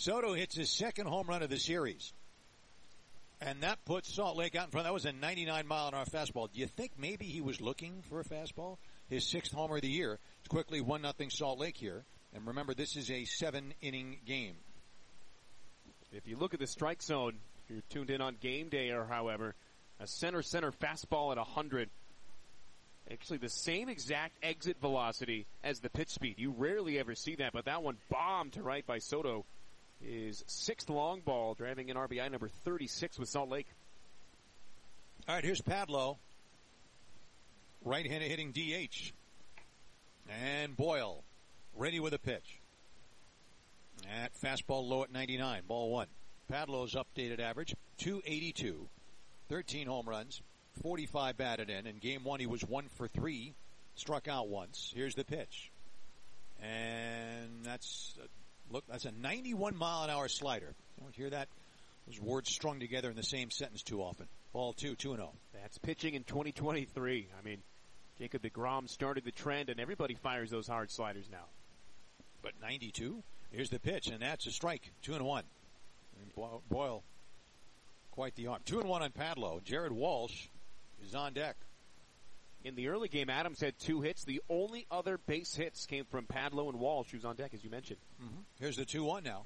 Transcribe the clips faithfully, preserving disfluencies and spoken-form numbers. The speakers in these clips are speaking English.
Soto hits his second home run of the series. And that puts Salt Lake out in front. That was a ninety-nine mile an hour fastball. Do you think maybe he was looking for a fastball? His sixth homer of the year. It's quickly one nothing Salt Lake here. And remember, this is a seven-inning game. If you look at the strike zone, if you're tuned in on game day or however, a center-center fastball at one hundred. Actually, the same exact exit velocity as the pitch speed. You rarely ever see that, but that one bombed to right by Soto. His sixth long ball, driving in R B I number thirty-six with Salt Lake. All right, here's Padlo. Right-handed hitting D H. And Boyle, ready with a pitch. At fastball low at ninety-nine, ball one. Padlo's updated average, two eighty-two, thirteen home runs, forty-five batted in. In game one, he was one for three, struck out once. Here's the pitch. And that's... Uh, Look, that's a ninety-one mile an hour slider. You don't hear that? Those words strung together in the same sentence too often. Ball two, two and oh. That's pitching in twenty twenty-three. I mean, Jacob deGrom started the trend, and everybody fires those hard sliders now. But ninety-two? Here's the pitch, and that's a strike. Two and one. And Boyle, quite the arm. Two and one on Padlo. Jared Walsh is on deck. In the early game, Adams had two hits. The only other base hits came from Padlo and Walsh, who's on deck, as you mentioned. Mm-hmm. Here's the two one now.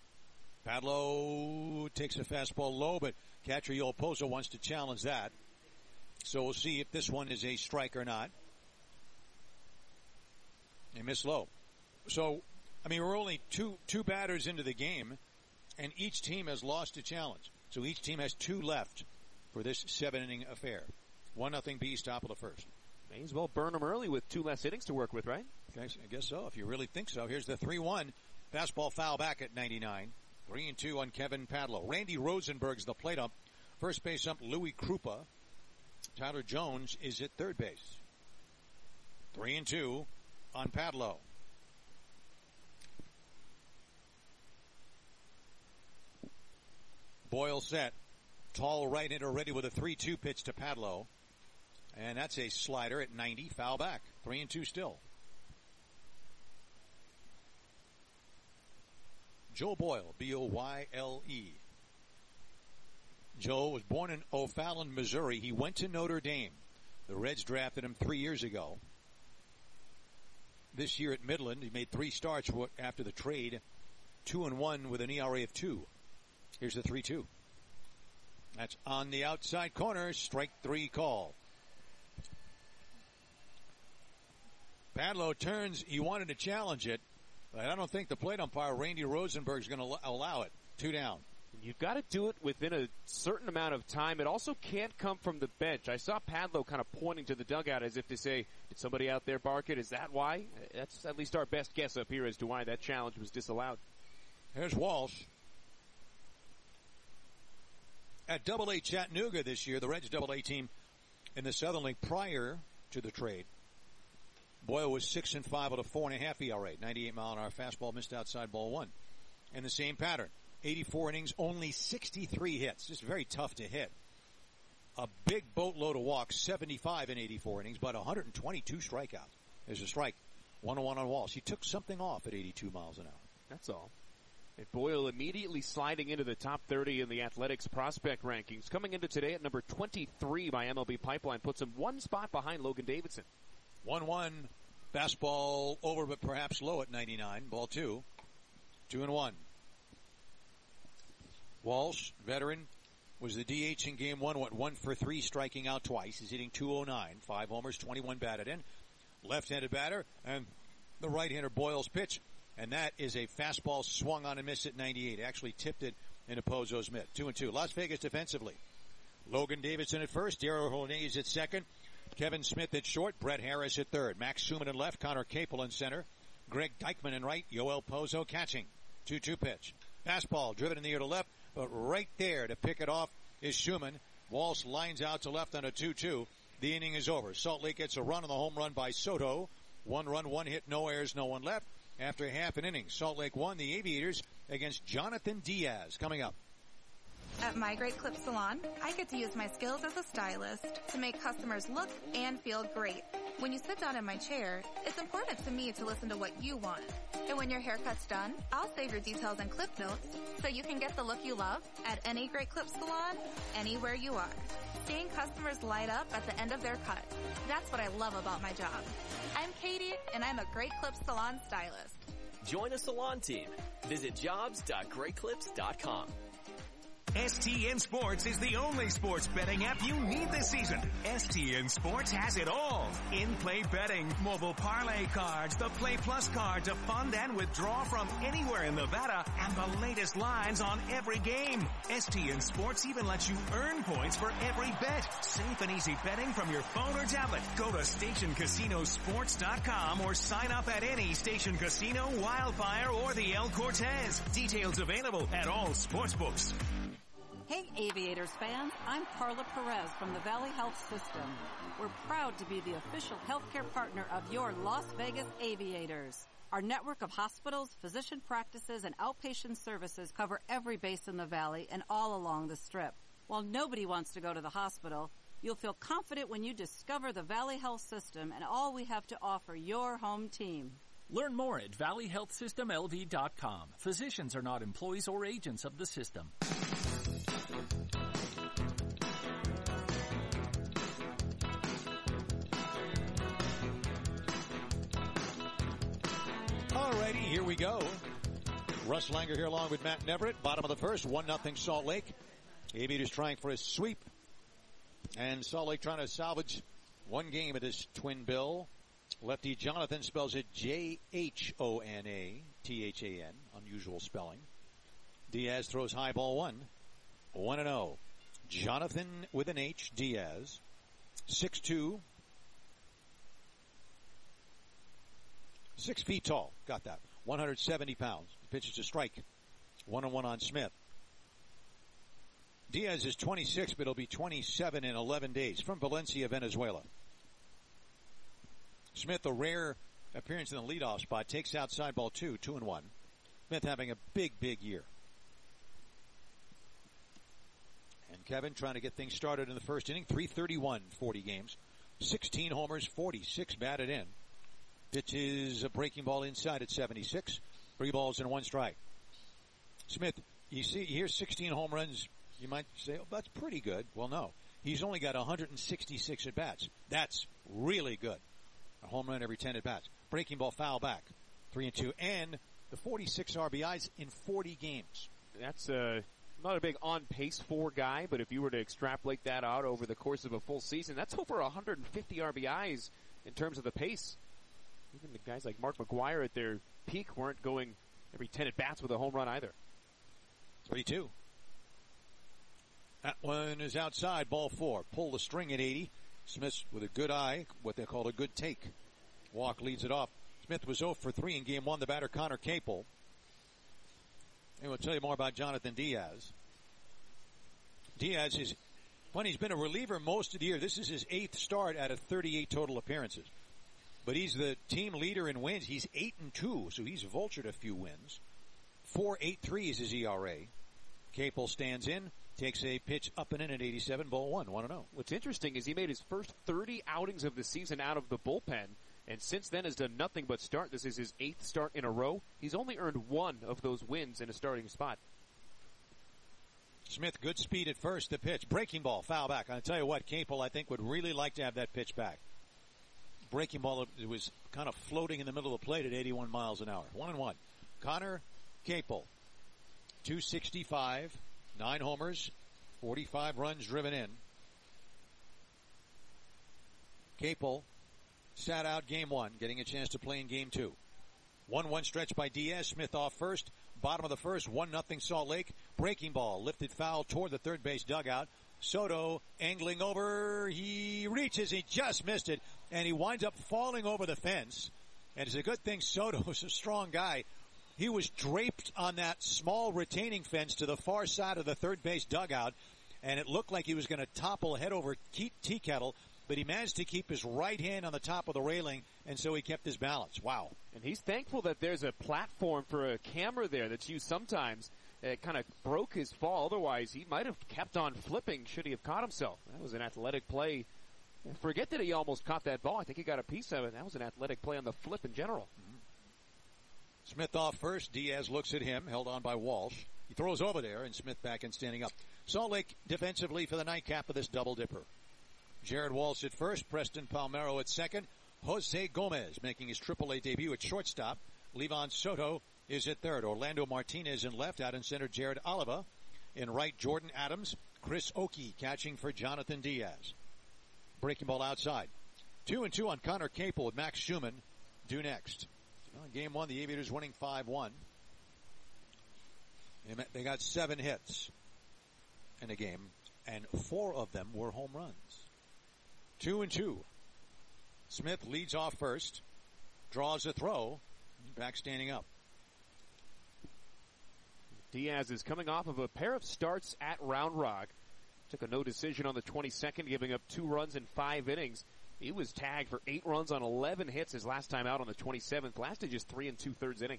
Padlo takes a fastball low, but catcher Yoel Pozo wants to challenge that. So we'll see if this one is a strike or not. They miss low. So, I mean, we're only two two batters into the game, and each team has lost a challenge. So each team has two left for this seven-inning affair. One nothing Bees, top of the first. May as well burn them early with two less innings to work with, right? Okay, I guess so, if you really think so. Here's the three one. Fastball foul back at ninety-nine. Three and two on Kevin Padlo. Randy Rosenberg's the plate ump. First base ump, Louis Krupa. Tyler Jones is at third base. Three and two on Padlo. Boyle set. Tall right-hander ready with a three two pitch to Padlo. And that's a slider at ninety, foul back. Three and two still. Joe Boyle, B O Y L E. Joe was born in O'Fallon, Missouri. He went to Notre Dame. The Reds drafted him three years ago. This year at Midland, he made three starts after the trade. Two and one with an E R A of two. Here's the three two. That's on the outside corner. Strike three call. Padlo turns. He wanted to challenge it, but I don't think the plate umpire, Randy Rosenberg, is going to allow it. Two down. You've got to do it within a certain amount of time. It also can't come from the bench. I saw Padlo kind of pointing to the dugout as if to say, did somebody out there bark it? Is that why? That's at least our best guess up here as to why that challenge was disallowed. Here's Walsh. At Double A Chattanooga this year, the Reds Double A team in the Southern League prior to the trade, Boyle was six and five with a four and a half E R A. ninety-eight mile an hour fastball missed outside ball one. And the same pattern. eighty-four innings, only sixty-three hits. Just very tough to hit. A big boatload of walks, seventy-five in eighty-four innings, but one hundred twenty-two strikeouts. There's a strike. one oh one on Walsh. He took something off at eighty-two miles an hour. That's all. And Boyle immediately sliding into the top thirty in the Athletics prospect rankings. Coming into today at number twenty-three by M L B Pipeline. Puts him one spot behind Logan Davidson. one one. Fastball over, but perhaps low at ninety-nine. Ball two. Two and one. Walsh, veteran, was the D H in game one. Went one for three, striking out twice. He's hitting two oh nine. Five homers, twenty-one batted in. Left-handed batter, and the right-hander Boyle's pitch. And that is a fastball swung on and missed at ninety-eight. Actually tipped it into Pozo's mitt. Two and two. Las Vegas defensively. Logan Davidson at first. Daryl Hernandez at second. Kevin Smith at short. Brett Harris at third. Max Schumann at left. Connor Capel in center. Greg Deichmann in right. Yoel Pozo catching. two two pitch. Fastball driven in the air to left. But right there to pick it off is Schumann. Walsh lines out to left on a two two. The inning is over. Salt Lake gets a run on the home run by Soto. One run, one hit, no errors, no one left. After half an inning, Salt Lake won. The Aviators against Jonathan Diaz. Coming up. At My Great Clip Salon, I get to use my skills as a stylist to make customers look and feel great. When you sit down in my chair, it's important to me to listen to what you want. And when your haircut's done, I'll save your details and clip notes so you can get the look you love at any Great Clips salon, anywhere you are. Seeing customers light up at the end of their cut. That's what I love about my job. I'm Katie, and I'm a Great Clips salon stylist. Join a salon team. Visit jobs dot great clips dot com. S T N Sports is the only sports betting app you need this season. S T N Sports has it all. In-play betting, mobile parlay cards, the Play Plus card to fund and withdraw from anywhere in Nevada, and the latest lines on every game. S T N Sports even lets you earn points for every bet. Safe and easy betting from your phone or tablet. Go to station casino sports dot com or sign up at any Station Casino, Wildfire, or the El Cortez. Details available at all sportsbooks. Hey Aviators fans, I'm Carla Perez from the Valley Health System. We're proud to be the official healthcare partner of your Las Vegas Aviators. Our network of hospitals, physician practices, and outpatient services cover every base in the valley and all along the Strip. While nobody wants to go to the hospital, you'll feel confident when you discover the Valley Health System and all we have to offer your home team. Learn more at valley health system l v dot com. Physicians are not employees or agents of the system. Alrighty, here we go. Russ Langer here along with Matt Neverett. Bottom of the first, one nothing Salt Lake. Aviators trying for a sweep. And Salt Lake trying to salvage one game of this twin bill. Lefty Jonathan spells it J H O N A T H A N. Unusual spelling. Diaz throws high ball one. one and oh. Jonathan with an H. Diaz. six two. Six feet tall. Got that. one hundred seventy pounds. Pitches to strike. One and one on Smith. Diaz is twenty-six, but he'll be twenty-seven in eleven days from Valencia, Venezuela. Smith, a rare appearance in the leadoff spot, takes outside ball two, two and one. Smith having a big, big year. And Kevin trying to get things started in the first inning. three thirty-one, forty games. sixteen homers, forty-six batted in. Pitches a breaking ball inside at seventy-six. Three balls and one strike. Smith, you see, here's sixteen home runs. You might say, oh, that's pretty good. Well, no. He's only got one hundred sixty-six at-bats. That's really good. A home run every ten at-bats. Breaking ball foul back. Three and two. And the forty-six R B Is in forty games. That's uh, not a big on-pace for guy, but if you were to extrapolate that out over the course of a full season, that's over one hundred fifty R B Is in terms of the pace. Even the guys like Mark McGwire at their peak weren't going every ten at-bats with a home run either. three two. That one is outside, ball four. Pull the string at eighty. Smith with a good eye, what they call a good take. Walk leads it off. Smith was oh for three in game one. The batter, Connor Capel. And we'll tell you more about Jonathan Diaz. Diaz is, when he's been a reliever most of the year. This is his eighth start out of thirty-eight total appearances. But he's the team leader in wins. He's eight and two, so he's vultured a few wins. four point eight three is his E R A. Capel stands in, takes a pitch up and in at eighty-seven, ball one, one and oh. What's interesting is he made his first thirty outings of the season out of the bullpen, and since then has done nothing but start. This is his eighth start in a row. He's only earned one of those wins in a starting spot. Smith, good speed at first, the pitch. Breaking ball, foul back. I'll tell you what, Capel, I think, would really like to have that pitch back. Breaking ball, it was kind of floating in the middle of the plate at eighty-one miles an hour. One and one. Connor Capel, two sixty-five, nine homers, forty-five runs driven in. Capel sat out game one, getting a chance to play in game two. one one stretch by Diaz. Smith off first. Bottom of the first, one nothing Salt Lake. Breaking ball, lifted foul toward the third base dugout. Soto angling over. He reaches. He just missed it. And he winds up falling over the fence. And it's a good thing Soto's a strong guy. He was draped on that small retaining fence to the far side of the third base dugout. And it looked like he was going to topple head over tea kettle. But he managed to keep his right hand on the top of the railing. And so he kept his balance. Wow. And he's thankful that there's a platform for a camera there that's used sometimes. It kind of broke his fall. Otherwise, he might have kept on flipping should he have caught himself. That was an athletic play Forget that he almost caught that ball. I think he got a piece of it. That was an athletic play on the flip in general. Mm-hmm. Smith off first. Diaz looks at him, held on by Walsh. He throws over there, and Smith back and standing up. Salt Lake defensively for the nightcap of this double dipper. Jared Walsh at first, Preston Palmero at second, Jose Gomez making his triple A debut at shortstop. Levon Soto is at third. Orlando Martinez in left. Out in center, Jared Oliva. In right, Jordan Adams. Chris Oakey catching for Jonathan Diaz. Breaking ball outside. Two and two on Connor Capel with Max Schumann due next. Well, in game one, the Aviators winning five one. They got seven hits in a game, and four of them were home runs. Two and two. Smith leads off first, draws a throw, back standing up. Diaz is coming off of a pair of starts at Round Rock. Took a no decision on the twenty-second, giving up two runs in five innings. He was tagged for eight runs on eleven hits his last time out on the twenty-seventh. Lasted just three and two-thirds innings.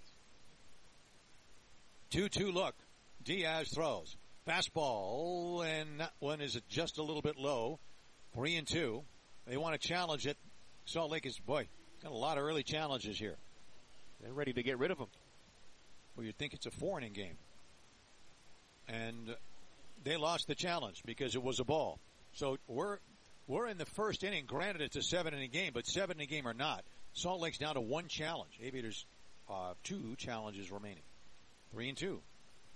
two two look. Diaz throws. Fastball, and that one is just a little bit low. Three and two. They want to challenge it. Salt Lake is, boy, got a lot of early challenges here. They're ready to get rid of him. Well, you'd think it's a four-inning game. And they lost the challenge because it was a ball. So we're we're in the first inning. Granted, it's a seven-inning game, but seven-inning game or not, Salt Lake's down to one challenge. Aviators, uh, two challenges remaining. Three and two.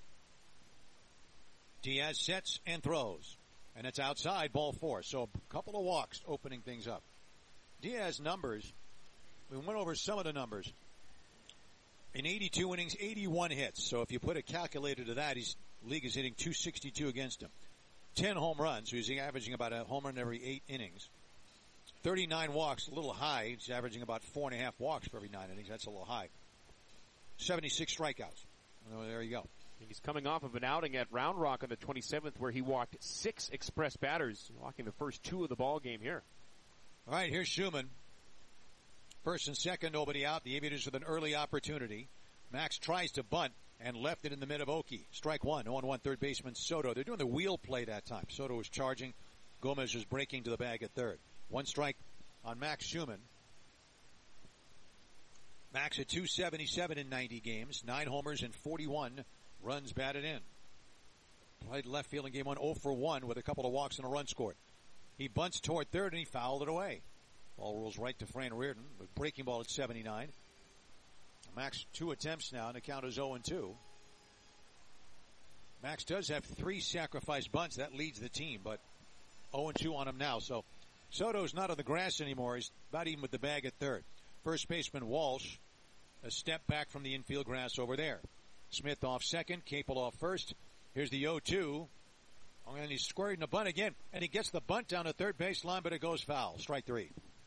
Diaz sets and throws. And it's outside, ball four. So a couple of walks opening things up. Diaz numbers, we went over some of the numbers. In eighty-two innings, eighty-one hits. So if you put a calculator to that, his league is hitting two sixty-two against him. ten home runs, so he's averaging about a home run every eight innings. thirty-nine walks, a little high. He's averaging about four and a half walks for every nine innings. That's a little high. seventy-six strikeouts. Oh, there you go. He's coming off of an outing at Round Rock on the twenty-seventh where he walked six Express batters, walking the first two of the ball game here. All right, here's Schumann. First and second, nobody out. The Aviators with an early opportunity. Max tries to bunt and left it in the mid of Oakey. Strike one. oh one third baseman Soto. They're doing the wheel play that time. Soto was charging. Gomez was breaking to the bag at third. One strike on Max Schumann. Max at two seventy-seven in ninety games. Nine homers and forty-one runs batted in. Played left field in game one, oh for one with a couple of walks and a run scored. He bunts toward third and he fouled it away. Ball rolls right to Fran Reardon with breaking ball at seventy-nine. Max two attempts now and the count is oh and two. Max does have three sacrifice bunts. That leads the team, but oh and two on him now. So Soto's not on the grass anymore. He's about even with the bag at third. First baseman Walsh, a step back from the infield grass over there. Smith off second, Capel off first. Here's the oh two. And he's squaring the bunt again, and he gets the bunt down the third base line, but it goes foul. Strike three.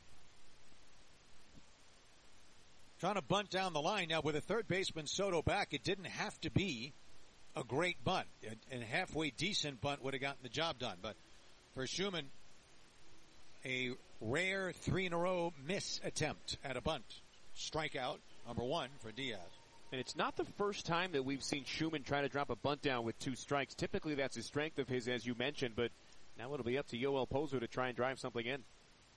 Trying to bunt down the line. Now, with a third baseman Soto back, it didn't have to be a great bunt. A halfway decent bunt would have gotten the job done. But for Schumann, a rare three-in-a-row miss attempt at a bunt. Strikeout, number one for Diaz. And it's not the first time that we've seen Schumann try to drop a bunt down with two strikes. Typically, that's a strength of his, as you mentioned, but now it'll be up to Yoel Pozo to try and drive something in.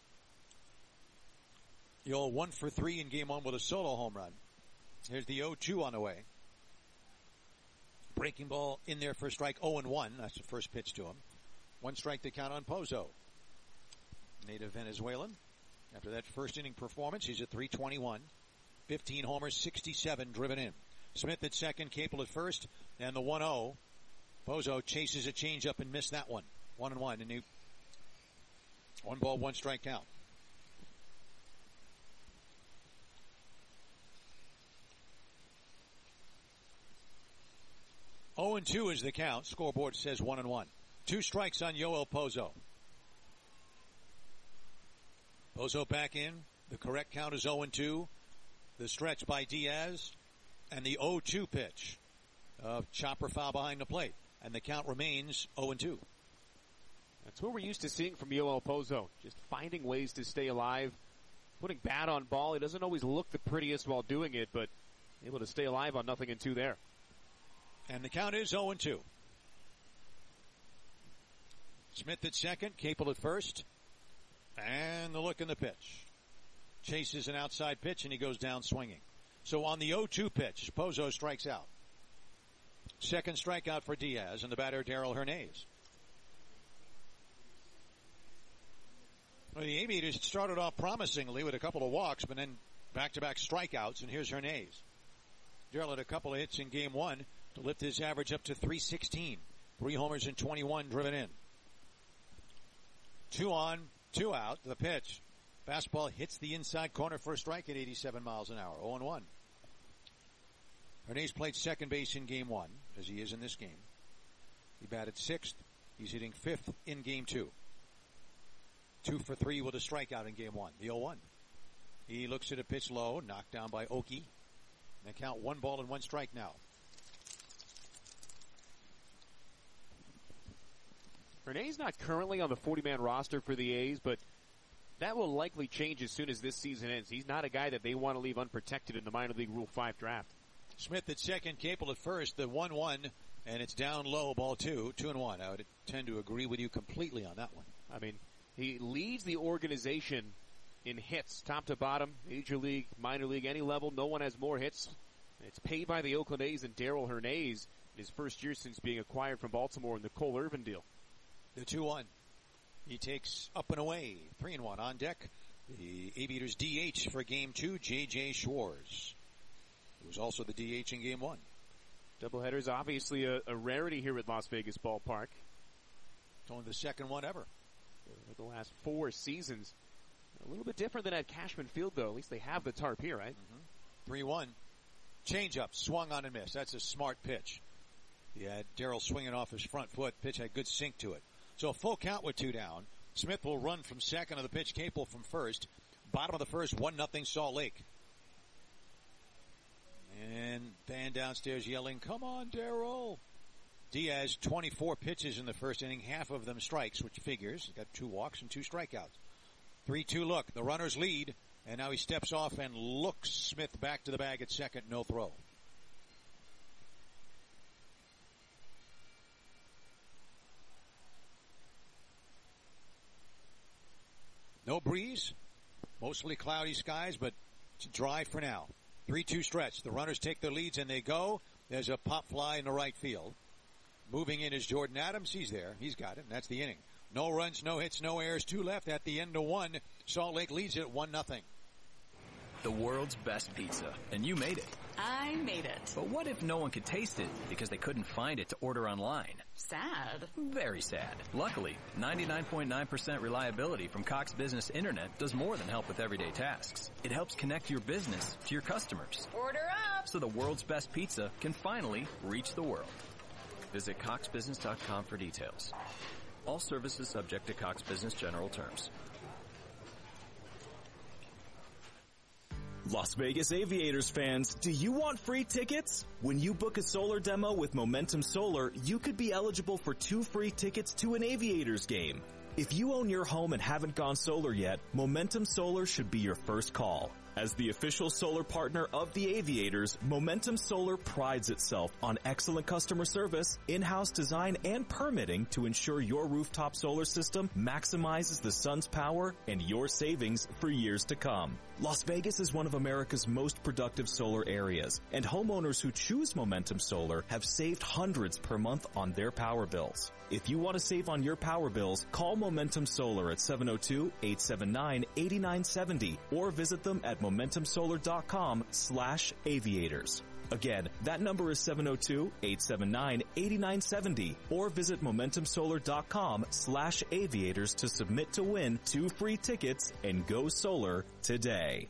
Yoel one for three in game one with a solo home run. Here's the oh two on the way. Breaking ball in there for a strike, oh and one. That's the first pitch to him. One strike to count on Pozo. Native Venezuelan. After that first inning performance, he's at three twenty-one. fifteen homers, sixty-seven driven in. Smith at second, Capel at first, and the one oh. Pozo chases a changeup and missed that one. One and one, and he, one ball, one strike count. oh and two is the count. Scoreboard says one and one. Two strikes on Yoel Pozo. Pozo back in. The correct count is oh and two. The stretch by Diaz, and the oh two pitch of chopper foul behind the plate. And the count remains oh and two. That's what we're used to seeing from Yoel Pozo. Just finding ways to stay alive, putting bat on ball. He doesn't always look the prettiest while doing it, but able to stay alive on nothing and two there. And the count is oh and two. Smith at second, Capel at first. And the look in the pitch. Chases an outside pitch, and he goes down swinging. So on the oh two pitch, Pozo strikes out. Second strikeout for Diaz, and the batter, Darrell Hernandez. Well, the Aviators started off promisingly with a couple of walks, but then back-to-back strikeouts, and here's Hernandez. Darrell had a couple of hits in game one to lift his average up to three sixteen. Three homers and twenty-one driven in. Two on, two out. The pitch. Fastball hits the inside corner for a strike at eighty-seven miles an hour. oh and one. Hernandez played second base in game one, as he is in this game. He batted sixth. He's hitting fifth in game two. Two for three with a strikeout in game one. The oh one. He looks at a pitch low, knocked down by Oki. They count one ball and one strike now. Hernandez not currently on the forty-man roster for the A's, but that will likely change as soon as this season ends. He's not a guy that they want to leave unprotected in the minor league Rule five draft. Smith at second, Capel at first, the one one, and it's down low, ball two, two and one. I would tend to agree with you completely on that one. I mean, he leads the organization in hits, top to bottom, major league, minor league, any level. No one has more hits. It's paid by the Oakland A's and Darrell Hernandez in his first year since being acquired from Baltimore in the Cole Irvin deal. The two one. He takes up and away. three and one on deck. The Aviators D H for game two, J J Schwartz. He was also the D H in game one. Doubleheader is obviously a, a rarity here at Las Vegas Ballpark. It's only the second one ever. For the last four seasons. A little bit different than at Cashman Field, though. At least they have the tarp here, right? Mm-hmm. three one. Change up, swung on and missed. That's a smart pitch. He had Darrell swinging off his front foot. Pitch had good sink to it. So a full count with two down. Smith will run from second of the pitch. Capel from first. Bottom of the first, one nothing Salt Lake. And Van downstairs yelling, "Come on, Darrell." Diaz, twenty-four pitches in the first inning, half of them strikes, which figures. He's got two walks and two strikeouts. three two look. The runners lead, and now he steps off and looks Smith back to the bag at second. No throw. No breeze. Mostly cloudy skies, but it's dry for now. three two stretch. The runners take their leads and they go. There's a pop fly in the right field. Moving in is Jordan Adams. He's there. He's got it. And that's the inning. No runs, no hits, no errors. Two left at the end of one. Salt Lake leads it one nothing. The world's best pizza. And you made it. I made it. But what if no one could taste it because they couldn't find it to order online? Sad. Very sad. Luckily, ninety-nine point nine percent reliability from Cox Business Internet does more than help with everyday tasks. It helps connect your business to your customers. Order up! So the world's best pizza can finally reach the world. Visit cox business dot com for details. All services subject to Cox Business general terms. Las Vegas Aviators fans, do you want free tickets? When you book a solar demo with Momentum Solar, you could be eligible for two free tickets to an Aviators game. If you own your home and haven't gone solar yet, Momentum Solar should be your first call. As the official solar partner of the Aviators, Momentum Solar prides itself on excellent customer service, in-house design, and permitting to ensure your rooftop solar system maximizes the sun's power and your savings for years to come. Las Vegas is one of America's most productive solar areas, and homeowners who choose Momentum Solar have saved hundreds per month on their power bills. If you want to save on your power bills, call Momentum Solar at seven oh two, eight seven nine, eight nine seven oh or visit them at momentum solar dot com slash aviators. Again, that number is seven oh two, eight seven nine, eight nine seven oh or visit momentum solar dot com slash aviators to submit to win two free tickets and go solar today.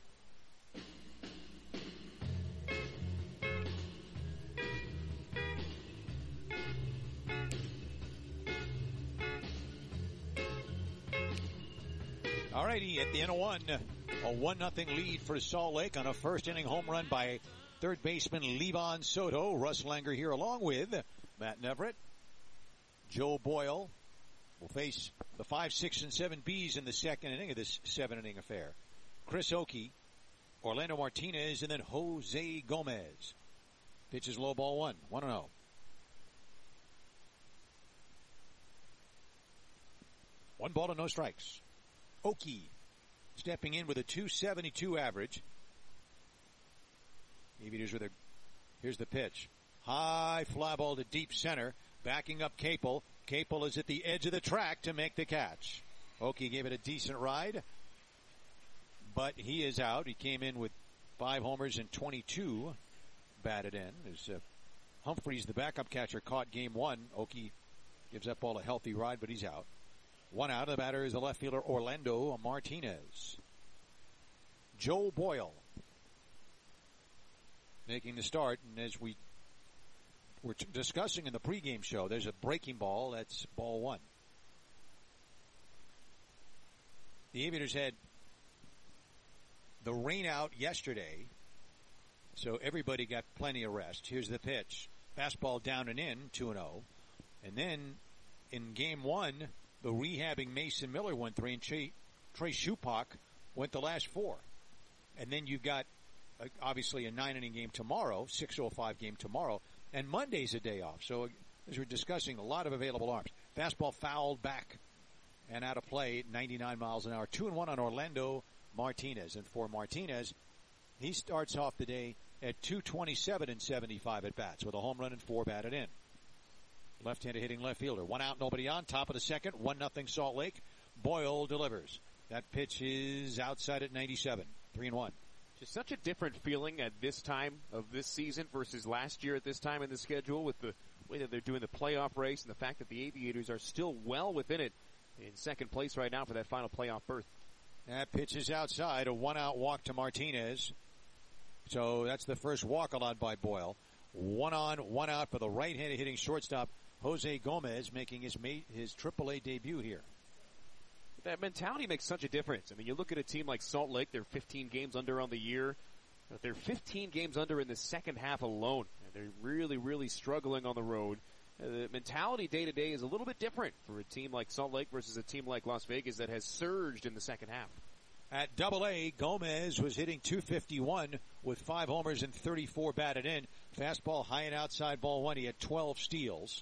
Alrighty, at the end of one, a one nothing lead for Salt Lake on a first inning home run by third baseman Levon Soto. Russ Langer here along with Matt Neverett. Joe Boyle will face the five, six, and seven Bs in the second inning of this seven inning affair. Chris Oakey, Orlando Martinez, and then Jose Gomez. Pitches low, ball one, one and oh. One ball and no strikes. Oki stepping in with a two seventy-two average. Aviators with a, here's the pitch. High fly ball to deep center. Backing up Capel. Capel is at the edge of the track to make the catch. Oki gave it a decent ride, but he is out. He came in with five homers and twenty-two batted in. As uh, Humphreys, the backup catcher, caught game one. Oki gives that ball a healthy ride, but he's out. One out. The batter is the left fielder Orlando Martinez. Joe Boyle making the start, and as we were t- discussing in the pregame show, there's a breaking ball. That's ball one. The Aviators had the rain out yesterday, so everybody got plenty of rest. Here's the pitch. Fastball down and in, two and oh. And then in game one, the rehabbing Mason Miller went three, and Trey, Trey Shupak went the last four. And then you've got, uh, obviously, a nine-inning game tomorrow, six oh five game tomorrow, and Monday's a day off. So, as we're discussing, a lot of available arms. Fastball fouled back and out of play, ninety-nine miles an hour. Two and one on Orlando Martinez. And for Martinez, he starts off the day at two twenty-seven and seventy-five at bats with a home run and four batted in. Left-handed hitting left fielder. One out, nobody on. Top of the second, one nothing Salt Lake. Boyle delivers. That pitch is outside at ninety-seven. Three and one. Just such a different feeling at this time of this season versus last year at this time in the schedule, with the way that they're doing the playoff race and the fact that the Aviators are still well within it in second place right now for that final playoff berth. That pitch is outside. A one-out walk to Martinez. So that's the first walk allowed by Boyle. One on, one out for the right-handed hitting shortstop, Jose Gomez, making his mate, his triple A debut here. That mentality makes such a difference. I mean, you look at a team like Salt Lake, they're fifteen games under on the year. They're fifteen games under in the second half alone. And they're really, really struggling on the road. Uh, the mentality day to day is a little bit different for a team like Salt Lake versus a team like Las Vegas that has surged in the second half. At Double A, Gomez was hitting two fifty-one with five homers and thirty-four batted in. Fastball high and outside, ball one. He had twelve steals.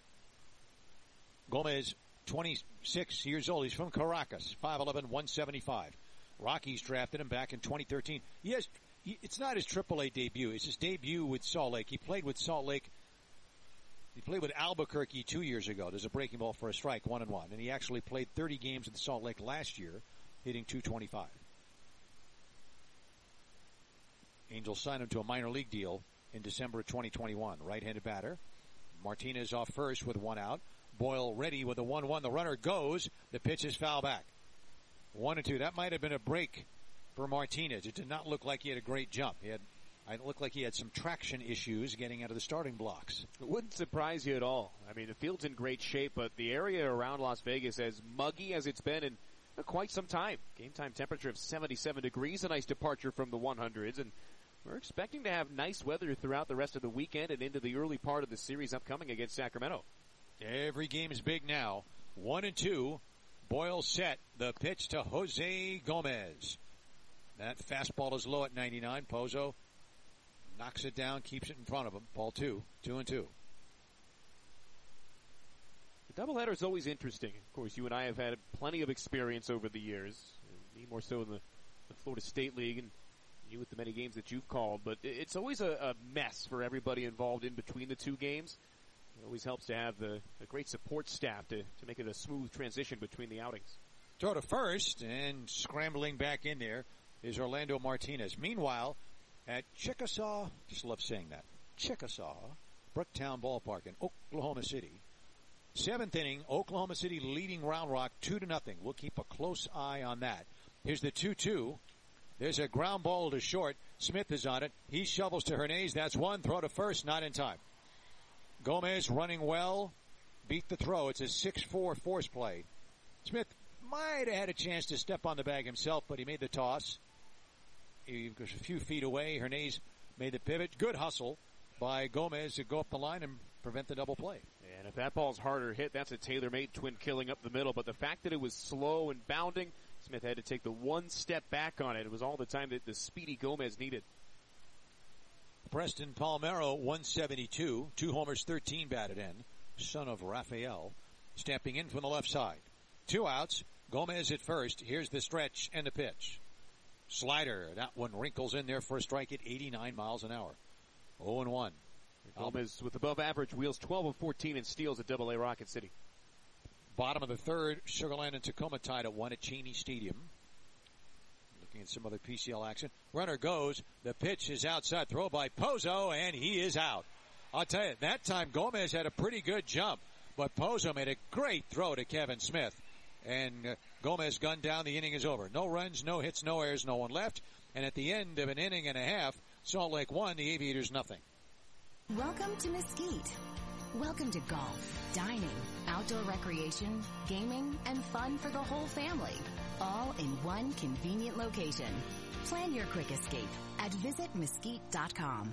Gomez, twenty-six years old. He's from Caracas, five eleven, one seventy-five. Rockies drafted him back in twenty thirteen. He has, he, it's not his triple A debut. It's his debut with Salt Lake. He played with Salt Lake. He played with Albuquerque two years ago. There's a breaking ball for a strike, one and one. And he actually played thirty games in Salt Lake last year, hitting two twenty-five. Angels signed him to a minor league deal in December of twenty twenty-one. Right-handed batter. Martinez off first with one out. Boyle ready with a one one. The runner goes. The pitch is foul back. One and two. That might have been a break for Martinez. It did not look like he had a great jump. He had, it looked like he had some traction issues getting out of the starting blocks. It wouldn't surprise you at all. I mean, the field's in great shape, but the area around Las Vegas, as muggy as it's been in quite some time. Game time temperature of seventy-seven degrees, a nice departure from the hundreds, and we're expecting to have nice weather throughout the rest of the weekend and into the early part of the series upcoming against Sacramento. Every game is big now. One and two. Boyle set. The pitch to Jose Gomez. That fastball is low at ninety-nine. Pozo knocks it down, keeps it in front of him. Ball two. Two and two. The doubleheader is always interesting. Of course, you and I have had plenty of experience over the years. Me more so in the, the Florida State League, and you with the many games that you've called. But it's always a, a mess for everybody involved in between the two games. It always helps to have the, the great support staff to, to make it a smooth transition between the outings. Throw to first, and scrambling back in there is Orlando Martinez. Meanwhile, at Chickasaw, just love saying that, Chickasaw, Brooktown Ballpark in Oklahoma City. Seventh inning, Oklahoma City leading Round Rock two to nothing. We'll keep a close eye on that. Here's the two two. There's a ground ball to short. Smith is on it. He shovels to Hernandez. That's one. Throw to first, not in time. Gomez running well, beat the throw. It's a six four force play. Smith might have had a chance to step on the bag himself, but he made the toss. He was a few feet away. Hernandez made the pivot. Good hustle by Gomez to go up the line and prevent the double play. And if that ball's harder hit, that's a tailor-made twin killing up the middle. But the fact that it was slow and bounding, Smith had to take the one step back on it. It was all the time that the speedy Gomez needed. Preston Palmeiro, one seventy-two, two homers, thirteen batted in, son of Rafael, stepping in from the left side. Two outs. Gomez at first. Here's the stretch and the pitch. Slider. That one wrinkles in there for a strike at eighty-nine miles an hour. oh and one. Gomez with above average wheels, twelve of fourteen in steals at Double A Rocket City. Bottom of the third, Sugar Land and Tacoma tied at one at Cheney Stadium. Looking at some other P C L action. Runner goes. The pitch is outside. Throw by Pozo, and he is out. I'll tell you, that time Gomez had a pretty good jump, but Pozo made a great throw to Kevin Smith. And uh, Gomez gunned down. The inning is over. No runs, no hits, no errors, no one left. And at the end of an inning and a half, Salt Lake won, the Aviators nothing. Welcome to Mesquite. Welcome to golf, dining, outdoor recreation, gaming, and fun for the whole family. All in one convenient location. Plan your quick escape at visit mesquite dot com.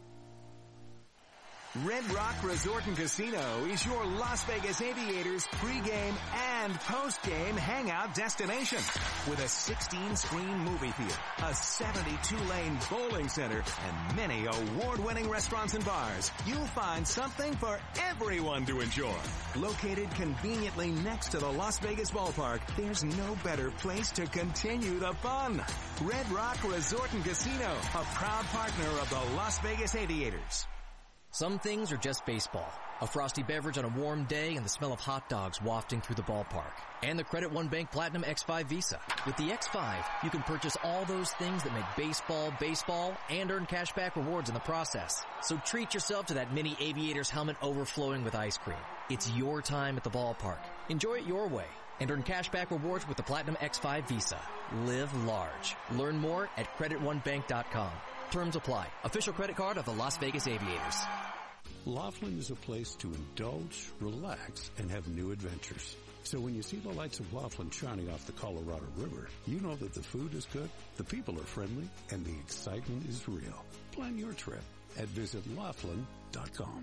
Red Rock Resort and Casino is your Las Vegas Aviators pregame and postgame hangout destination. With a sixteen-screen movie theater, a seventy-two lane bowling center, and many award-winning restaurants and bars, you'll find something for everyone to enjoy. Located conveniently next to the Las Vegas ballpark, there's no better place to continue the fun. Red Rock Resort and Casino, a proud partner of the Las Vegas Aviators. Some things are just baseball. A frosty beverage on a warm day and the smell of hot dogs wafting through the ballpark. And the Credit One Bank Platinum X five Visa. With the X five, you can purchase all those things that make baseball, baseball, and earn cashback rewards in the process. So treat yourself to that mini Aviators helmet overflowing with ice cream. It's your time at the ballpark. Enjoy it your way. And earn cashback rewards with the Platinum X five Visa. Live large. Learn more at credit one bank dot com. Terms apply. Official credit card of the Las Vegas Aviators. Laughlin is a place to indulge, relax, and have new adventures. So when you see the lights of Laughlin shining off the Colorado River, you know that the food is good, the people are friendly, and the excitement is real. Plan your trip at visit laughlin dot com.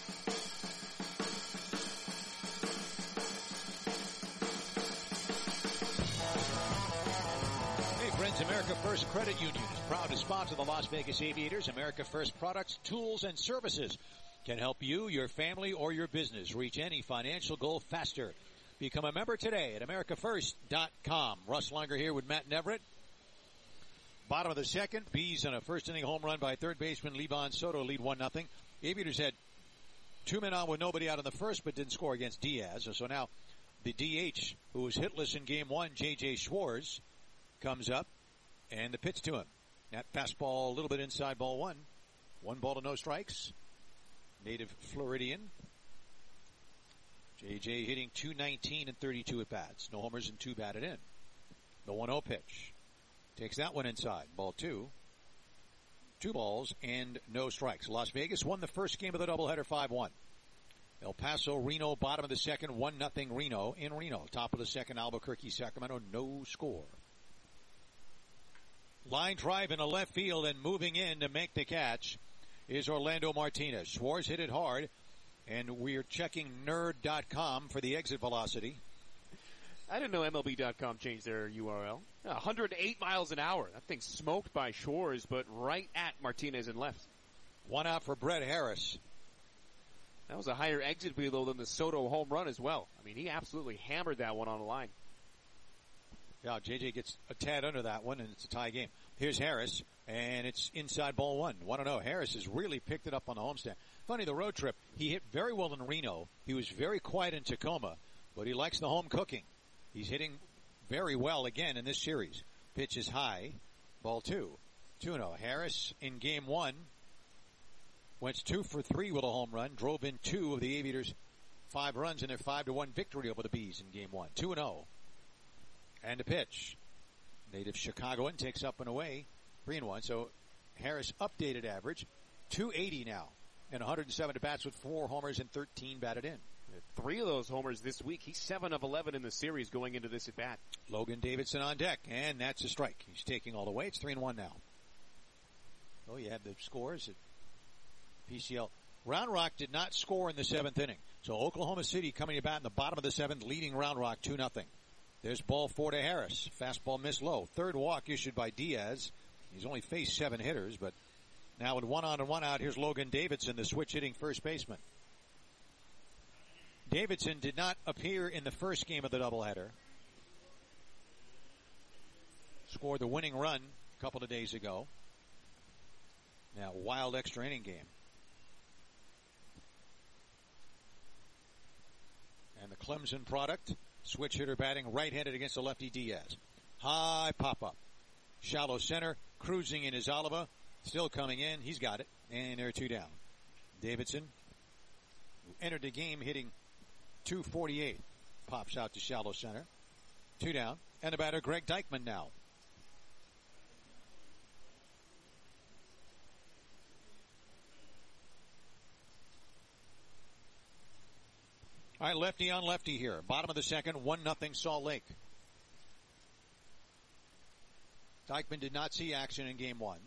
Friends, America First Credit Union is proud to sponsor the Las Vegas Aviators. America First products, tools, and services can help you, your family, or your business reach any financial goal faster. Become a member today at america first dot com. Russ Lunger here with Matt Neverett. Bottom of the second, Bees on a first inning home run by third baseman Levon Soto lead one nothing. Aviators had two men on with nobody out in the first, but didn't score against Diaz. So now the D H, who was hitless in game one, J J Schwartz, comes up, and the pitch to him. That fastball a little bit inside ball one. One ball to no strikes. Native Floridian. J J hitting two nineteen and thirty-two at bats. No homers and two batted in. The one oh pitch. Takes that one inside. Ball two. Two balls and no strikes. Las Vegas won the first game of the doubleheader five one. El Paso, Reno, bottom of the second, one nothing Reno in Reno. Top of the second, Albuquerque, Sacramento, no score. Line drive in the left field and moving in to make the catch is Orlando Martinez. Schwartz hit it hard, and we're checking nerd dot com for the exit velocity. I didn't know M L B dot com changed their U R L. one hundred eight miles an hour. That thing's smoked by Schwartz, but right at Martinez and left. One out for Brett Harris. That was a higher exit velo than the Soto home run as well. I mean, he absolutely hammered that one on the line. Yeah, J J gets a tad under that one, and it's a tie game. Here's Harris, and it's inside ball one. one oh. Harris has really picked it up on the homestand. Funny, the road trip, he hit very well in Reno. He was very quiet in Tacoma, but he likes the home cooking. He's hitting very well again in this series. Pitch is high. Ball two. two oh. Harris in game one went two for three with a home run, drove in two of the Aviators' five runs in their five to one victory over the Bees in game one. two oh. And a pitch. Native Chicagoan takes up and away. three and one. So Harris updated average. two eighty now. And one hundred seven at bats with four homers and thirteen batted in. Three of those homers this week. He's seven of eleven in the series going into this at bat. Logan Davidson on deck. And that's a strike. He's taking all the way. It's three and one now. Oh, you have the scores at P C L. Round Rock did not score in the seventh inning. So Oklahoma City coming to bat in the bottom of the seventh, leading Round Rock two nothing. There's ball four to Harris. Fastball missed low. Third walk issued by Diaz. He's only faced seven hitters, but now with one on and one out, here's Logan Davidson, the switch hitting first baseman. Davidson did not appear in the first game of the doubleheader. scored the winning run a couple of days ago. Now, wild extra inning game. And the Clemson product, switch hitter batting right-handed against the lefty Diaz. High pop-up. Shallow center, cruising in his Oliva. Still coming in. He's got it. And there are two down. Davidson, who entered the game hitting two forty-eight, pops out to shallow center. Two down. And the batter, Greg Deichmann now. All right, lefty on lefty here. Bottom of the second, one nothing Salt Lake. Deichmann did not see action in game one.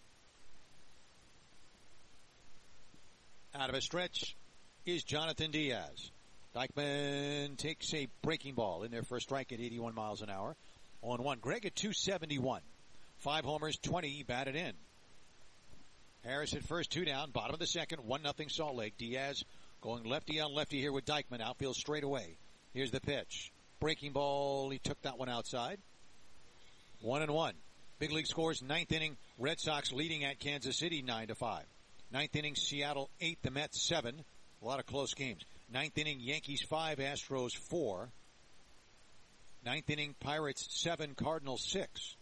Out of a stretch is Jonathan Diaz. Deichmann takes a breaking ball in there for a strike at eighty-one miles an hour. oh and one. Greg at two seventy-one. Five homers, twenty batted in. Harris at first, two down. Bottom of the second, one nothing Salt Lake. Diaz going lefty on lefty here with Deichmann. Outfield straight away. Here's the pitch. Breaking ball. He took that one outside. One and one. Big league scores. Ninth inning. Red Sox leading at Kansas City nine to five. Ninth inning. Seattle eight. The Mets seven. A lot of close games. Ninth inning. Yankees five. Astros four. Ninth inning. Pirates seven. Cardinals six.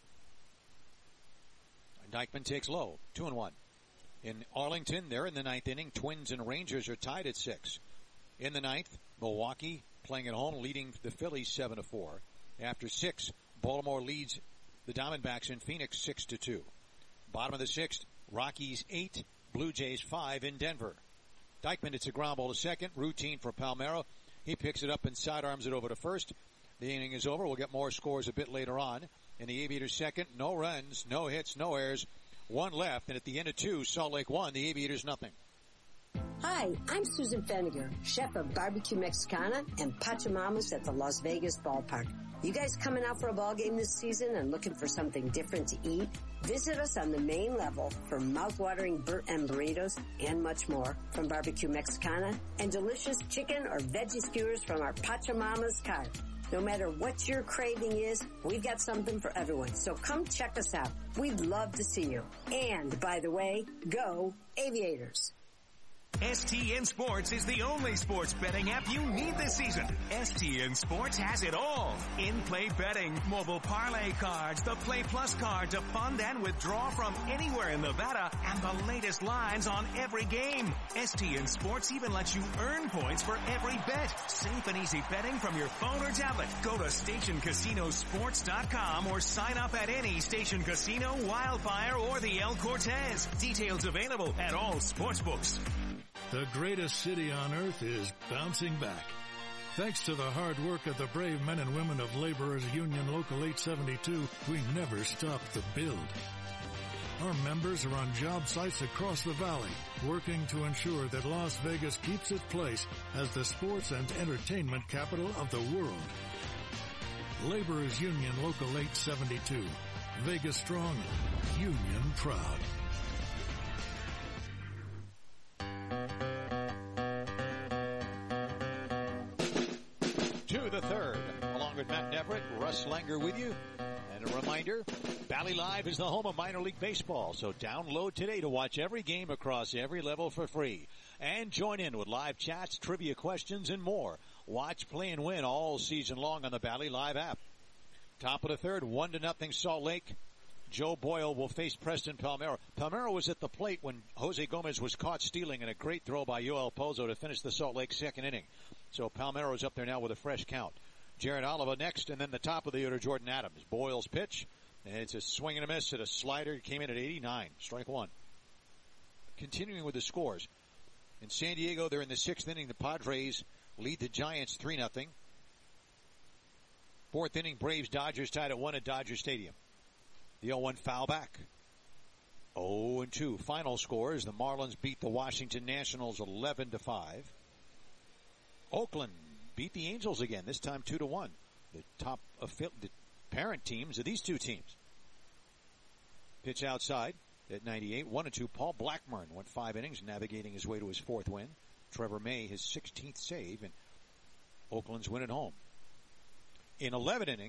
And Deichmann takes low. Two and one. In Arlington, they're in the ninth inning. Twins and Rangers are tied at six. In the ninth, Milwaukee playing at home, leading the Phillies seven to four. After six, Baltimore leads the Diamondbacks in Phoenix six to two. Bottom of the sixth, Rockies eight, Blue Jays five in Denver. Deichmann, it's a ground ball to second, routine for Palmeiro. He picks it up and sidearms it over to first. The inning is over. We'll get more scores a bit later on. In the Aviators second, no runs, no hits, no errors. One left, and at the end of two, Salt Lake one, the Aviators nothing. Hi, I'm Susan Feniger, chef of Barbecue Mexicana and Pachamamas at the Las Vegas Ballpark. You guys coming out for a ball game this season and looking for something different to eat? Visit us on the main level for mouth-watering burnt end burritos and much more from Barbecue Mexicana and delicious chicken or veggie skewers from our Pachamamas cart. No matter what your craving is, we've got something for everyone. So come check us out. We'd love to see you. And, by the way, go Aviators. S T N Sports is the only sports betting app you need this season. S T N Sports has it all. In-play betting, mobile parlay cards, the Play Plus card to fund and withdraw from anywhere in Nevada, and the latest lines on every game. S T N Sports even lets you earn points for every bet. Safe and easy betting from your phone or tablet. Go to station casino sports dot com or sign up at any Station Casino, Wildfire, or the El Cortez. Details available at all sportsbooks. The greatest city on earth is bouncing back. Thanks to the hard work of the brave men and women of Laborers Union Local eight seventy-two, we never stop the build. Our members are on job sites across the valley, working to ensure that Las Vegas keeps its place as the sports and entertainment capital of the world. Laborers Union Local eight seventy-two. Vegas strong, union proud. To the third, along with Matt Neverett, Russ Langer with you. And a reminder, Valley Live is the home of minor league baseball, so download today to watch every game across every level for free. And join in with live chats, trivia questions, and more. Watch, play, and win all season long on the Valley Live app. Top of the third, one to nothing Salt Lake. Joe Boyle will face Preston Palmeiro. Palmeiro was at the plate when Jose Gomez was caught stealing, and a great throw by Yoel Pozo to finish the Salt Lake second inning. So Palmeiro's up there now with a fresh count. Jared Oliva next, and then the top of the order, Jordan Adams. Boyle's pitch, and it's a swing and a miss at a slider. Came in at eighty-nine, strike one. Continuing with the scores. In San Diego, they're in the sixth inning. The Padres lead the Giants three nothing. Fourth inning, Braves Dodgers tied at one at Dodger Stadium. The oh one foul back. oh and two. Final scores, the Marlins beat the Washington Nationals eleven to five. Oakland beat the Angels again, this time two to one. The top of the parent teams of these two teams. Pitch outside at ninety-eight. one and two. Paul Blackburn went five innings, navigating his way to his fourth win. Trevor May, his sixteenth save, and Oakland's win at home. In eleven innings,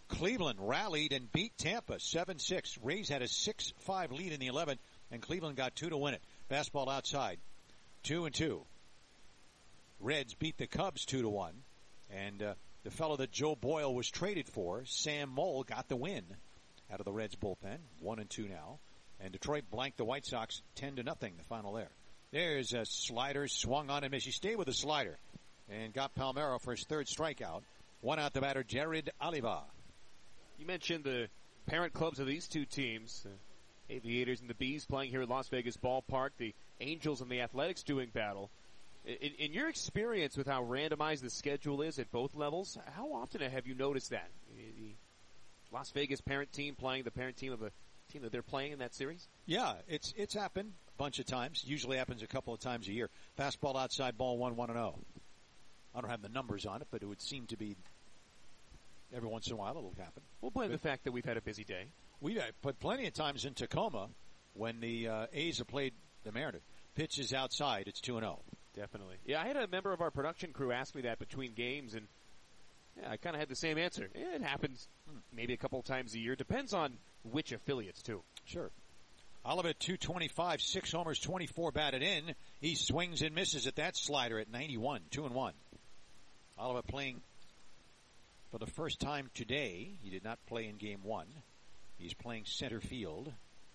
Cleveland rallied and beat Tampa seven six. Rays had a six five lead in the eleventh, and Cleveland got two to win it. Fastball outside, two and two. Reds beat the Cubs two to one, and uh, the fellow that Joe Boyle was traded for, Sam Moll, got the win out of the Reds bullpen, one and two now. And Detroit blanked the White Sox ten to nothing. The final there. There's a slider swung on and missed. He stayed with the slider and got Palmeiro for his third strikeout. One out the batter, Jared Oliva. You mentioned the parent clubs of these two teams, the Aviators and the Bees playing here at Las Vegas Ballpark. The Angels and the Athletics doing battle. In, in your experience with how randomized the schedule is at both levels, how often have you noticed that? The Las Vegas parent team playing the parent team of a team that they're playing in that series? Yeah, it's it's happened a bunch of times. Usually happens a couple of times a year. Fastball outside, ball one, one and oh. I don't have the numbers on it, but it would seem to be every once in a while it'll happen. We'll blame the fact that we've had a busy day. We put plenty of times in Tacoma when the uh, A's have played the Mariners. Pitch is outside, it's two and oh. Definitely. Yeah, I had a member of our production crew ask me that between games, and yeah, I kind of had the same answer. It happens maybe a couple of times a year. Depends on which affiliates, too. Sure. Oliver at two twenty-five, six homers, twenty-four batted in. He swings and misses at that slider at ninety-one, two and one. Oliver playing for the first time today. He did not play in game one. He's playing center field.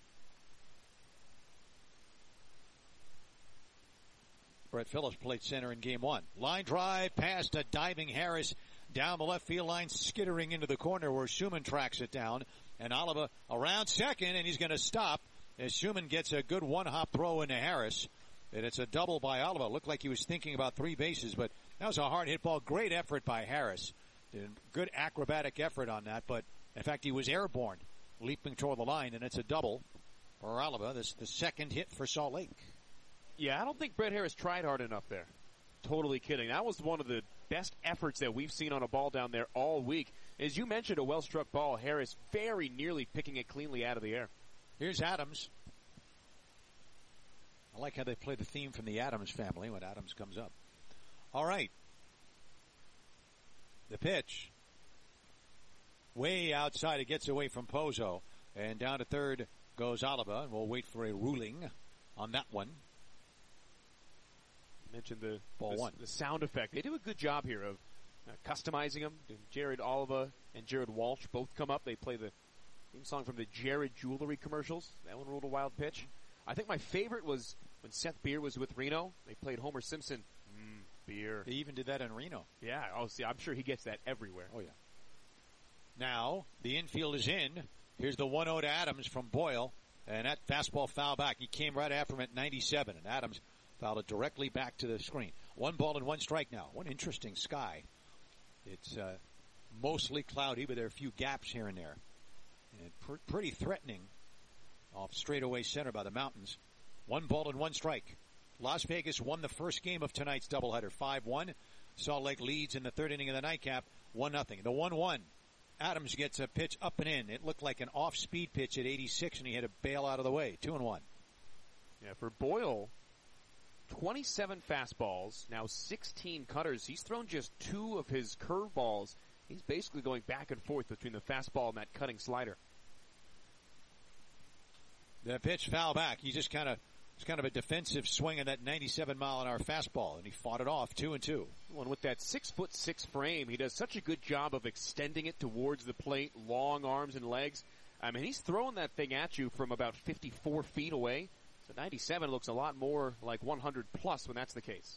Brett Phillips played center in game one. Line drive past a diving Harris down the left field line, skittering into the corner where Schumann tracks it down. And Oliva around second, and he's going to stop as Schumann gets a good one-hop throw into Harris. And it's a double by Oliva. Looked like he was thinking about three bases, but that was a hard hit ball. Great effort by Harris. Good acrobatic effort on that, but in fact he was airborne, leaping toward the line, and it's a double for Oliva. This the second hit for Salt Lake. Yeah, I don't think Brett Harris tried hard enough there. Totally kidding. That was one of the best efforts that we've seen on a ball down there all week. As you mentioned, a well-struck ball. Harris very nearly picking it cleanly out of the air. Here's Adams. I like how they play the theme from the Adams family when Adams comes up. All right. The pitch. Way outside. It gets away from Pozo. And down to third goes Oliva. And we'll wait for a ruling on that one. Mentioned the ball the, one. The sound effect. They do a good job here of uh, customizing them. Jared Oliva and Jared Walsh both come up. They play the theme song from the Jared Jewelry commercials. That one ruled a wild pitch. I think my favorite was when Seth Beer was with Reno. They played Homer Simpson. Mm, beer. They even did that in Reno. Yeah. Oh, see, I'm sure he gets that everywhere. Oh, yeah. Now, the infield is in. Here's the one oh to Adams from Boyle. And that fastball foul back. He came right after him at ninety-seven. And Adams fouled it directly back to the screen. One ball and one strike now. One interesting sky. It's uh, mostly cloudy, but there are a few gaps here and there. And pr- pretty threatening off straightaway center by the mountains. One ball and one strike. Las Vegas won the first game of tonight's doubleheader, five one. Salt Lake leads in the third inning of the nightcap, one nothing. The one one. Adams gets a pitch up and in. It looked like an off-speed pitch at eighty-six, and he had to bail out of the way. Two and one. Yeah, for Boyle, twenty-seven fastballs, now sixteen cutters. He's thrown just two of his curveballs. He's basically going back and forth between the fastball and that cutting slider. The pitch foul back. He just kind of, it's kind of a defensive swing of that ninety-seven mile an hour fastball, and he fought it off, two and two. Well, and with that six foot six frame, he does such a good job of extending it towards the plate, long arms and legs. I mean, he's throwing that thing at you from about fifty-four feet away. So ninety-seven looks a lot more like one hundred plus when that's the case.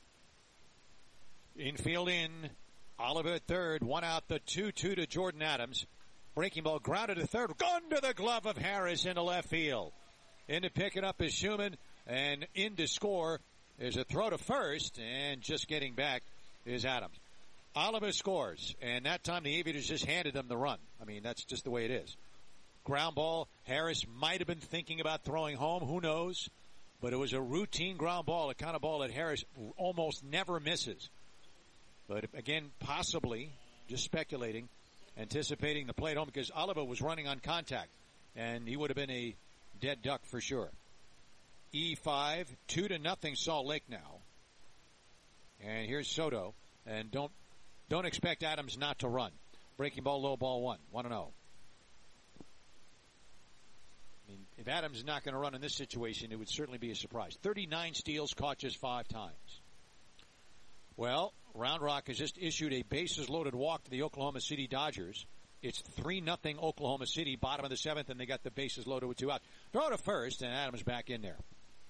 Infield in. Oliver at third. One out, the two two to Jordan Adams. Breaking ball grounded to third. Gone to the glove of Harris into left field. In to pick it up is Schumann. And in to score is a throw to first. And just getting back is Adams. Oliver scores. And that time the Aviators just handed them the run. I mean, that's just the way it is. Ground ball. Harris might have been thinking about throwing home. Who knows? But it was a routine ground ball, a kind of ball that Harris almost never misses. But again, possibly, just speculating, anticipating the play at home because Oliva was running on contact, and he would have been a dead duck for sure. E five, two to nothing Salt Lake now. And here's Soto, and don't don't expect Adams not to run. Breaking ball, low ball one. one and oh. I mean, if Adams is not going to run in this situation, it would certainly be a surprise. thirty-nine steals, caught just five times. Well, Round Rock has just issued a bases-loaded walk to the Oklahoma City Dodgers. It's three nothing Oklahoma City, bottom of the seventh, and they got the bases loaded with two out. Throw to first, and Adams back in there.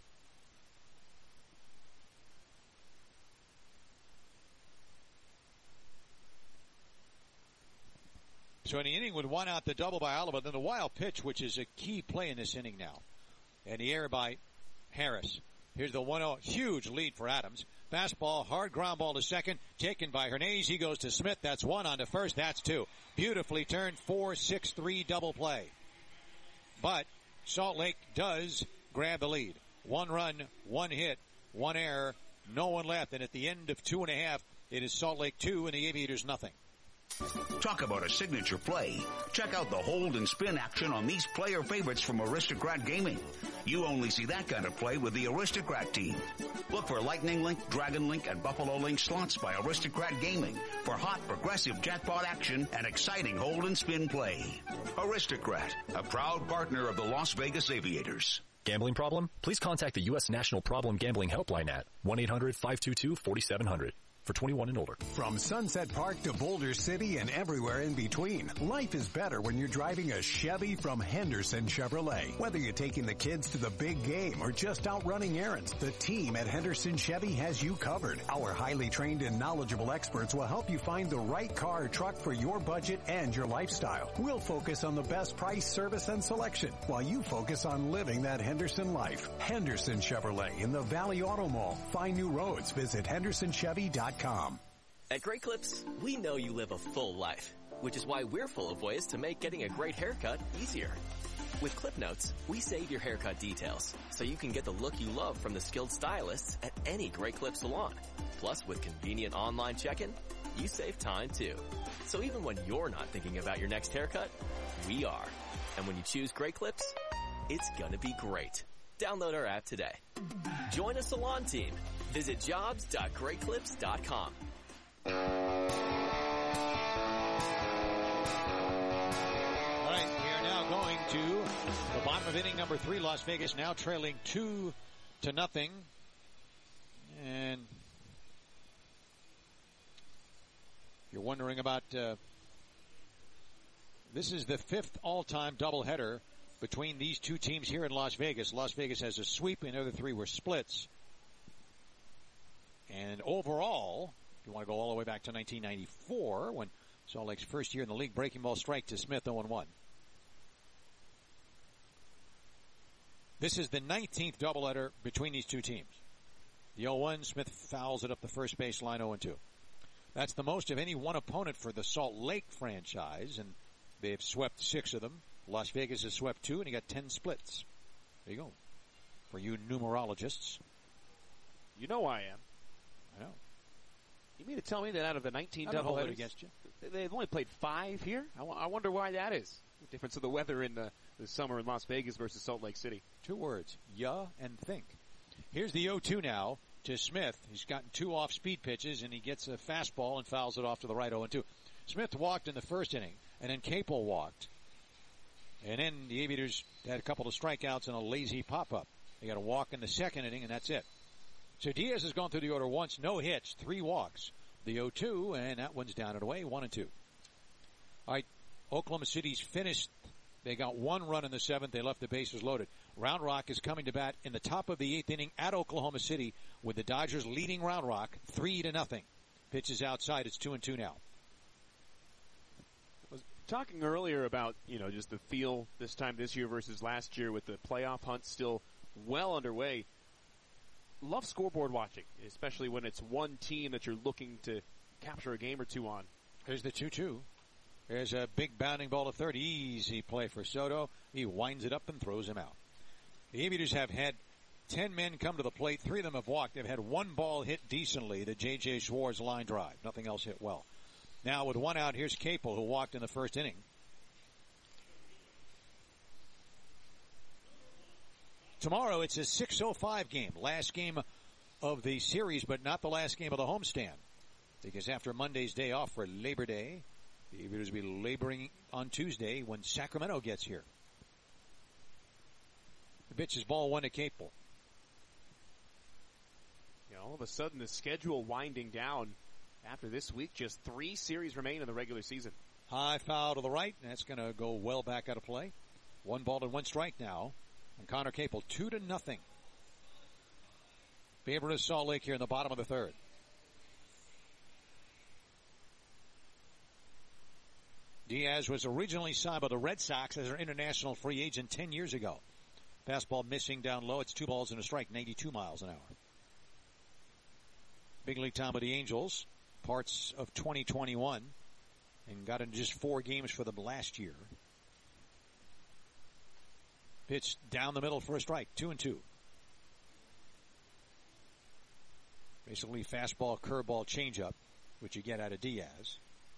So in the inning with one out, the double by Oliva, then the wild pitch, which is a key play in this inning now. And the air by Harris. Here's the one oh, huge lead for Adams. Fastball, hard ground ball to second, taken by Hernandez. He goes to Smith. That's one on to first. That's two. Beautifully turned, four six three double play. But Salt Lake does grab the lead. One run, one hit, one error, no one left. And at the end of two and a half, it is Salt Lake two and the Aviators nothing. Talk about a signature play. Check out the hold and spin action on these player favorites from Aristocrat Gaming. You only see that kind of play with the Aristocrat team. Look for Lightning Link, Dragon Link, and Buffalo Link slots by Aristocrat Gaming for hot, progressive jackpot action and exciting hold and spin play. Aristocrat, a proud partner of the Las Vegas Aviators. Gambling problem? Please contact the U S National Problem Gambling Helpline at one eight hundred five two two four seven zero zero. For twenty-one and older. From Sunset Park to Boulder City and everywhere in between, life is better when you're driving a Chevy from Henderson Chevrolet. Whether you're taking the kids to the big game or just out running errands, the team at Henderson Chevy has you covered. Our highly trained and knowledgeable experts will help you find the right car or truck for your budget and your lifestyle. We'll focus on the best price, service, and selection while you focus on living that Henderson life. Henderson Chevrolet in the Valley Auto Mall. Find new roads. Visit henderson chevy dot com. At Great Clips, we know you live a full life, which is why we're full of ways to make getting a great haircut easier. With Clip Notes, we save your haircut details, so you can get the look you love from the skilled stylists at any Great Clip salon. Plus, with convenient online check-in, you save time too. So even when you're not thinking about your next haircut, we are. And when you choose Great Clips, it's gonna be great. Download our app today. Join a salon team. Visit jobs dot great clips dot com. All right, we are now going to the bottom of inning number three. Las Vegas now trailing two to nothing. And you're wondering about, uh, this is the fifth all-time doubleheader between these two teams here in Las Vegas. Las Vegas has a sweep, and the other three were splits. And overall, if you want to go all the way back to nineteen ninety-four, when Salt Lake's first year in the league, breaking ball strike to Smith, oh and one. This is the nineteenth doubleheader between these two teams. The oh one, Smith fouls it up the first baseline, oh and two. That's the most of any one opponent for the Salt Lake franchise, and they've swept six of them. Las Vegas has swept two, and you got ten splits. There you go. For you numerologists. You know I am. I know. You mean to tell me that out of the nineteen I'm doubleheaders against you. They've only played five here? I, w- I wonder why that is. The difference of the weather in the, the summer in Las Vegas versus Salt Lake City. Two words. Yeah and think. Here's the oh two now to Smith. He's gotten two off-speed pitches, and he gets a fastball and fouls it off to the right, oh and two. Smith walked in the first inning, and then Capel walked. And then the Aviators had a couple of strikeouts and a lazy pop-up. They got a walk in the second inning, and that's it. So Diaz has gone through the order once, no hits, three walks. The oh two, and that one's down and away, one and two. All right, Oklahoma City's finished. They got one run in the seventh. They left the bases loaded. Round Rock is coming to bat in the top of the eighth inning at Oklahoma City with the Dodgers leading Round Rock three to nothing. Pitches outside. It's two and two now. I was talking earlier about, you know, just the feel this time this year versus last year with the playoff hunt still well underway. Love scoreboard watching, especially when it's one team that you're looking to capture a game or two on. Here's the two two. There's a big bounding ball to third. Easy play for Soto. He winds it up and throws him out. The Aviators have had ten men come to the plate. Three of them have walked. They've had one ball hit decently, the J J. Schwartz line drive. Nothing else hit well. Now with one out, here's Capel, who walked in the first inning. Tomorrow it's a six oh five game. Last game of the series, but not the last game of the homestand. Because after Monday's day off for Labor Day, The Aviators will be laboring on Tuesday when Sacramento gets here. The pitch is ball one to Capel. Yeah, all of a sudden the schedule winding down after this week. Just three series remain in the regular season. High foul to the right, and that's going to go well back out of play. One ball and one strike now. And Connor Capel, two to nothing. Favorite of Salt Lake here in the bottom of the third. Diaz was originally signed by the Red Sox as an international free agent ten years ago. Fastball missing down low. It's two balls and a strike, ninety-two miles an hour. Big league time with the Angels, parts of twenty twenty-one, and got into just four games for them last year. Pitch down the middle for a strike, two and two. Basically fastball, curveball, changeup, which you get out of Diaz.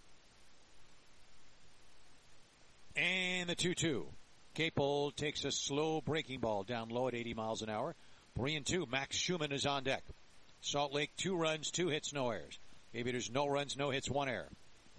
And the two two. Capel takes a slow breaking ball down low at eighty miles an hour. Three and two. Max Schumann is on deck. Salt Lake, two runs, two hits, no errors. Aviators, no runs, no hits, one error.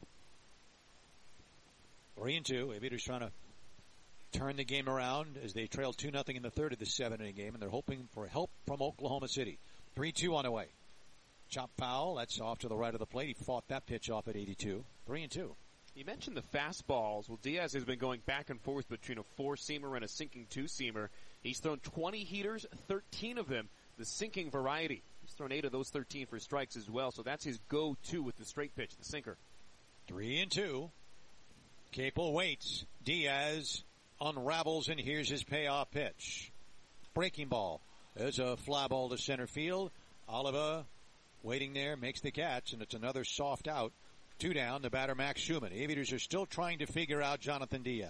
Three and two. Aviators trying to turn the game around as they trail two nothing in the third of the seven-inning game, and they're hoping for help from Oklahoma City. three two on the way. Chop foul. That's off to the right of the plate. He fought that pitch off at eighty-two. Three and two. You mentioned the fastballs. Well, Diaz has been going back and forth between a four-seamer and a sinking two-seamer. He's thrown twenty heaters, thirteen of them the sinking variety. He's thrown eight of those thirteen for strikes as well, so that's his go-to with the straight pitch, the sinker. Three and two. Capel waits. Diaz unravels, and here's his payoff pitch. Breaking ball. There's a fly ball to center field. Oliva waiting there, makes the catch, and it's another soft out. Two down, the batter Max Schumann. Aviators are still trying to figure out Jonathan Diaz.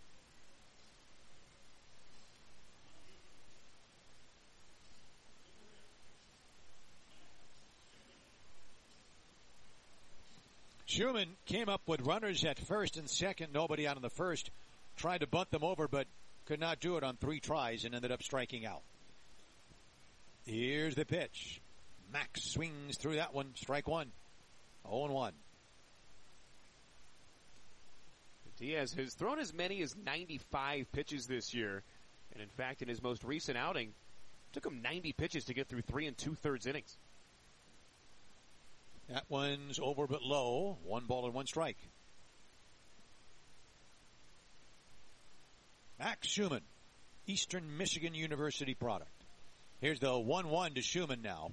Schumann came up with runners at first and second, nobody out in the first. Tried to bunt them over, but could not do it on three tries and ended up striking out. Here's the pitch. Max swings through that one. Strike one. oh and one. Diaz has thrown as many as ninety-five pitches this year. And in fact, in his most recent outing, it took him ninety pitches to get through three and two-thirds innings. That one's over but low. One ball and one strike. Max Schumann, Eastern Michigan University product. Here's the one one to Schumann now.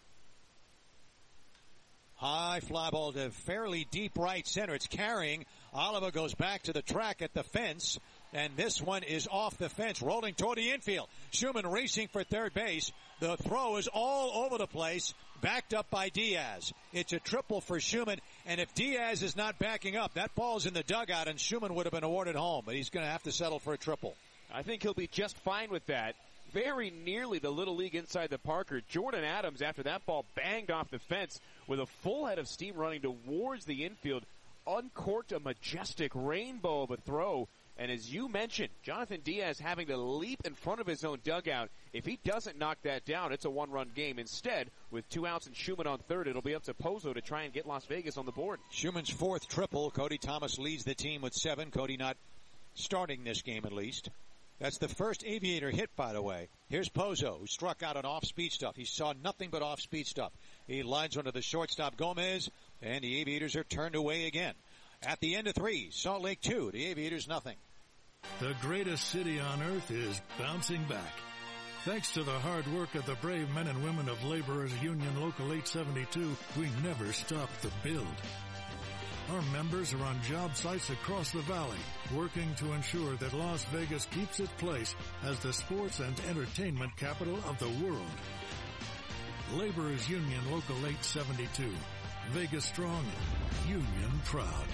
High fly ball to fairly deep right center. It's carrying. Oliva goes back to the track at the fence. And this one is off the fence, rolling toward the infield. Schumann racing for third base. The throw is all over the place, backed up by Diaz. It's a triple for Schumann. And if Diaz is not backing up, that ball's in the dugout, and Schumann would have been awarded home. But he's going to have to settle for a triple. I think he'll be just fine with that. Very nearly the Little League inside the Parker. Jordan Adams, after that ball banged off the fence with a full head of steam running towards the infield, uncorked a majestic rainbow of a throw. And as you mentioned, Jonathan Diaz having to leap in front of his own dugout. If he doesn't knock that down, it's a one-run game. Instead, with two outs and Schumann on third, it'll be up to Pozo to try and get Las Vegas on the board. Schumann's fourth triple. Cody Thomas leads the team with seven. Cody not starting this game at least. That's the first Aviator hit, by the way. Here's Pozo, who struck out on off-speed stuff. He saw nothing but off-speed stuff. He lines one to the shortstop, Gomez, and the Aviators are turned away again. At the end of three, Salt Lake two, the Aviators nothing. The greatest city on earth is bouncing back. Thanks to the hard work of the brave men and women of Laborers Union Local eight seventy-two, we never stop the build. Our members are on job sites across the valley, working to ensure that Las Vegas keeps its place as the sports and entertainment capital of the world. Laborers Union Local eight seventy-two. Vegas strong, union proud.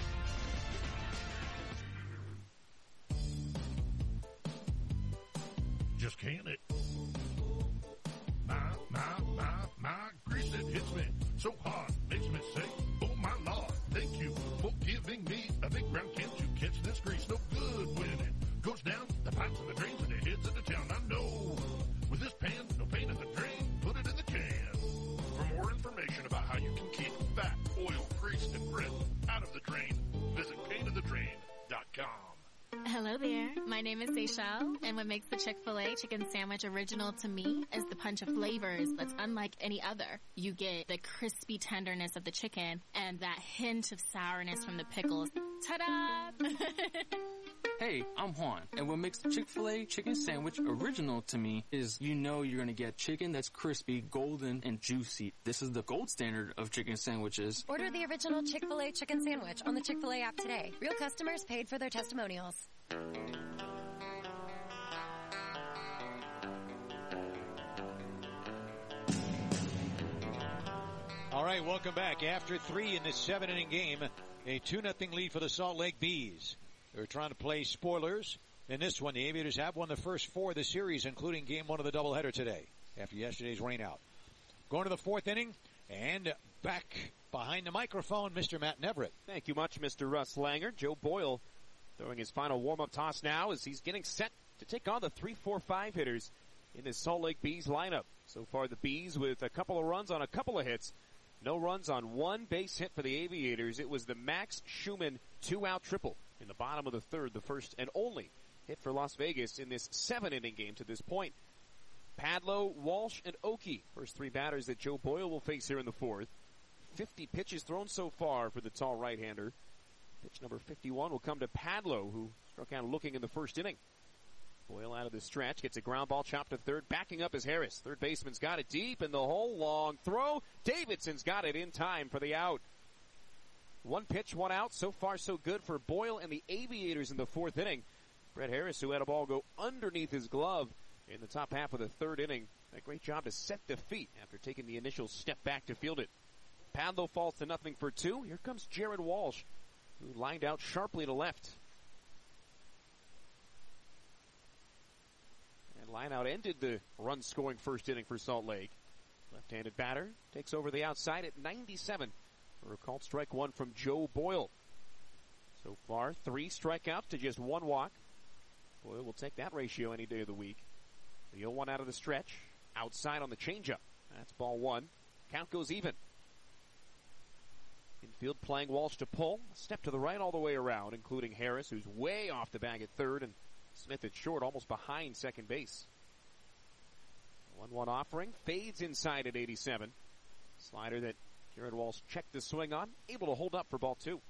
Just can it. My, my, my, my, grease it hits me so hard, makes me say, oh my Lord, thank you for giving me a big brown can to catch this grease. No good when it goes down the pipes and the drains and the heads of the town. I know with this pan, no pain in the drain, put it in the can. For more information about how you can keep fat, oil, grease, and bread out of the drain, visit pan My name is Seychelle, and what makes the Chick-fil-A chicken sandwich original to me is the punch of flavors that's unlike any other. You get the crispy tenderness of the chicken and that hint of sourness from the pickles. Ta-da! Hey, I'm Juan, and what makes the Chick-fil-A chicken sandwich original to me is you know you're gonna get chicken that's crispy, golden, and juicy. This is the gold standard of chicken sandwiches. Order the original Chick-fil-A chicken sandwich on the Chick-fil-A app today. Real customers paid for their testimonials. All right, welcome back. After three in this seven-inning game, a two nothing lead for the Salt Lake Bees. They're trying to play spoilers. In this one, the Aviators have won the first four of the series, including game one of the doubleheader today, after yesterday's rainout. Going to the fourth inning, and back behind the microphone, Mister Matt Neverett. Thank you much, Mister Russ Langer. Joe Boyle throwing his final warm-up toss now as he's getting set to take on the three four five hitters in this Salt Lake Bees lineup. So far, the Bees with a couple of runs on a couple of hits. No runs on one base hit for the Aviators. It was the Max Schumann two-out triple in the bottom of the third, the first and only hit for Las Vegas in this seven-inning game to this point. Padlo, Walsh, and Oki, first three batters that Joe Boyle will face here in the fourth. fifty pitches thrown so far for the tall right-hander. Pitch number fifty-one will come to Padlo, who struck out looking in the first inning. Boyle out of the stretch, gets a ground ball chopped to third, backing up is Harris. Third baseman's got it deep in the hole, long throw. Davidson's got it in time for the out. One pitch, one out. So far, so good for Boyle and the Aviators in the fourth inning. Brett Harris, who had a ball go underneath his glove in the top half of the third inning. A great job to set the feet after taking the initial step back to field it. Padlo falls to nothing for two. Here comes Jared Walsh, who lined out sharply to left. And line out ended the run-scoring first inning for Salt Lake. Left-handed batter takes over the outside at ninety-seven. For a called strike one from Joe Boyle. So far, three strikeouts to just one walk. Boyle will take that ratio any day of the week. The oh one out of the stretch. Outside on the changeup. That's ball one. Count goes even. Infield playing Walsh to pull. A step to the right all the way around, including Harris, who's way off the bag at third, and Smith at short, almost behind second base. one one offering. Fades inside at eighty-seven. Slider that Jared Walsh checked the swing on. Able to hold up for ball two.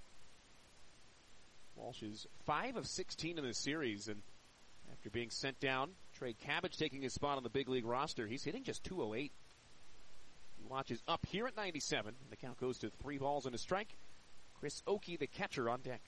Walsh is five of sixteen in this series, and after being sent down, Trey Cabbage taking his spot on the big league roster, he's hitting just two oh eight. He watches up here at ninety-seven, and the count goes to three balls and a strike. Chris Oki, the catcher, on deck.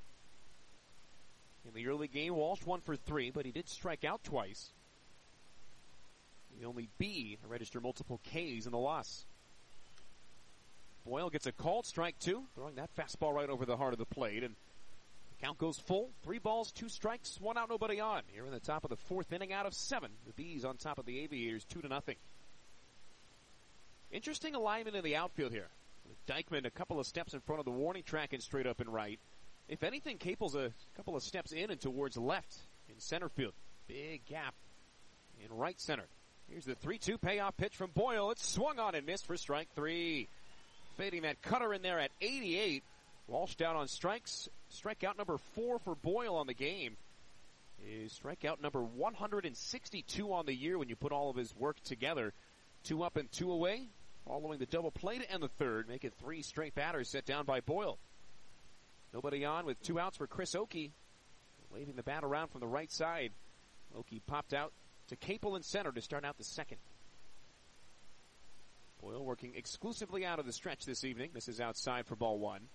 In the early game, Walsh one for three, but he did strike out twice. The only B to register multiple Ks in the loss. Boyle gets a called strike two, throwing that fastball right over the heart of the plate, and the count goes full. Three balls, two strikes, one out, nobody on. Here in the top of the fourth inning out of seven. The Bees on top of the Aviators, two to nothing. Interesting alignment in the outfield here. With Dykman a couple of steps in front of the warning track and straight up and right. If anything, Capel's a couple of steps in and towards left in center field. Big gap in right center. Here's the three two payoff pitch from Boyle. It's swung on and missed for strike three. Fading that cutter in there at eighty-eight. Walsh down on strikes. Strikeout number four for Boyle on the game is strikeout number one hundred sixty-two on the year when you put all of his work together. Two up and two away. Following the double play to end the third. Make it three straight batters set down by Boyle. Nobody on with two outs for Chris Oki. Waving the bat around from the right side. Oki popped out to Capel in center to start out the second. Boyle working exclusively out of the stretch this evening. This is outside for ball one.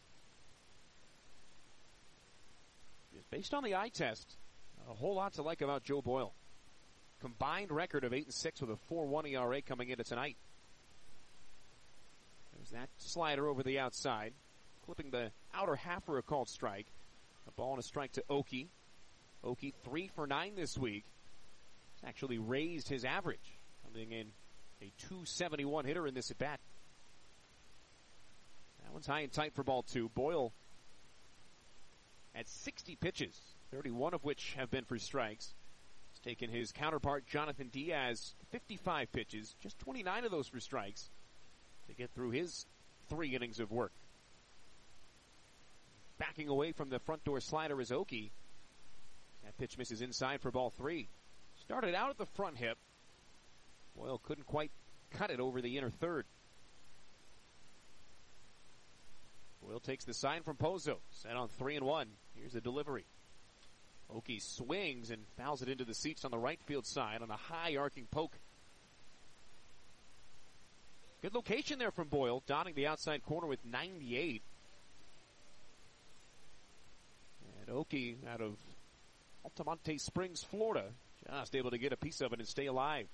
Based on the eye test, a whole lot to like about Joe Boyle. Combined record of eight and six with a four one E R A coming into tonight. There's that slider over the outside, clipping the outer half for a called strike. A ball and a strike to Oki. Oki three for nine this week. He's actually raised his average, coming in a two seventy-one hitter in this at bat. That one's high and tight for ball two. Boyle at sixty pitches, thirty-one of which have been for strikes. He's taken his counterpart Jonathan Diaz fifty-five pitches, just twenty-nine of those for strikes, to get through his three innings of work. Backing away from the front door slider is Oki. That pitch misses inside for ball three. Started out at the front hip. Boyle couldn't quite cut it over the inner third. Boyle takes the sign from Pozo. Set on three and one. Here's the delivery. Oki swings and fouls it into the seats on the right field side on a high arcing poke. Good location there from Boyle, dotting the outside corner with ninety-eight. And Oki out of Altamonte Springs, Florida, just able to get a piece of it and stay alive.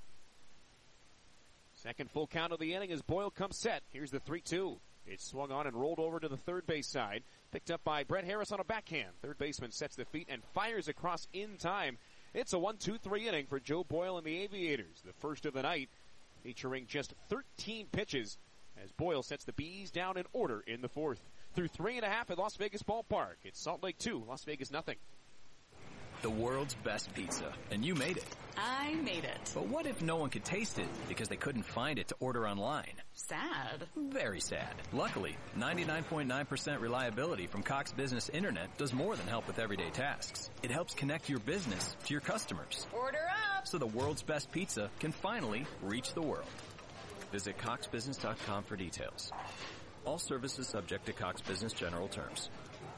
Second full count of the inning as Boyle comes set. Here's the three two. It's swung on and rolled over to the third base side. Picked up by Brett Harris on a backhand. Third baseman sets the feet and fires across in time. It's a one two three inning for Joe Boyle and the Aviators. The first of the night, featuring just thirteen pitches as Boyle sets the Bees down in order in the fourth. Through three and a half at Las Vegas Ballpark. It's Salt Lake two, Las Vegas nothing. The world's best pizza, and you made it. I made it. But what if no one could taste it because they couldn't find it to order online? Sad. Very sad. Luckily, ninety-nine point nine percent reliability from Cox Business Internet does more than help with everyday tasks. It helps connect your business to your customers. Order up! So the world's best pizza can finally reach the world. Visit cox business dot com for details. All services subject to Cox Business General terms.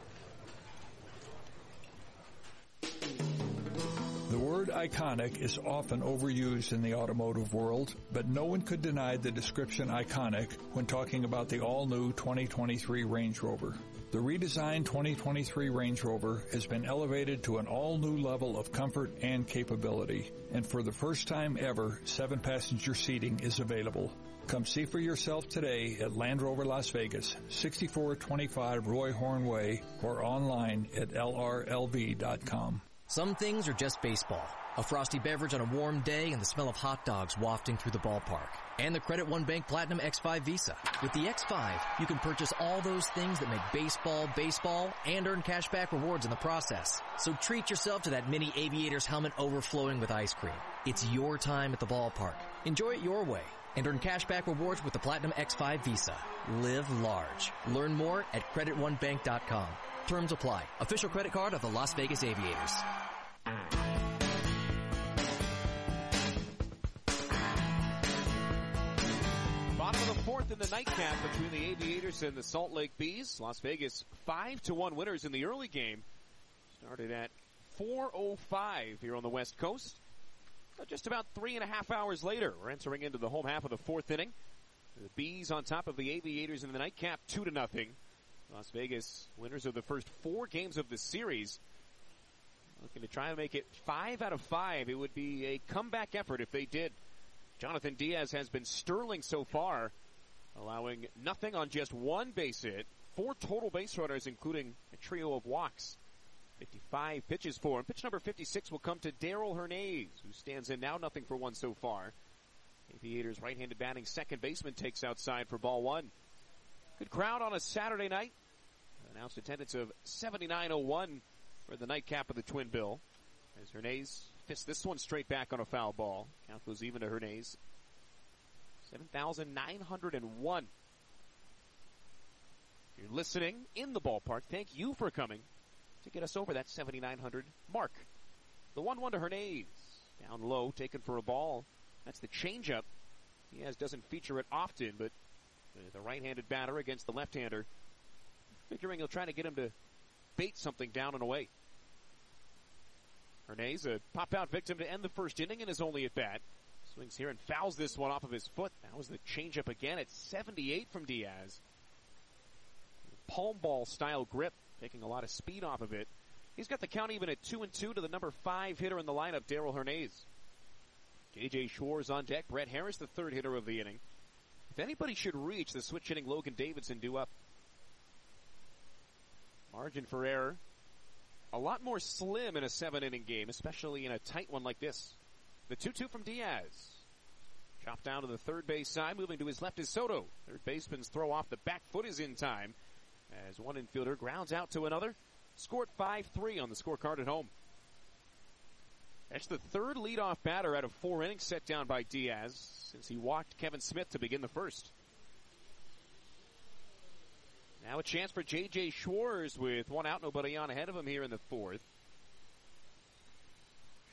The word iconic is often overused in the automotive world, but no one could deny the description iconic when talking about the all-new twenty twenty-three Range Rover. The redesigned twenty twenty-three Range Rover has been elevated to an all-new level of comfort and capability, and for the first time ever, seven-passenger seating is available. Come see for yourself today at Land Rover Las Vegas, sixty-four twenty-five Roy Horn Way, or online at L R L V dot com. Some things are just baseball. A frosty beverage on a warm day and the smell of hot dogs wafting through the ballpark. And the Credit One Bank Platinum X five Visa. With the X five, you can purchase all those things that make baseball, baseball, and earn cashback rewards in the process. So treat yourself to that mini Aviators helmet overflowing with ice cream. It's your time at the ballpark. Enjoy it your way. And earn cashback rewards with the Platinum X five Visa. Live large. Learn more at credit one bank dot com. Terms apply. Official credit card of the Las Vegas Aviators. Bottom of the fourth in the nightcap between the Aviators and the Salt Lake Bees. Las Vegas five to one winners in the early game. Started at four oh five here on the West Coast. Just about three and a half hours later, we're entering into the home half of the fourth inning. The Bees on top of the Aviators in the nightcap, two to nothing. Las Vegas winners of the first four games of the series. Looking to try and make it five out of five. It would be a comeback effort if they did. Jonathan Diaz has been sterling so far, allowing nothing on just one base hit. Four total base runners, including a trio of walks. fifty-five pitches for him. Pitch number fifty-six will come to Darryl Hernandez, who stands in now, nothing for one so far. Aviators right-handed batting second baseman takes outside for ball one. Good crowd on a Saturday night. Announced attendance of seventy-nine oh one for the nightcap of the Twin Bill. As Hernandez fists this one straight back on a foul ball. Count goes even to Hernandez. seven thousand nine hundred one. If you're listening in the ballpark, thank you for coming to get us over that seventy-nine hundred mark. The one one to Hernandez. Down low, taken for a ball. That's the changeup. Diaz doesn't feature it often, but the right-handed batter against the left-hander, figuring he'll try to get him to bait something down and away. Hernandez, a pop-out victim to end the first inning in his only at-bat. Swings here and fouls this one off of his foot. That was the changeup again at seventy-eight from Diaz. Palm ball style grip, taking a lot of speed off of it. He's got the count even at two and two to the number five hitter in the lineup, Darryl Hernandez. J J Schwartz on deck. Brett Harris, the third hitter of the inning. If anybody should reach, the switch hitting Logan Davidson due up. Margin for error a lot more slim in a seven-inning game, especially in a tight one like this. The two two from Diaz. Chopped down to the third base side, moving to his left is Soto. Third baseman's throw off the back foot is in time, as one infielder grounds out to another. Scored five three on the scorecard at home. That's the third leadoff batter out of four innings set down by Diaz since he walked Kevin Smith to begin the first. Now a chance for J J Schwartz with one out, nobody on ahead of him here in the fourth.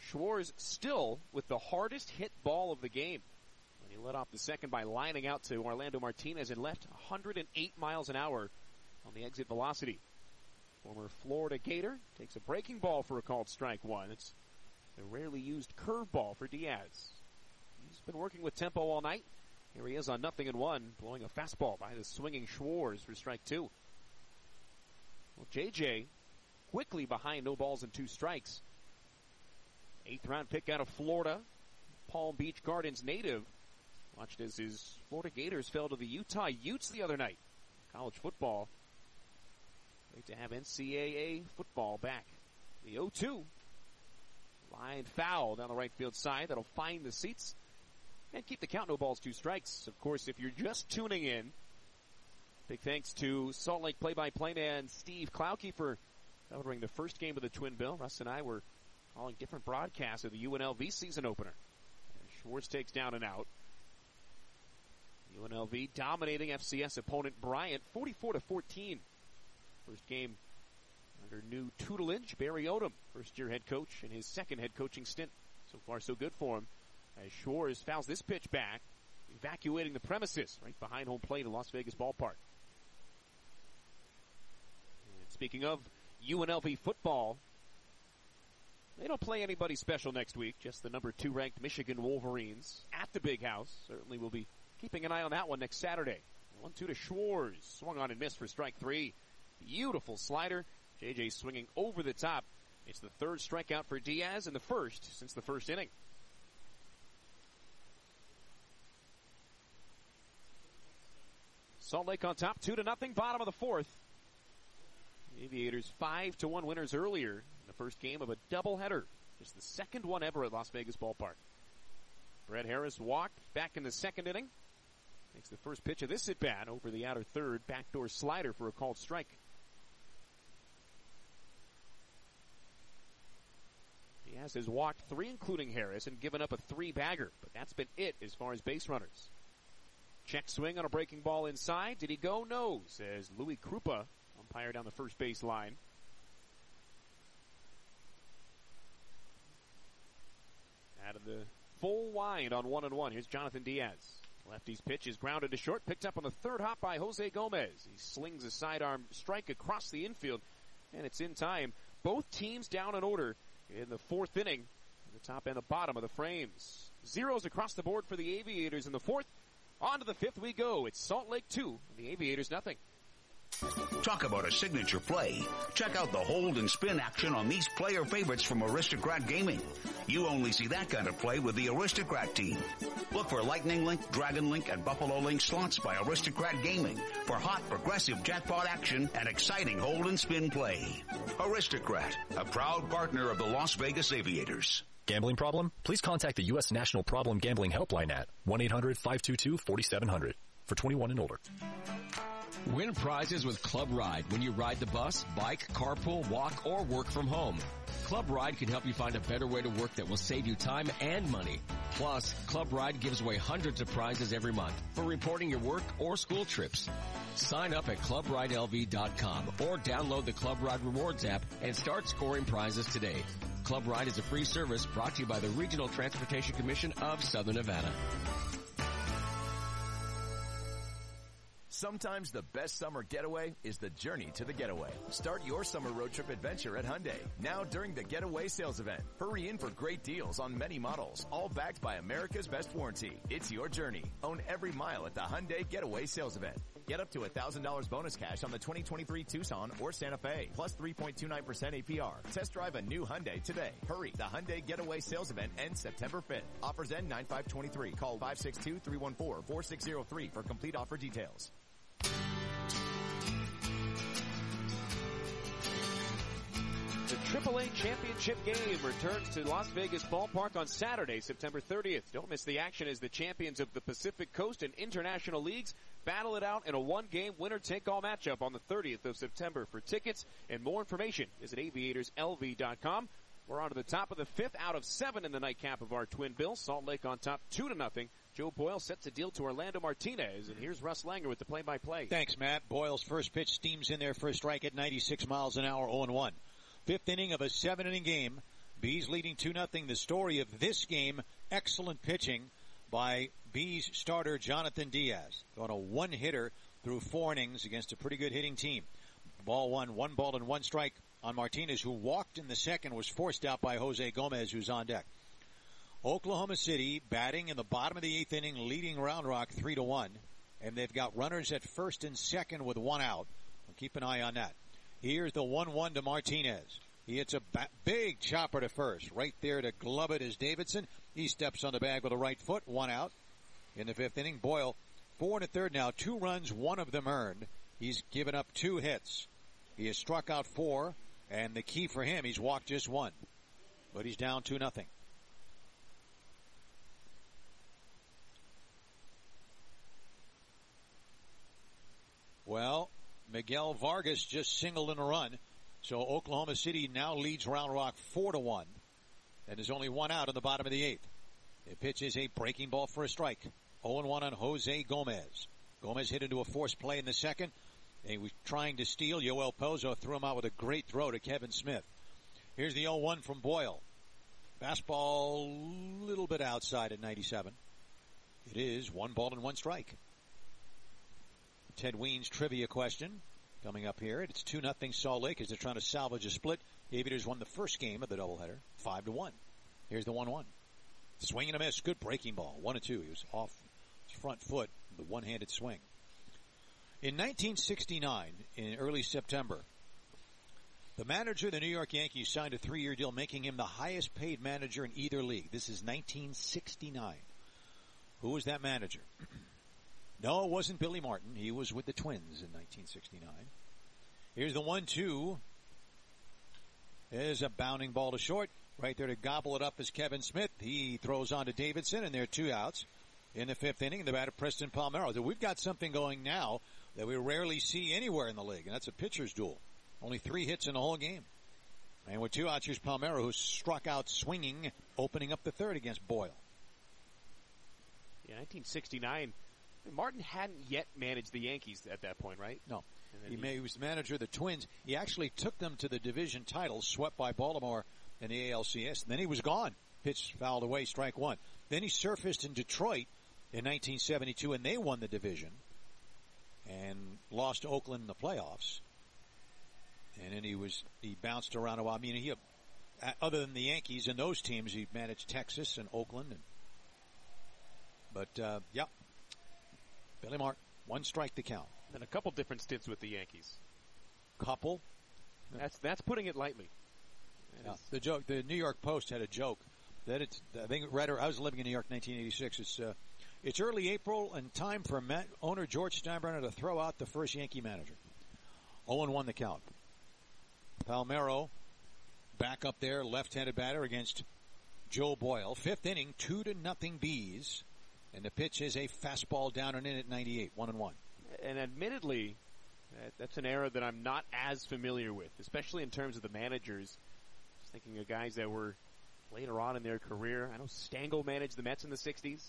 Schwartz still with the hardest hit ball of the game. When he led off the second by lining out to Orlando Martinez and left one hundred eight miles an hour on the exit velocity. Former Florida Gator takes a breaking ball for a called strike one. It's a rarely used curveball for Diaz. He's been working with tempo all night. Here he is on nothing and one, blowing a fastball by the swinging Schwartz for strike two. Well, J J quickly behind no balls and two strikes. Eighth round pick out of Florida. Palm Beach Gardens native. Watched as his Florida Gators fell to the Utah Utes the other night. College football. Great to have N C double A football back. The oh two. Line foul down the right field side. That'll find the seats and keep the count. No balls, two strikes. Of course, if you're just tuning in, big thanks to Salt Lake play-by-play man Steve Klauke for covering the first game of the Twin Bill. Russ and I were calling different broadcasts of the U N L V season opener. And Schwartz takes down and out. U N L V dominating F C S opponent Bryant forty-four to fourteen. First game under new tutelage, Barry Odom, first-year head coach, and his second head coaching stint. So far, so good for him. As Schwartz fouls this pitch back, evacuating the premises right behind home plate in Las Vegas Ballpark. And speaking of U N L V football, they don't play anybody special next week, just the number two ranked Michigan Wolverines at the Big House. Certainly we'll be keeping an eye on that one next Saturday. one two to Schwartz, swung on and missed for strike three. Beautiful slider. J J swinging over the top. It's the third strikeout for Diaz and the first since the first inning. Salt Lake on top, two to nothing, bottom of the fourth. The Aviators five to one winners earlier in the first game of a doubleheader. Just the second one ever at Las Vegas Ballpark. Brett Harris walked back in the second inning. Makes the first pitch of this at-bat over the outer third, backdoor slider for a called strike. Diaz has walked three, including Harris, and given up a three-bagger, but that's been it as far as base runners. Check swing on a breaking ball inside. Did he go? No, says Louis Krupa, umpire down the first base line. Out of the full wind on one and one. Here's Jonathan Diaz. Lefty's pitch is grounded to short, picked up on the third hop by Jose Gomez. He slings a sidearm strike across the infield, and it's in time. Both teams down in order in the fourth inning, the top and the bottom of the frames. Zeros across the board for the Aviators in the fourth. On to the fifth we go. It's Salt Lake two, and the Aviators nothing. Talk about a signature play. Check out the hold and spin action on these player favorites from Aristocrat Gaming. You only see that kind of play with the Aristocrat team. Look for Lightning Link, Dragon Link, and Buffalo Link slots by Aristocrat Gaming for hot, progressive jackpot action and exciting hold and spin play. Aristocrat, a proud partner of the Las Vegas Aviators. Gambling problem? Please contact the U S National Problem Gambling Helpline at one eight hundred five two two four seven zero zero for twenty-one and older. Win prizes with Club Ride when you ride the bus, bike, carpool, walk, or work from home. Club Ride can help you find a better way to work that will save you time and money. Plus, Club Ride gives away hundreds of prizes every month for reporting your work or school trips. Sign up at club ride L V dot com or download the Club Ride Rewards app and start scoring prizes today. Club Ride is a free service brought to you by the Regional Transportation Commission of Southern Nevada. Sometimes the best summer getaway is the journey to the getaway. Start your summer road trip adventure at Hyundai, now during the Getaway Sales Event. Hurry in for great deals on many models, all backed by America's Best Warranty. It's your journey. Own every mile at the Hyundai Getaway Sales Event. Get up to one thousand dollars bonus cash on the twenty twenty-three Tucson or Santa Fe, plus three point two nine percent A P R. Test drive a new Hyundai today. Hurry, the Hyundai Getaway Sales Event ends September fifth. Offers end nine five twenty-three. Call five six two, three one four, four six zero three for complete offer details. The triple A championship game returns to Las Vegas Ballpark on Saturday, September thirtieth. Don't miss the action as the champions of the Pacific Coast and International Leagues battle it out in a one-game winner-take-all matchup on the thirtieth of September. For tickets and more information, visit aviators L V dot com. We're on to the top of the fifth out of seven in the nightcap of our Twin Bill. Salt Lake on top, two to nothing. Joe Boyle sets a deal to Orlando Martinez, and here's Russ Langer with the play-by-play. Thanks, Matt. Boyle's first pitch steams in there for a strike at ninety-six miles an hour, oh and one. Fifth inning of a seven-inning game Bees leading two nothing. The story of this game, excellent pitching by Bees starter Jonathan Diaz. On a one-hitter through four innings against a pretty good hitting team. Ball one, one ball and one strike on Martinez, who walked in the second, was forced out by Jose Gomez, who's on deck. Oklahoma City batting in the bottom of the eighth inning, leading Round Rock three to one. And they've got runners at first and second with one out. We'll keep an eye on that. Here's the one one to Martinez. He hits a ba- big chopper to first. Right there to glove it is Davidson. He steps on the bag with a right foot. One out in the fifth inning. Boyle, four and a third now. Two runs, one of them earned. He's given up two hits. He has struck out four, and the key for him, he's walked just one. But he's down two nothing. Well, Miguel Vargas just singled in a run. So Oklahoma City now leads Round Rock four to one. And there's only one out in the bottom of the eighth. The pitch is a breaking ball for a strike. oh and one on Jose Gomez. Gomez hit into a forced play in the second. He was trying to steal. Yoel Pozo threw him out with a great throw to Kevin Smith. Here's the oh one from Boyle. Fastball a little bit outside at ninety-seven. It is one ball and one strike. Ted Ween's trivia question coming up here. It's two nothing Salt Lake as they're trying to salvage a split. The Aviators won the first game of the doubleheader, five to one. Here's the one one. Swing and a miss. Good breaking ball. one and two. He was off his front foot, the one-handed swing. In nineteen sixty-nine, in early September, the manager of the New York Yankees signed a three-year deal, making him the highest-paid manager in either league. This is nineteen sixty-nine. Who was that manager? No, it wasn't Billy Martin. He was with the Twins in nineteen sixty-nine. Here's the one two. There's a bounding ball to short. Right there to gobble it up is Kevin Smith. He throws on to Davidson, and there are two outs in the fifth inning. The batter, Preston Palmeiro. So we've got something going now that we rarely see anywhere in the league, and that's a pitcher's duel. Only three hits in the whole game. And with two outs, here's Palmeiro, who struck out swinging, opening up the third against Boyle. Yeah, nineteen sixty-nine. Martin hadn't yet managed the Yankees at that point, right? No. He, he was manager of the Twins. He actually took them to the division title, swept by Baltimore in the A L C S. And then he was gone. Pitch fouled away, strike one. Then he surfaced in Detroit in nineteen seventy-two, and they won the division and lost to Oakland in the playoffs. And then he was he bounced around a while. I mean, he, other than the Yankees and those teams, he managed Texas and Oakland. And, but, uh, yeah. Billy Martin, one strike to count. And a couple different stints with the Yankees. Couple? That's that's putting it lightly. Yeah. The joke, the New York Post had a joke that it's. I think read I was living in New York, in nineteen eighty-six. It's uh, it's early April and time for Met owner George Steinbrenner to throw out the first Yankee manager. oh and one the count. Palmeiro back up there, left-handed batter against Joe Boyle. Fifth inning, two to nothing Bees. And the pitch is a fastball down and in at ninety-eight, one and one. And admittedly, that's an era that I'm not as familiar with, especially in terms of the managers. Just thinking of guys that were later on in their career. I know Stengel managed the Mets in the sixties.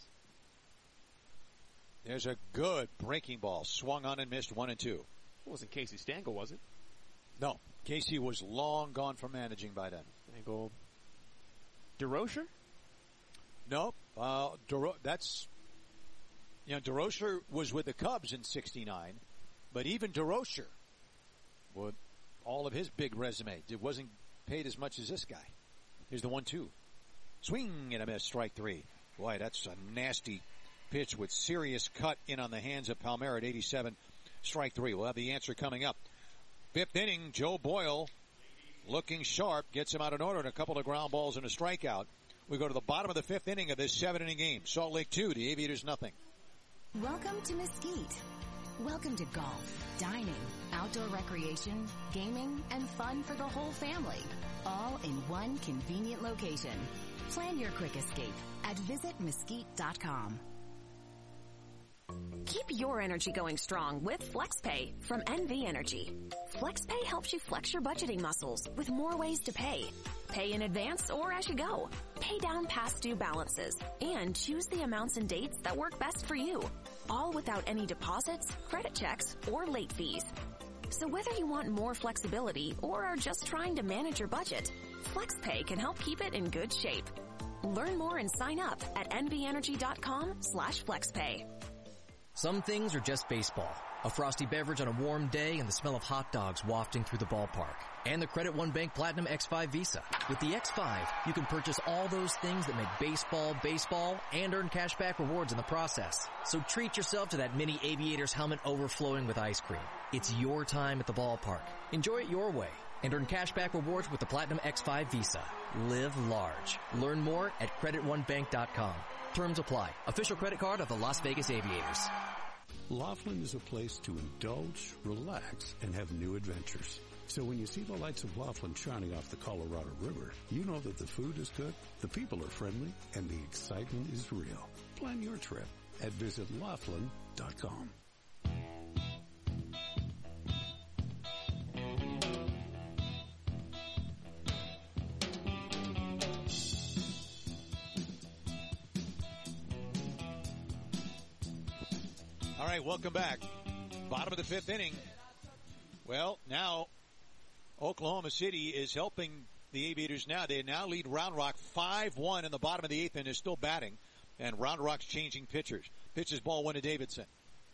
There's a good breaking ball. Swung on and missed, one and two. It wasn't Casey Stengel, was it? No. Casey was long gone from managing by then. Stengel. DeRocher? No. Uh, DeRo- that's... You know, DeRocher was with the Cubs in sixty-nine, but even DeRocher, with all of his big resume, it wasn't paid as much as this guy. Here's the one two. Swing and a miss, strike three. Boy, that's a nasty pitch with serious cut in on the hands of Palmeiro at eighty-seven, strike three. We'll have the answer coming up. Fifth inning, Joe Boyle looking sharp, gets him out in order, and a couple of ground balls and a strikeout. We go to the bottom of the fifth inning of this seven-inning game. Salt Lake two, the Aviators nothing. Welcome to Mesquite. Welcome to golf, dining, outdoor recreation, gaming, and fun for the whole family. All in one convenient location. Plan your quick escape at visit mesquite dot com. Keep your energy going strong with FlexPay from N V Energy. FlexPay helps you flex your budgeting muscles with more ways to pay. Pay in advance or as you go. Pay down past due balances and choose the amounts and dates that work best for you. All without any deposits, credit checks, or late fees. So whether you want more flexibility or are just trying to manage your budget, FlexPay can help keep it in good shape. Learn more and sign up at nvenergy.com slash FlexPay. Some things are just baseball. A frosty beverage on a warm day and the smell of hot dogs wafting through the ballpark. And the Credit One Bank Platinum X five Visa. With the X five, you can purchase all those things that make baseball, baseball, and earn cashback rewards in the process. So treat yourself to that mini Aviators helmet overflowing with ice cream. It's your time at the ballpark. Enjoy it your way. And earn cashback rewards with the Platinum X five Visa. Live large. Learn more at credit one bank dot com. Terms apply. Official credit card of the Las Vegas Aviators. Laughlin is a place to indulge, relax, and have new adventures. So when you see the lights of Laughlin shining off the Colorado River, you know that the food is good, the people are friendly, and the excitement is real. Plan your trip at visit laughlin dot com. All right, welcome back. Bottom of the fifth inning. Well, now Oklahoma City is helping the Aviators now. They now lead Round Rock five one in the bottom of the eighth and is still batting. And Round Rock's changing pitchers. Pitches ball one to Davidson.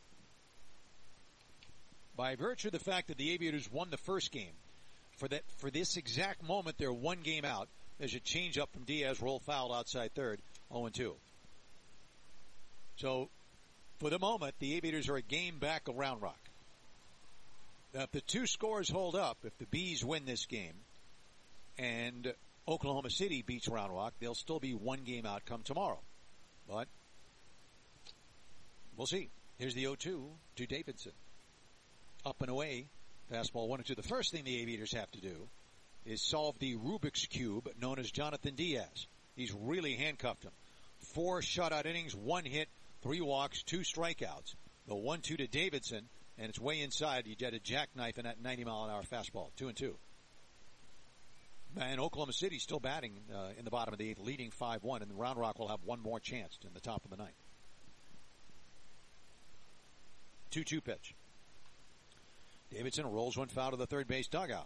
By virtue of the fact that the Aviators won the first game, for that for this exact moment, they're one game out. There's a change up from Diaz, roll foul outside third, oh and two. So, for the moment, the Aviators are a game back of Round Rock. Now, if the two scores hold up, if the Bees win this game, and Oklahoma City beats Round Rock, they'll still be one game out come tomorrow. But, we'll see. Here's the oh two to Davidson. Up and away, fastball one and two. The first thing the Aviators have to do is solve the Rubik's Cube known as Jonathan Diaz. He's really handcuffed him. Four shutout innings, one hit, three walks, two strikeouts. The one two to Davidson, and it's way inside. You get a jackknife in that ninety mile an hour fastball. Two and two. And Oklahoma City still batting uh, in the bottom of the eighth, leading five one, and Round Rock will have one more chance in the top of the ninth. two two pitch. Davidson rolls one foul to the third base dugout.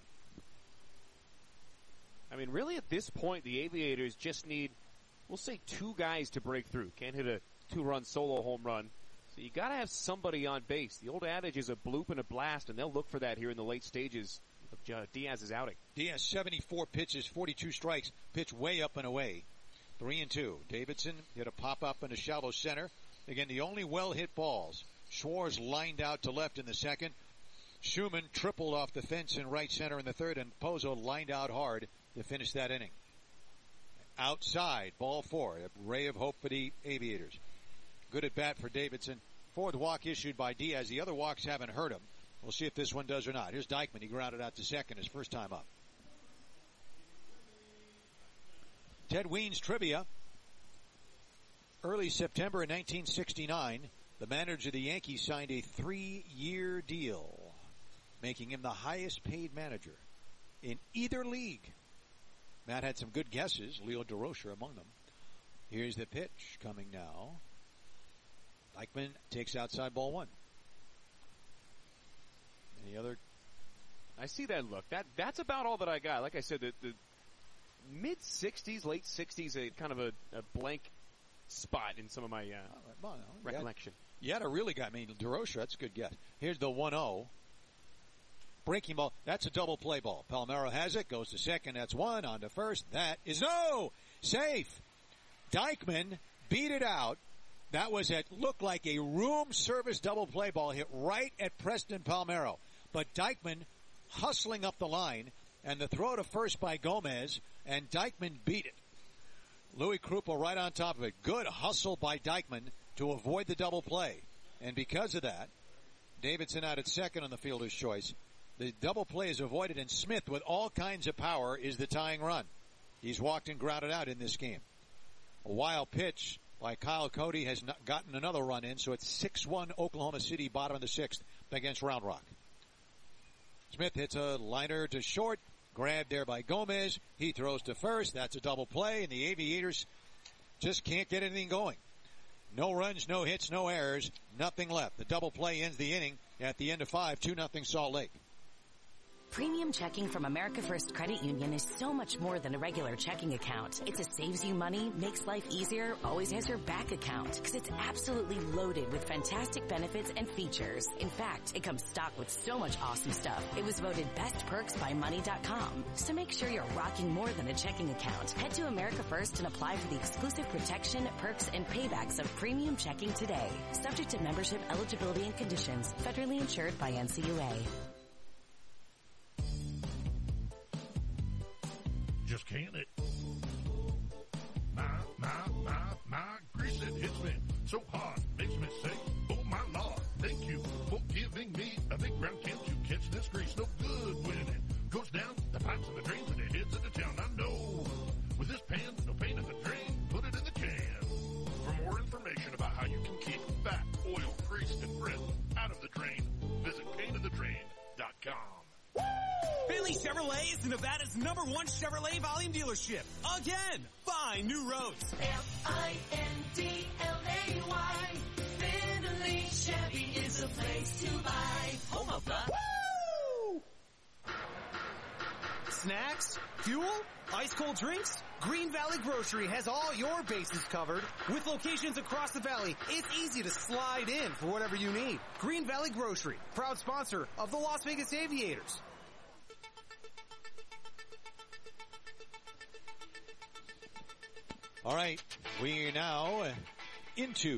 I mean, really at this point, the Aviators just need, we'll say, two guys to break through. Can't hit a two-run solo home run. So you got to have somebody on base. The old adage is a bloop and a blast, and they'll look for that here in the late stages of Diaz's outing. Diaz, seventy-four pitches, forty-two strikes, pitch way up and away. Three and two. Davidson hit a pop-up in a shallow center. Again, the only well-hit balls. Schwartz lined out to left in the second. Schumann tripled off the fence in right center in the third, and Pozo lined out hard to finish that inning. Outside, ball four. A ray of hope for the Aviators. Good at bat for Davidson. Fourth walk issued by Diaz. The other walks haven't hurt him. We'll see if this one does or not. Here's Dykman. He grounded out to second his first time up. Ted Weins trivia. Early September in nineteen sixty-nine, the manager of the Yankees signed a three-year deal, making him the highest paid manager in either league. Matt had some good guesses, Leo DeRocher among them. Here's the pitch coming now. Dykman takes outside ball one. Any other? I see that look. That That's about all that I got. Like I said, the, the mid-sixties, late sixties, a kind of a, a blank spot in some of my uh, well, no, recollection. You had, you had a really guy. I mean, DeRocher, that's a good guess. Here's the one oh. Breaking ball. That's a double play ball. Palmeiro has it. Goes to second. That's one. On to first. That is no. Safe. Dykman beat it out. That was it. Looked like a room service double play ball hit right at Preston Palmeiro. But Dykman hustling up the line, and the throw to first by Gomez, and Dykman beat it. Louis Krupa right on top of it. Good hustle by Dykman to avoid the double play. And because of that, Davidson out at second on the fielder's choice. The double play is avoided, and Smith, with all kinds of power, is the tying run. He's walked and grounded out in this game. A wild pitch by Kyle Cody has not gotten another run in, so it's six one Oklahoma City, bottom of the sixth, against Round Rock. Smith hits a liner to short, grabbed there by Gomez. He throws to first. That's a double play, and the Aviators just can't get anything going. No runs, no hits, no errors, nothing left. The double play ends the inning at the end of five, two nothing Salt Lake. Premium checking from America First Credit Union is so much more than a regular checking account. It's a saves you money, makes life easier, always has your back account, because it's absolutely loaded with fantastic benefits and features. In fact, it comes stocked with so much awesome stuff. It was voted Best Perks by Money dot com. So make sure you're rocking more than a checking account. Head to America First and apply for the exclusive protection, perks, and paybacks of premium checking today. Subject to membership, eligibility, and conditions. Federally insured by N C U A. Just can it. My, my, my, my, grease it hits me so hard, makes me say, oh my Lord, thank you for giving me a big round can to catch this grease. No good when it goes down the pipes and the drains and it hits into town. I know with this pan, no pain in the drain, put it in the can. For more information about how you can keep fat, oil, grease, and grit out of the drain, visit pain in the drain dot com. Finley Chevrolet is Nevada's number one Chevrolet volume dealership. Again, find new roads. F I N D L A Y. Finley Chevy is a place to buy. Home of the... Woo! Snacks? Fuel? Ice cold drinks? Green Valley Grocery has all your bases covered. With locations across the valley, it's easy to slide in for whatever you need. Green Valley Grocery, proud sponsor of the Las Vegas Aviators. All right, we are now into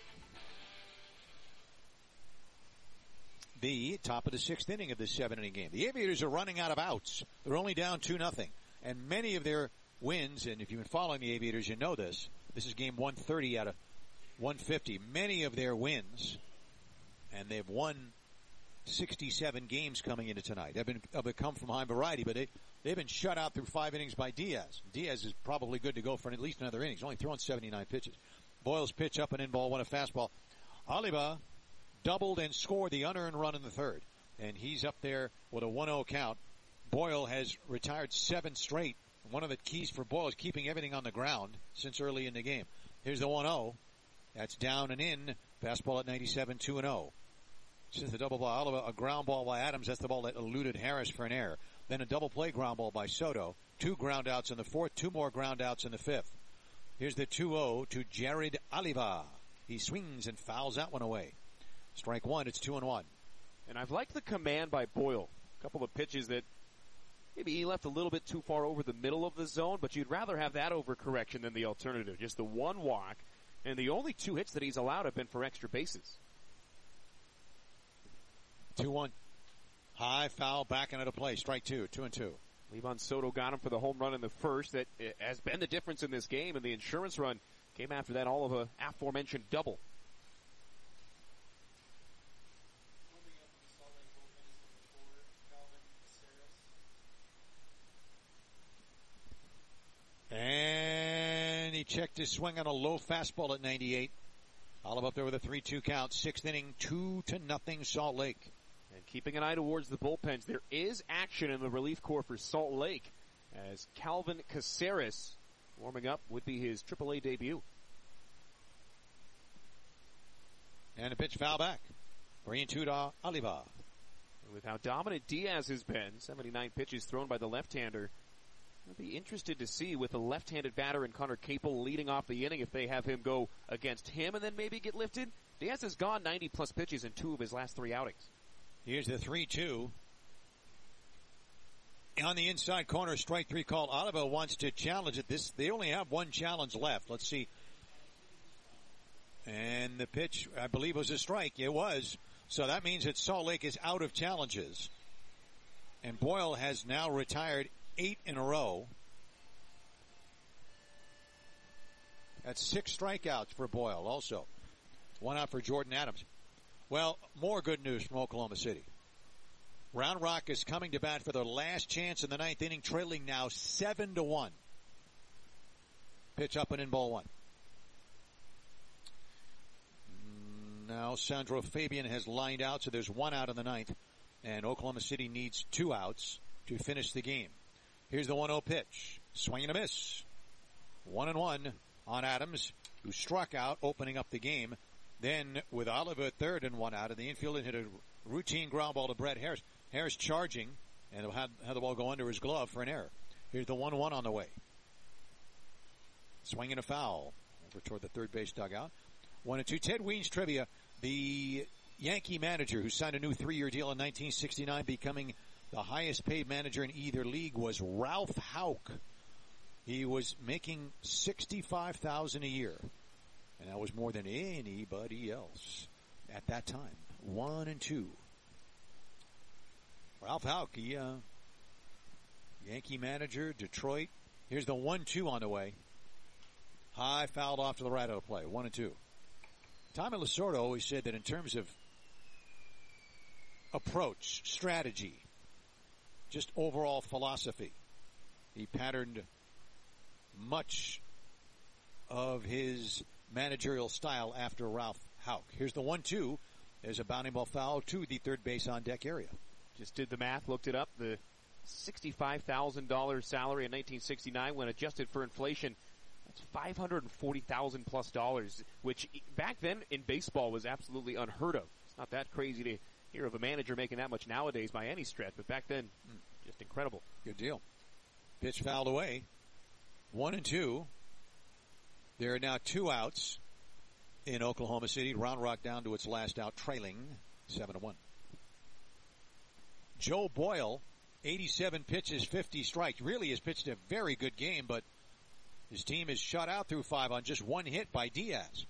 the top of the sixth inning of this seven-inning game. The Aviators are running out of outs. They're only down two nothing, and many of their wins, and if you've been following the Aviators, you know this. This is game one thirty out of one fifty. Many of their wins, and they've won sixty-seven games coming into tonight. They've been have come from high variety, but they they've been shut out through five innings by Diaz. Diaz is probably good to go for at least another inning. He's only thrown seventy-nine pitches. Boyle's pitch up and in ball, one a fastball. Oliva doubled and scored the unearned run in the third, and he's up there with a one oh count. Boyle has retired seven straight. One of the keys for Boyle is keeping everything on the ground since early in the game. Here's the one oh. That's down and in. Fastball at ninety-seven, two and oh. Since the double ball, Oliva, a ground ball by Adams. That's the ball that eluded Harris for an error. Then a double play ground ball by Soto. Two ground outs in the fourth, two more ground outs in the fifth. Here's the two oh to Jared Oliva. He swings and fouls that one away. Strike one, it's two and one. And I've liked the command by Boyle. A couple of pitches that maybe he left a little bit too far over the middle of the zone, but you'd rather have that overcorrection than the alternative. Just the one walk, and the only two hits that he's allowed have been for extra bases. two one. High foul back into play. Strike two. Two and two. Livan Soto got him for the home run in the first. That has been the difference in this game, and the insurance run came after that, all of a aforementioned double. And he checked his swing on a low fastball at ninety-eight. Olive up there with a three two count. Sixth inning, two to nothing Salt Lake. And keeping an eye towards the bullpens, there is action in the relief corps for Salt Lake as Calvin Caceres, warming up, would be his triple A debut. And a pitch foul back. three and two to Oliva. With how dominant Diaz has been, seventy-nine pitches thrown by the left-hander, I'd be interested to see with the left-handed batter and Connor Capel leading off the inning if they have him go against him and then maybe get lifted. Diaz has gone ninety-plus pitches in two of his last three outings. Here's the three two. On the inside corner, strike three called. Oliva wants to challenge it. This They only have one challenge left. Let's see. And the pitch, I believe, was a strike. It was. So that means that Salt Lake is out of challenges. And Boyle has now retired eight in a row. That's six strikeouts for Boyle also. One out for Jordan Adams. Well, more good news from Oklahoma City. Round Rock is coming to bat for their last chance in the ninth inning, trailing now seven to one. Pitch up and in, ball one. Now Sandro Fabian has lined out, so there's one out in the ninth, and Oklahoma City needs two outs to finish the game. Here's the one oh pitch. Swing and a miss. One and one on Adams, who struck out, opening up the game. Then with Oliva at third and one out in the infield, and hit a routine ground ball to Brett Harris. Harris charging, and he'll have, have the ball go under his glove for an error. Here's the one one on the way. Swinging a foul over toward the third base dugout. One and two. Ted Weens trivia. The Yankee manager who signed a new three-year deal in nineteen sixty-nine, becoming the highest paid manager in either league, was Ralph Houck. He was making sixty-five thousand dollars a year, and that was more than anybody else at that time. One and two. Ralph Houck, he, uh, Yankee manager, Detroit. Here's the one two on the way. High, fouled off to the right of the play. One and two. Tommy Lasorda always said that in terms of approach, strategy, just overall philosophy, he patterned much of his managerial style after Ralph Houck. Here's the one two. There's a bounding ball foul to the third base on deck area. Just did the math, looked it up. The sixty-five thousand dollars salary in nineteen sixty-nine, when adjusted for inflation, that's five hundred forty thousand dollars plus dollars, which back then in baseball was absolutely unheard of. It's not that crazy to hear of a manager making that much nowadays by any stretch, but back then, just incredible. Good deal. Pitch fouled away. One and two. There are now two outs in Oklahoma City. Round Rock down to its last out, trailing seven to one. Joe Boyle, eighty-seven pitches, fifty strikes. Really has pitched a very good game, but his team is shut out through five on just one hit by Diaz.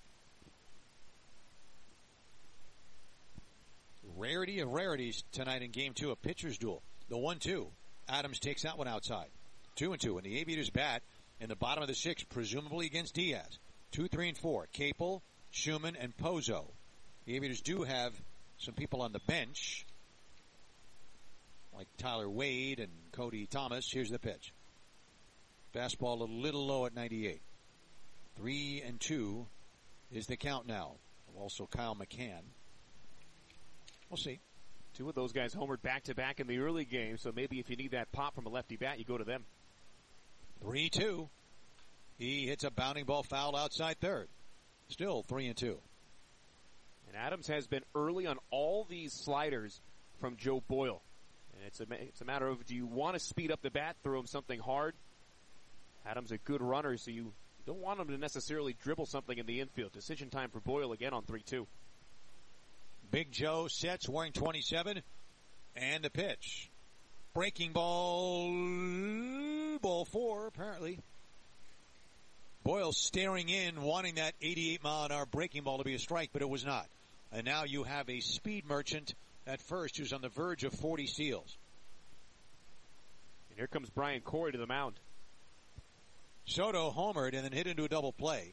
Rarity of rarities tonight in game two, a pitcher's duel. The one two. Adams takes that one outside. Two and two. And the Aviators bat in the bottom of the sixth, presumably against Diaz. Two, three, and four. Capel, Schumann, and Pozo. The Aviators do have some people on the bench, like Tyler Wade and Cody Thomas. Here's the pitch. Fastball a little low at ninety-eight. Three and two is the count now. Also Kyle McCann. We'll see. Two of those guys homered back-to-back in the early game, so maybe if you need that pop from a lefty bat, you go to them. three two. He hits a bounding ball foul outside third. Still three and two. And Adams has been early on all these sliders from Joe Boyle. And it's a, it's a matter of, do you want to speed up the bat, throw him something hard? Adams a good runner, so you don't want him to necessarily dribble something in the infield. Decision time for Boyle again on three two. Big Joe sets, wearing twenty-seven, and the pitch. Breaking ball, ball four, apparently. Boyle staring in, wanting that eighty-eight mile an hour breaking ball to be a strike, but it was not. And now you have a speed merchant at first who's on the verge of forty steals. And here comes Brian Corey to the mound. Soto homered and then hit into a double play.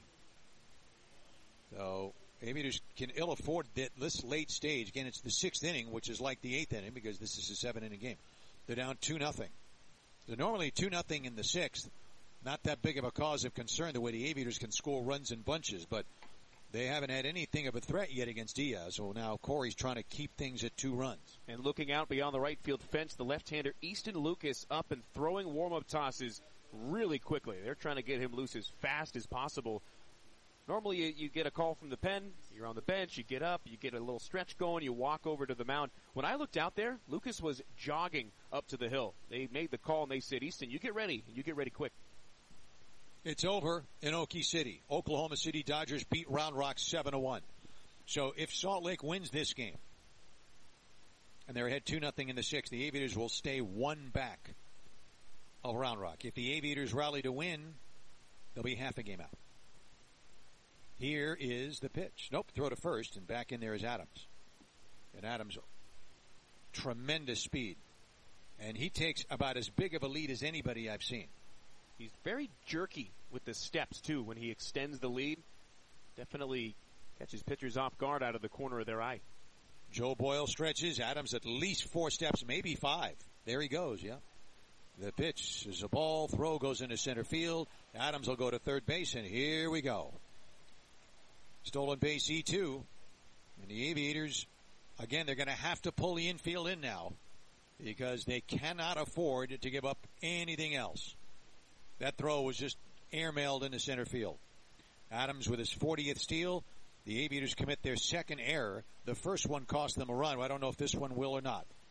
So Aviators can ill afford that this late stage. Again, it's the sixth inning, which is like the eighth inning because this is a seven inning game. They're down two nothing. They're normally two nothing in the sixth. Not that big of a cause of concern the way the Aviators can score runs in bunches, but they haven't had anything of a threat yet against Diaz. So now Corey's trying to keep things at two runs. And looking out beyond the right field fence, the left-hander Easton Lucas up and throwing warm-up tosses really quickly. They're trying to get him loose as fast as possible. Normally you, you get a call from the pen, you're on the bench, you get up, you get a little stretch going, you walk over to the mound. When I looked out there, Lucas was jogging up to the hill. They made the call and they said, Easton, you get ready, and you get ready quick. It's over in Okie City. Oklahoma City Dodgers beat Round Rock seven to one. So if Salt Lake wins this game, and they're ahead two nothing in the sixth, the Aviators will stay one back of Round Rock. If the Aviators rally to win, they'll be half a game out. Here is the pitch. Nope, throw to first, and back in there is Adams. And Adams, tremendous speed. And he takes about as big of a lead as anybody I've seen. He's very jerky with the steps, too, when he extends the lead. Definitely catches pitchers off guard out of the corner of their eye. Joe Boyle stretches. Adams at least four steps, maybe five. There he goes, yeah. The pitch is a ball. Throw goes into center field. Adams will go to third base, and here we go. Stolen base E two. And the Aviators, again, they're going to have to pull the infield in now because they cannot afford to give up anything else. That throw was just airmailed into center field. Adams with his fortieth steal. The Aviators commit their second error. The first one cost them a run. I don't know if this one will or not.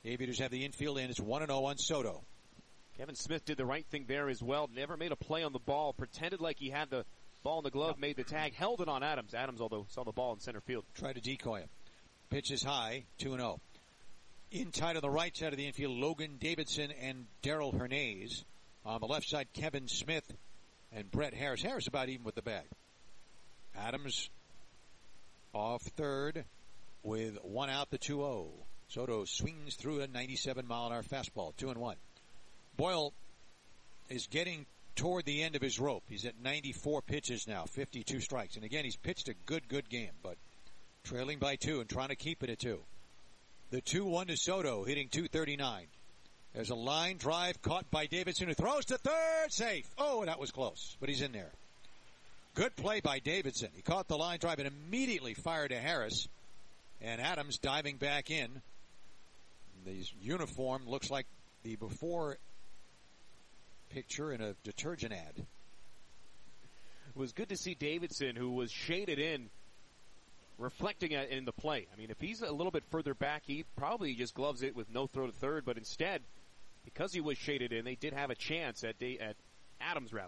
Aviators have the infield, and it's one and oh on Soto. Kevin Smith did the right thing there as well. Never made a play on the ball. Pretended like he had the ball in the glove, made the tag, held it on Adams. Adams, although, saw the ball in center field. Tried to decoy him. Pitch is high, two and oh. In tight on the right side of the infield, Logan Davidson and Daryl Hernandez. On the left side, Kevin Smith and Brett Harris. Harris about even with the bag. Adams off third with one out, the two oh. Soto swings through a ninety-seven mile an hour fastball, two and one. Boyle is getting toward the end of his rope. He's at ninety-four pitches now, fifty-two strikes. And again, he's pitched a good, good game, but trailing by two and trying to keep it at two. The two one to Soto, hitting two thirty-nine. There's a line drive caught by Davidson, who throws to third, safe. Oh, that was close, but he's in there. Good play by Davidson. He caught the line drive and immediately fired to Harris. And Adams diving back in. The uniform looks like the before picture in a detergent ad. It was good to see Davidson, who was shaded in, reflecting in the play. I mean, if he's a little bit further back, he probably just gloves it with no throw to third, but instead, because he was shaded in, they did have a chance at, Day, at Adams, rather.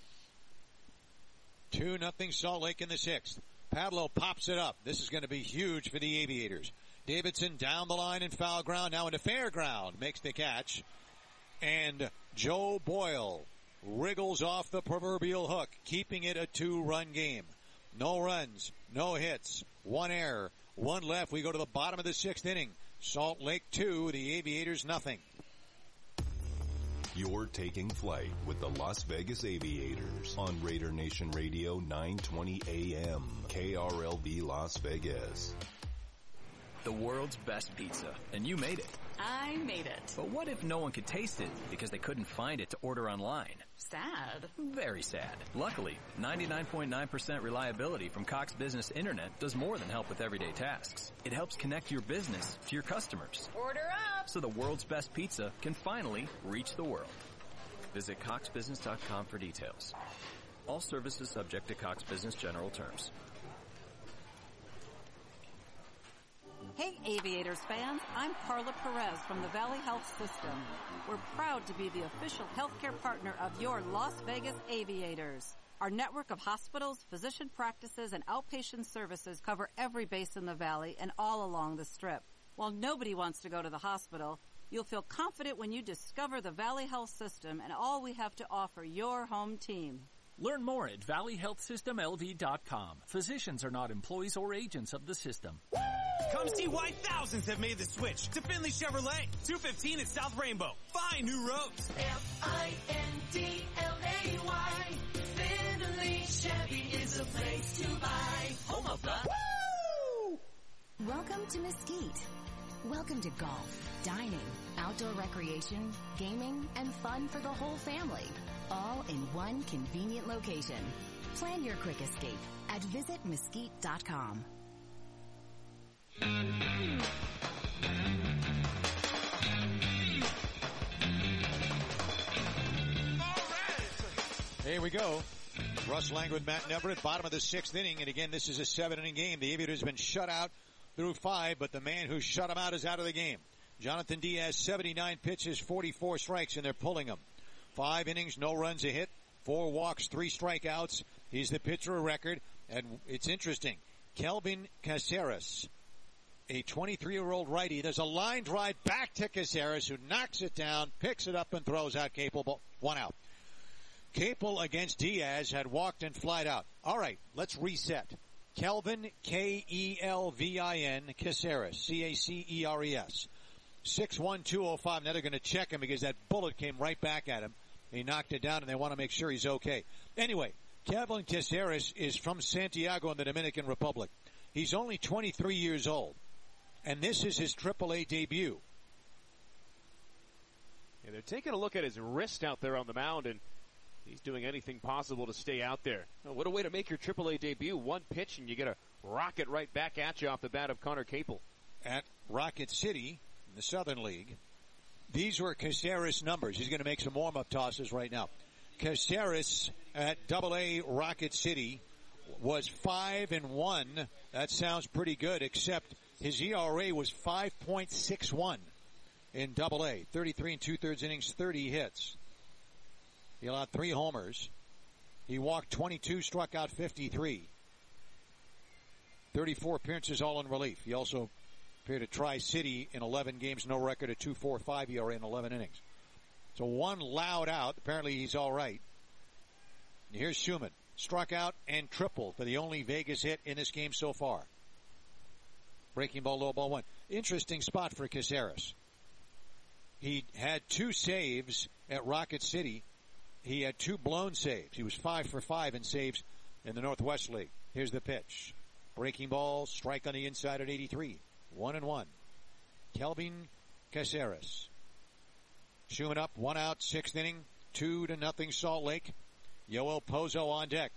two nothing Salt Lake in the sixth. Padlo pops it up. This is going to be huge for the Aviators. Davidson down the line in foul ground, now into fair ground, makes the catch. And Joe Boyle wriggles off the proverbial hook, keeping it a two-run game. No runs, no hits, one error, one left. We go to the bottom of the sixth inning. Salt Lake two, the Aviators nothing. You're taking flight with the Las Vegas Aviators on Raider Nation Radio nine twenty A M, K R L V Las Vegas. The world's best pizza, and you made it. I made it. But what if no one could taste it because they couldn't find it to order online? Sad. Very sad. Luckily, ninety-nine point nine percent reliability from Cox Business Internet does more than help with everyday tasks. It helps connect your business to your customers. Order up! So the world's best pizza can finally reach the world. Visit cox business dot com for details. All services subject to Cox Business general terms. Hey Aviators fans, I'm Carla Perez from the Valley Health System. We're proud to be the official healthcare partner of your Las Vegas Aviators. Our network of hospitals, physician practices, and outpatient services cover every base in the valley and all along the Strip. While nobody wants to go to the hospital, you'll feel confident when you discover the Valley Health System and all we have to offer your home team. Learn more at valley health system l v dot com. Physicians are not employees or agents of the system. Come see why thousands have made the switch to Findlay Chevrolet. two fifteen at South Rainbow. Find new roads. F I N D L A Y. Findlay Chevy is a place to buy. Home of the... Woo! Welcome to Mesquite. Welcome to golf, dining, outdoor recreation, gaming, and fun for the whole family. All in one convenient location. Plan your quick escape at visit mesquite dot com. Here we go. Russ Lang with Matt Neverett, bottom of the sixth inning. And again, this is a seven-inning game. The Aviators have been shut out through five, but the man who shut him out is out of the game. Jonathan Diaz, seventy-nine pitches, forty-four strikes, and they're pulling him. Five innings, no runs, a hit, four walks, three strikeouts. He's the pitcher of record. And it's interesting. Kelvin Caceres, a twenty-three-year-old righty. There's a line drive back to Caceres, who knocks it down, picks it up, and throws out Capel. One out. Capel against Diaz had walked and flied out. All right, let's reset. Kelvin, K E L V I N, Caceres, C A C E R E S. six one two oh five. Now they're going to check him because that bullet came right back at him. He knocked it down, and they want to make sure he's okay. Anyway, Kelvin Caceres is from Santiago in the Dominican Republic. He's only twenty-three years old, and this is his triple A debut. Yeah, they're taking a look at his wrist out there on the mound, and he's doing anything possible to stay out there. Oh, what a way to make your triple A debut. One pitch, and you get a rocket right back at you off the bat of Connor Capel. At Rocket City in the Southern League, these were Caceres numbers. He's going to make some warm-up tosses right now. Caceres at Double A Rocket City was five and one. That sounds pretty good, except his E R A was five point six one. in Double A. thirty-three and two-thirds innings, thirty hits. He allowed three homers. He walked twenty-two, struck out fifty-three. thirty-four appearances, all in relief. He also appeared at Tri-City in eleven games, no record, a two point four five E R A in eleven innings. So one loud out. Apparently he's all right. And here's Schumann. Struck out and tripled for the only Vegas hit in this game so far. Breaking ball, low ball one. Interesting spot for Caceres. He had two saves at Rocket City. He had two blown saves. He was five for five in saves in the Northwest League. Here's the pitch. Breaking ball, strike on the inside at eighty-three. One and one. Kelvin Caceres. Schumann up, one out, sixth inning, two to nothing Salt Lake. Yoel Pozo on deck.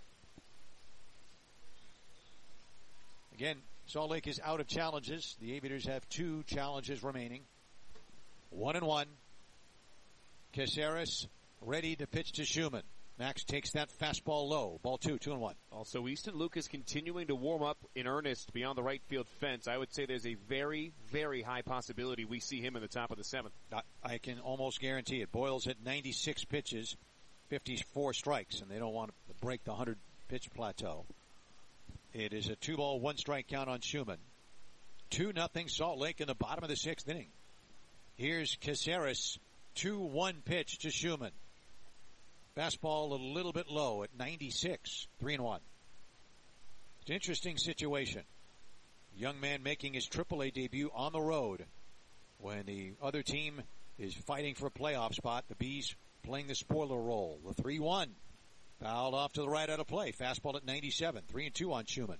Again, Salt Lake is out of challenges. The Aviators have two challenges remaining. One and one. Caceres ready to pitch to Schumann. Max takes that fastball low. Ball two, two and one. Also, Easton Lucas continuing to warm up in earnest beyond the right field fence. I would say there's a very, very high possibility we see him in the top of the seventh. I, I can almost guarantee it. Boyle's hit ninety-six pitches, fifty-four strikes, and they don't want to break the one hundred pitch plateau. It is a two ball, one strike count on Schumann. Two nothing Salt Lake in the bottom of the sixth inning. Here's Caceres, two one pitch to Schumann. Fastball a little bit low at ninety-six, three and one. It's an interesting situation. Young man making his triple A debut on the road when the other team is fighting for a playoff spot. The Bees playing the spoiler role. The three one. Fouled off to the right out of play. Fastball at ninety-seven, three and two on Schumann.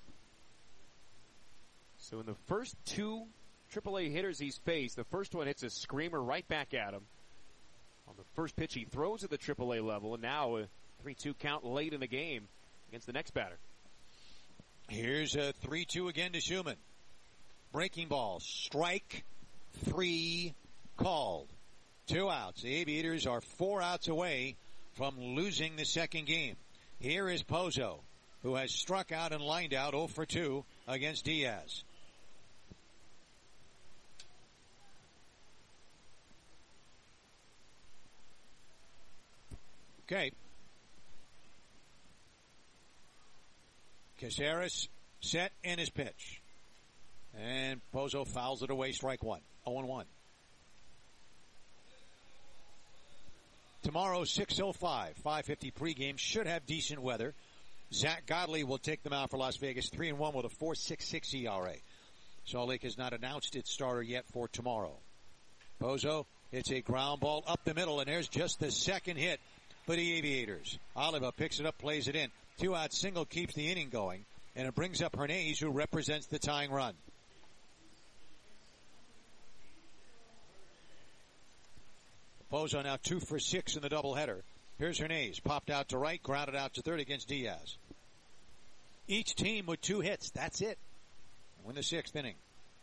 So in the first two triple A hitters he's faced, the first one hits a screamer right back at him. On the first pitch, he throws at the triple A level, and now a three two count late in the game against the next batter. Here's a three two again to Schumann. Breaking ball, strike three called. Two outs. The Aviators are four outs away from losing the second game. Here is Pozo, who has struck out and lined out zero for two against Diaz. Okay. Caceres set in his pitch. And Pozo fouls it away, strike one. oh and one. Tomorrow, six oh five, five fifty pregame. Should have decent weather. Zach Godley will take them out for Las Vegas, three and one with a four point six six E R A. Salt Lake has not announced its starter yet for tomorrow. Pozo hits a ground ball up the middle, and there's just the second hit for the Aviators. Oliva picks it up, plays it in. Two out single keeps the inning going, and it brings up Hernandez, who represents the tying run. Pozo now two for six in the doubleheader. Here's Hernandez, popped out to right, grounded out to third against Diaz. Each team with two hits. That's it. Win the sixth inning.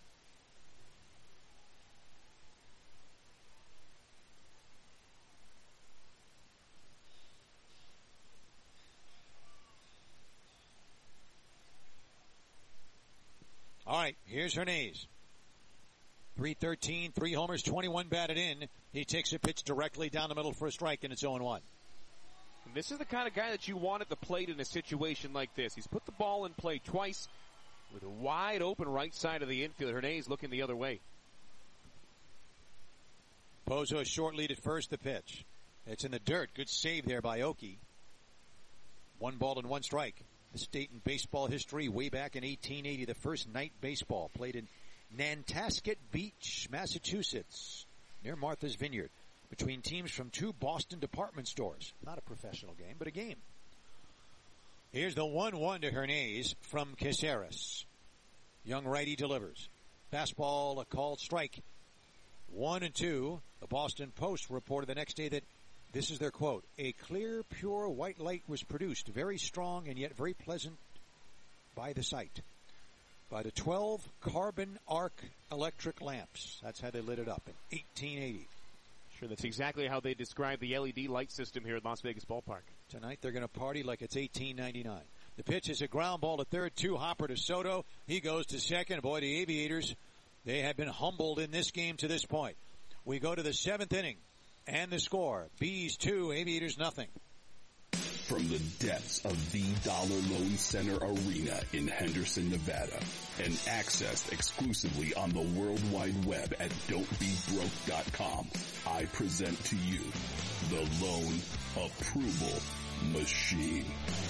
All right, here's Hernandez. three thirteen, three homers, twenty-one batted in. He takes a pitch directly down the middle for a strike, and it's oh and one. And this is the kind of guy that you want at the plate in a situation like this. He's put the ball in play twice with a wide open right side of the infield. Hernandez looking the other way. Pozo a short lead at first, the pitch. It's in the dirt. Good save there by Oki. One ball and one strike. This date in baseball history, way back in eighteen eighty, the first night baseball played in Nantasket Beach, Massachusetts, near Martha's Vineyard, between teams from two Boston department stores. Not a professional game, but a game. Here's the one one to Hernandez from Caceres. Young righty delivers. Fastball, a called strike. One and two. The Boston Post reported the next day that this is their quote: "A clear, pure white light was produced, very strong and yet very pleasant by the sight, by the twelve carbon arc electric lamps." That's how they lit it up in eighteen eighty. Sure, that's exactly how they describe the L E D light system here at Las Vegas Ballpark. Tonight they're going to party like it's eighteen ninety-nine. The pitch is a ground ball to third, two hopper to Soto. He goes to second. Boy, the Aviators, they have been humbled in this game to this point. We go to the seventh inning. And the score, Bees two, Aviators nothing. From the depths of the Dollar Loan Center Arena in Henderson, Nevada, and accessed exclusively on the World Wide Web at don't be broke dot com, I present to you the Loan Approval Machine.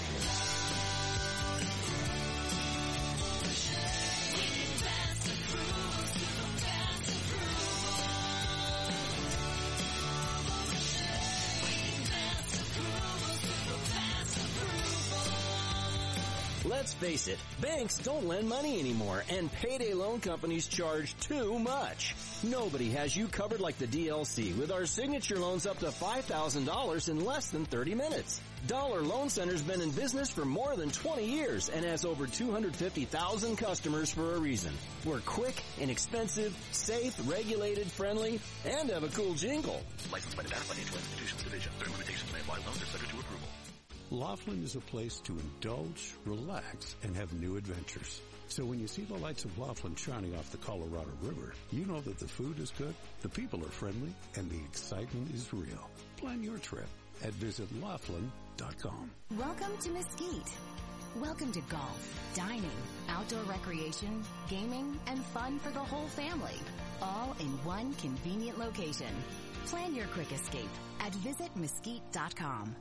Let's face it, banks don't lend money anymore, and payday loan companies charge too much. Nobody has you covered like the D L C with our signature loans up to five thousand dollars in less than thirty minutes. Dollar Loan Center's been in business for more than twenty years and has over two hundred fifty thousand customers for a reason. We're quick, inexpensive, safe, regulated, friendly, and have a cool jingle. Licensed by the Nevada Financial Institutions Division. Certain limitations may apply. Loans are subject to approval. Laughlin is a place to indulge, relax, and have new adventures. So when you see the lights of Laughlin shining off the Colorado River, you know that the food is good, the people are friendly, and the excitement is real. Plan your trip at visit Laughlin dot com. Welcome to Mesquite. Welcome to golf, dining, outdoor recreation, gaming, and fun for the whole family. All in one convenient location. Plan your quick escape at visit mesquite dot com.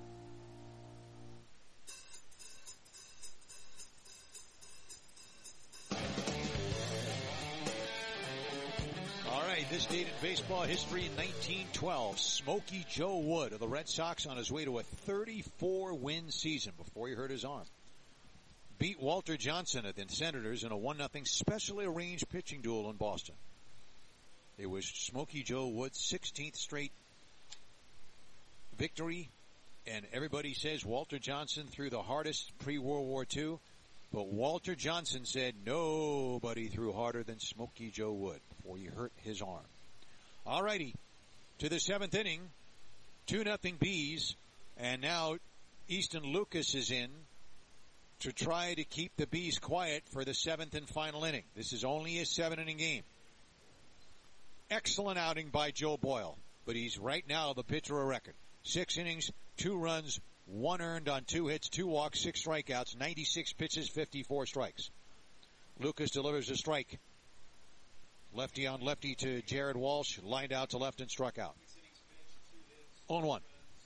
This date in baseball history in nineteen twelve, Smokey Joe Wood of the Red Sox on his way to a thirty-four win season before he hurt his arm. Beat Walter Johnson at the Senators in a one nothing specially arranged pitching duel in Boston. It was Smokey Joe Wood's sixteenth straight victory, and everybody says Walter Johnson threw the hardest pre-World War Two, but Walter Johnson said nobody threw harder than Smokey Joe Wood before he hurt his arm. All righty, to the seventh inning, two nothing Bees, and now Easton Lucas is in to try to keep the Bees quiet for the seventh and final inning. This is only a seven-inning game. Excellent outing by Joe Boyle, but he's right now the pitcher of record. Six innings, two runs, one earned on two hits, two walks, six strikeouts, ninety-six pitches, fifty-four strikes. Lucas delivers a strike. Lefty on lefty to Jared Walsh, lined out to left and struck out. On one.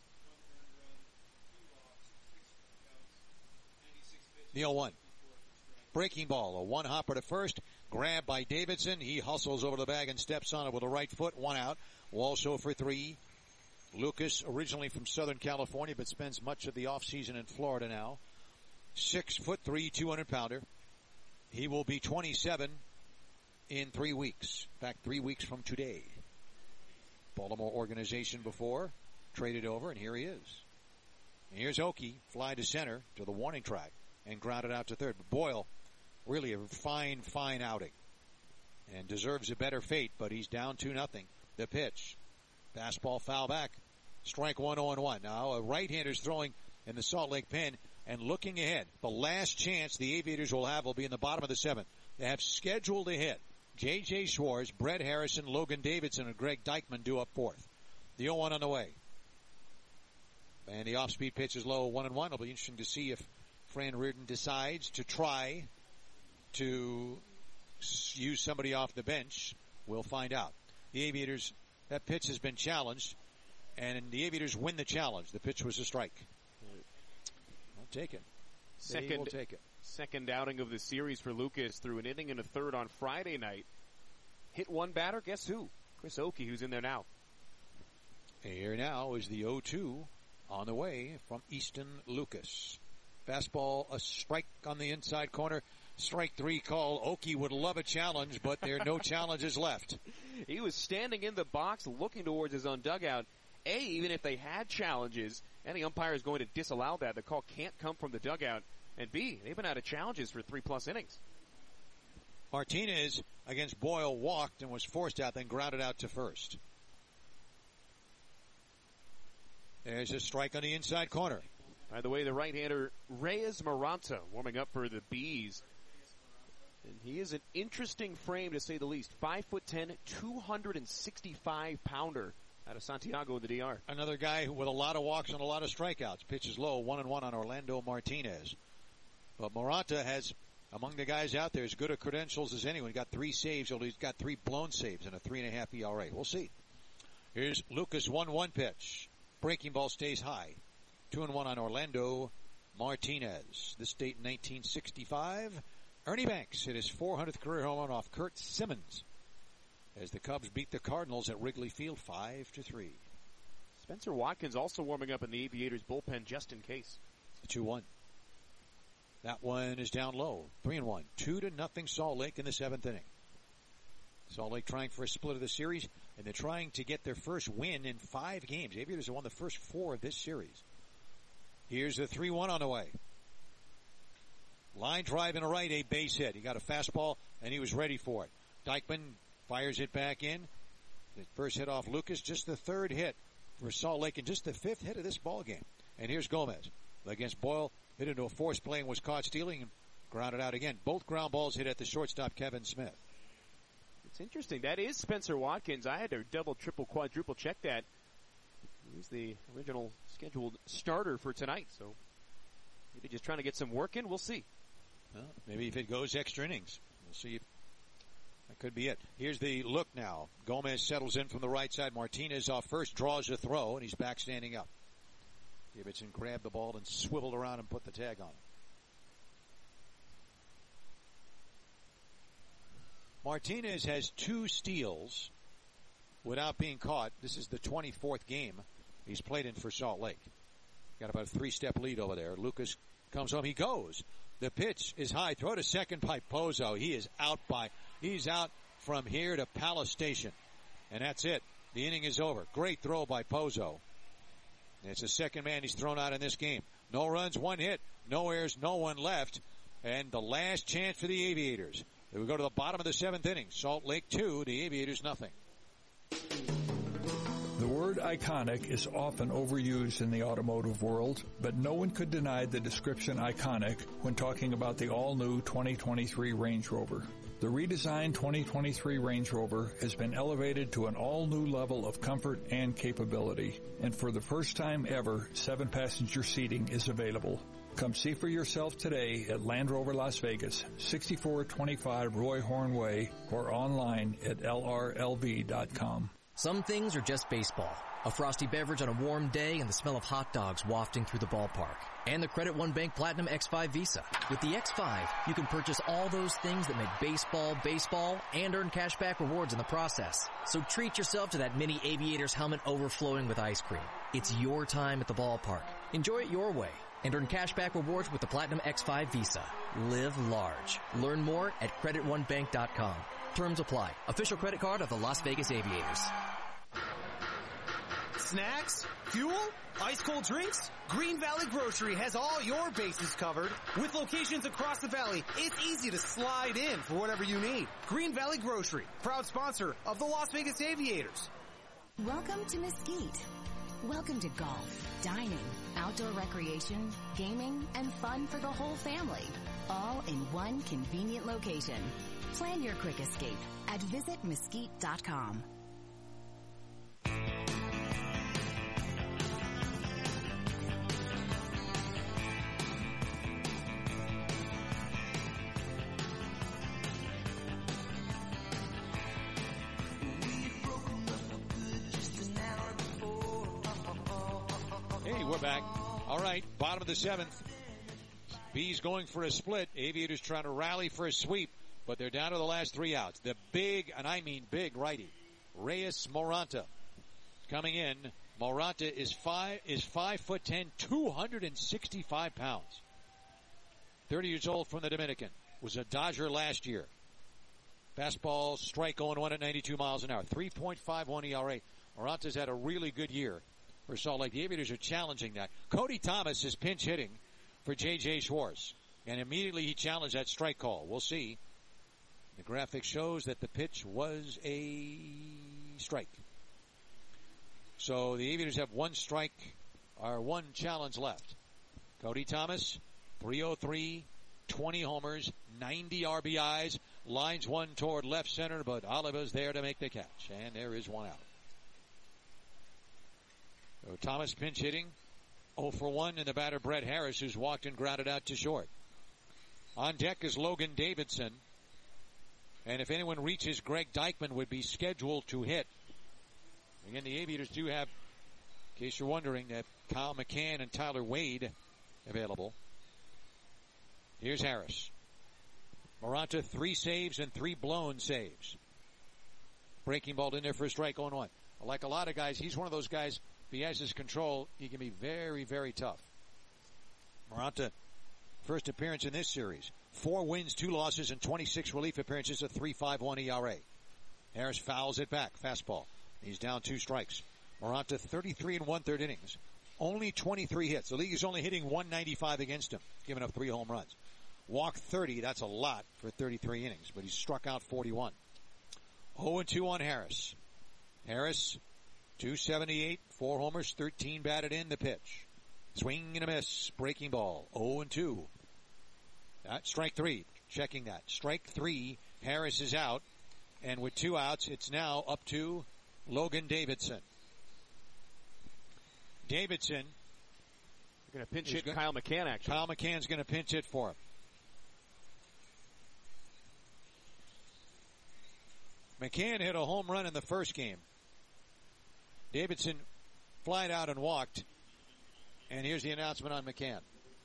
The oh one. Breaking ball, a one hopper to first, grabbed by Davidson. He hustles over the bag and steps on it with a right foot, one out. Walsh oh for three. Lucas, originally from Southern California, but spends much of the offseason in Florida now. Six foot three, two hundred pounder. He will be twenty-seven in three weeks. In fact, three weeks from today. Baltimore organization before, traded over, and here he is. And here's Oakey, fly to center to the warning track and grounded out to third. But Boyle, really a fine, fine outing and deserves a better fate, but he's down two nothing. The pitch. Fastball foul back. Strike one oh one. Now a right-hander's throwing in the Salt Lake pen and looking ahead. The last chance the Aviators will have will be in the bottom of the seventh. They have scheduled a hit. J J. Schwartz, Brett Harrison, Logan Davidson, and Greg Dykman due up fourth. The oh one on the way. And the off-speed pitch is low, one and one. It'll be interesting to see if Fran Reardon decides to try to use somebody off the bench. We'll find out. The Aviators, that pitch has been challenged, and the Aviators win the challenge. The pitch was a strike. I'll take it. Second, they will take it. Second outing of the series for Lucas through an inning and a third on Friday night. Hit one batter, guess who? Chris Oakey, who's in there now. Here now is the oh two on the way from Easton Lucas. Fastball, a strike on the inside corner. Strike three call. Oakey would love a challenge, but there are no challenges left. He was standing in the box looking towards his own dugout. A, even if they had challenges, any umpire is going to disallow that. The call can't come from the dugout. And B, they've been out of challenges for three-plus innings. Martinez against Boyle walked and was forced out, then grounded out to first. There's a strike on the inside corner. By the way, the right-hander Reyes Maranta warming up for the Bees. And he is an interesting frame, to say the least. Five foot ten, two hundred sixty-five pounder out of Santiago in the D R. Another guy with a lot of walks and a lot of strikeouts. Pitches low, one and one on Orlando Martinez. But Moranta has, among the guys out there, as good a credentials as anyone. He got three saves, although he's got three blown saves and a three and a half E R A. We'll see. Here's Lucas, one one pitch. Breaking ball stays high. Two and one on Orlando Martinez. This date in nineteen sixty-five. Ernie Banks hit his four hundredth career home run off Kurt Simmons as the Cubs beat the Cardinals at Wrigley Field five to three. Spencer Watkins also warming up in the Aviators bullpen just in case. two one. That one is down low. three and one. two to nothing Salt Lake in the seventh inning. Salt Lake trying for a split of the series, and they're trying to get their first win in five games. Aviators have won the first four of this series. Here's the three one on the way. Line drive and a right, a base hit. He got a fastball, and he was ready for it. Dykman fires it back in. The first hit off Lucas, just the third hit for Salt Lake, and just the fifth hit of this ball game. And here's Gomez against Boyle. Hit into a force play and was caught stealing and grounded out again. Both ground balls hit at the shortstop, Kevin Smith. It's interesting. That is Spencer Watkins. I had to double, triple, quadruple check that. He's the original scheduled starter for tonight, so maybe just trying to get some work in. We'll see. Well, maybe if it goes extra innings, we'll see. If that could be it. Here's the look now. Gomez settles in from the right side. Martinez off first, draws a throw, and he's back standing up. Davidson grabbed the ball and swiveled around and put the tag on it. Martinez has two steals without being caught. This is the twenty-fourth game he's played in for Salt Lake. Got about a three-step lead over there. Lucas comes home. He goes. The pitch is high. Throw to second by Pozo. He is out by, he's out from here to Palace Station. And that's it. The inning is over. Great throw by Pozo. It's the second man he's thrown out in this game. No runs, one hit, no errors, no one left. And the last chance for the Aviators. We go to the bottom of the seventh inning. Salt Lake two, the Aviators nothing. The word iconic is often overused in the automotive world, but no one could deny the description iconic when talking about the all-new twenty twenty-three Range Rover. The redesigned twenty twenty-three Range Rover has been elevated to an all-new level of comfort and capability, and for the first time ever, seven-passenger seating is available. Come see for yourself today at Land Rover Las Vegas, sixty-four twenty-five Roy Horn Way, or online at L R L V dot com. Some things are just baseball. A frosty beverage on a warm day and the smell of hot dogs wafting through the ballpark. And the Credit One Bank Platinum X five Visa. With the X five, you can purchase all those things that make baseball, baseball, and earn cashback rewards in the process. So treat yourself to that mini Aviators helmet overflowing with ice cream. It's your time at the ballpark. Enjoy it your way. And earn cashback rewards with the Platinum X five Visa. Live large. Learn more at credit one bank dot com. Terms apply. Official credit card of the Las Vegas Aviators. Snacks? Fuel? Ice cold drinks? Green Valley Grocery has all your bases covered. With locations across the valley, it's easy to slide in for whatever you need. Green Valley Grocery, proud sponsor of the Las Vegas Aviators. Welcome to Mesquite. Welcome to golf, dining, outdoor recreation, gaming, and fun for the whole family. All in one convenient location. Plan your quick escape at visit mesquite dot com. We're back. All right, bottom of the seventh. B's going for a split. Aviators trying to rally for a sweep, but they're down to the last three outs. The big, and I mean big, righty, Reyes Moranta coming in. Moranta is five is five foot ten, two hundred sixty-five pounds. Thirty years old from the Dominican. Was a Dodger last year. Fastball, strike oh one at ninety-two miles an hour. three point five one E R A. Moranta's had a really good year for Salt Lake. The Aviators are challenging that. Cody Thomas is pinch hitting for J J. Schwartz. And immediately he challenged that strike call. We'll see. The graphic shows that the pitch was a strike. So the Aviators have one strike, or one challenge left. Cody Thomas, three oh three twenty homers, ninety R B Is. Lines one toward left center, but Oliva's there to make the catch. And there is one out. So Thomas pinch hitting. oh for one, and the batter Brett Harris, who's walked and grounded out to short. On deck is Logan Davidson. And if anyone reaches, Greg Dykman would be scheduled to hit. Again, the Aviators do have, in case you're wondering, that Kyle McCann and Tyler Wade available. Here's Harris. Moranta, three saves and three blown saves. Breaking ball in there for a strike, oh one. Like a lot of guys, he's one of those guys, if he has his control, he can be very, very tough. Moranta, first appearance in this series. Four wins, two losses, and twenty-six relief appearances, a three point five one E R A. Harris fouls it back. Fastball. He's down two strikes. Moranta, thirty-three and one-third innings. Only twenty-three hits. The league is only hitting one ninety-five against him, giving up three home runs. Walked thirty. That's a lot for thirty-three innings, but he's struck out forty-one. oh and two on Harris. Harris, two seventy-eight, four homers, thirteen batted in. The pitch. Swing and a miss. Breaking ball. oh and two. That, strike three. Checking that. Strike three. Harris is out. And with two outs, it's now up to Logan Davidson. Davidson. You're going to pinch hit gonna, Kyle McCann, actually. Kyle McCann's going to pinch hit for him. McCann hit a home run in the first game. Davidson flied out and walked. And here's the announcement on McCann.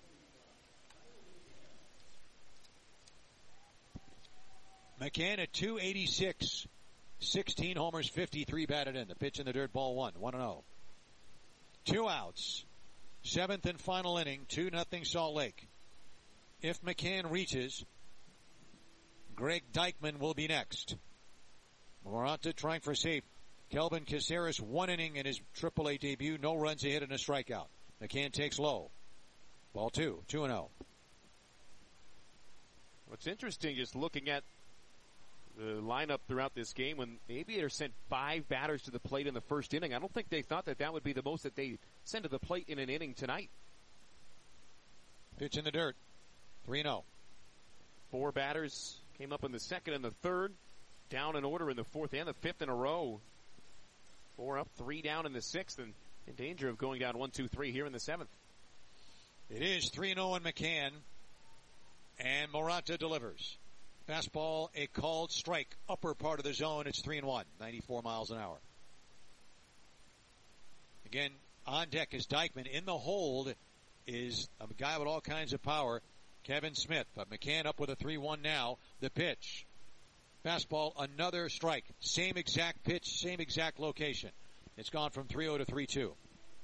McCann at two eighty-six, sixteen homers, fifty-three batted in. The pitch in the dirt, ball one, one and oh. Two outs. Seventh and final inning, two nothing Salt Lake. If McCann reaches, Greg Dykman will be next. Moranta trying for save. Kelvin Caceres, one inning in his triple A debut, no runs, a hit and a strikeout. McCann takes low. Ball two, two and oh. What's interesting, just looking at the lineup throughout this game, when the Aviators sent five batters to the plate in the first inning, I don't think they thought that that would be the most that they send to the plate in an inning tonight. Pitch in the dirt, three and oh. Four batters came up in the second and the third, down in order in the fourth and the fifth in a row. Four up, three down in the sixth, and in danger of going down one, two, three here in the seventh. It is three and oh on McCann, and Moranta delivers. Fastball, a called strike, upper part of the zone. It's three and one, ninety-four miles an hour. Again, on deck is Dykman. In the hold is a guy with all kinds of power, Kevin Smith. But McCann up with a three one now. The pitch. Fastball, another strike. Same exact pitch, same exact location. It's gone from three oh to three two.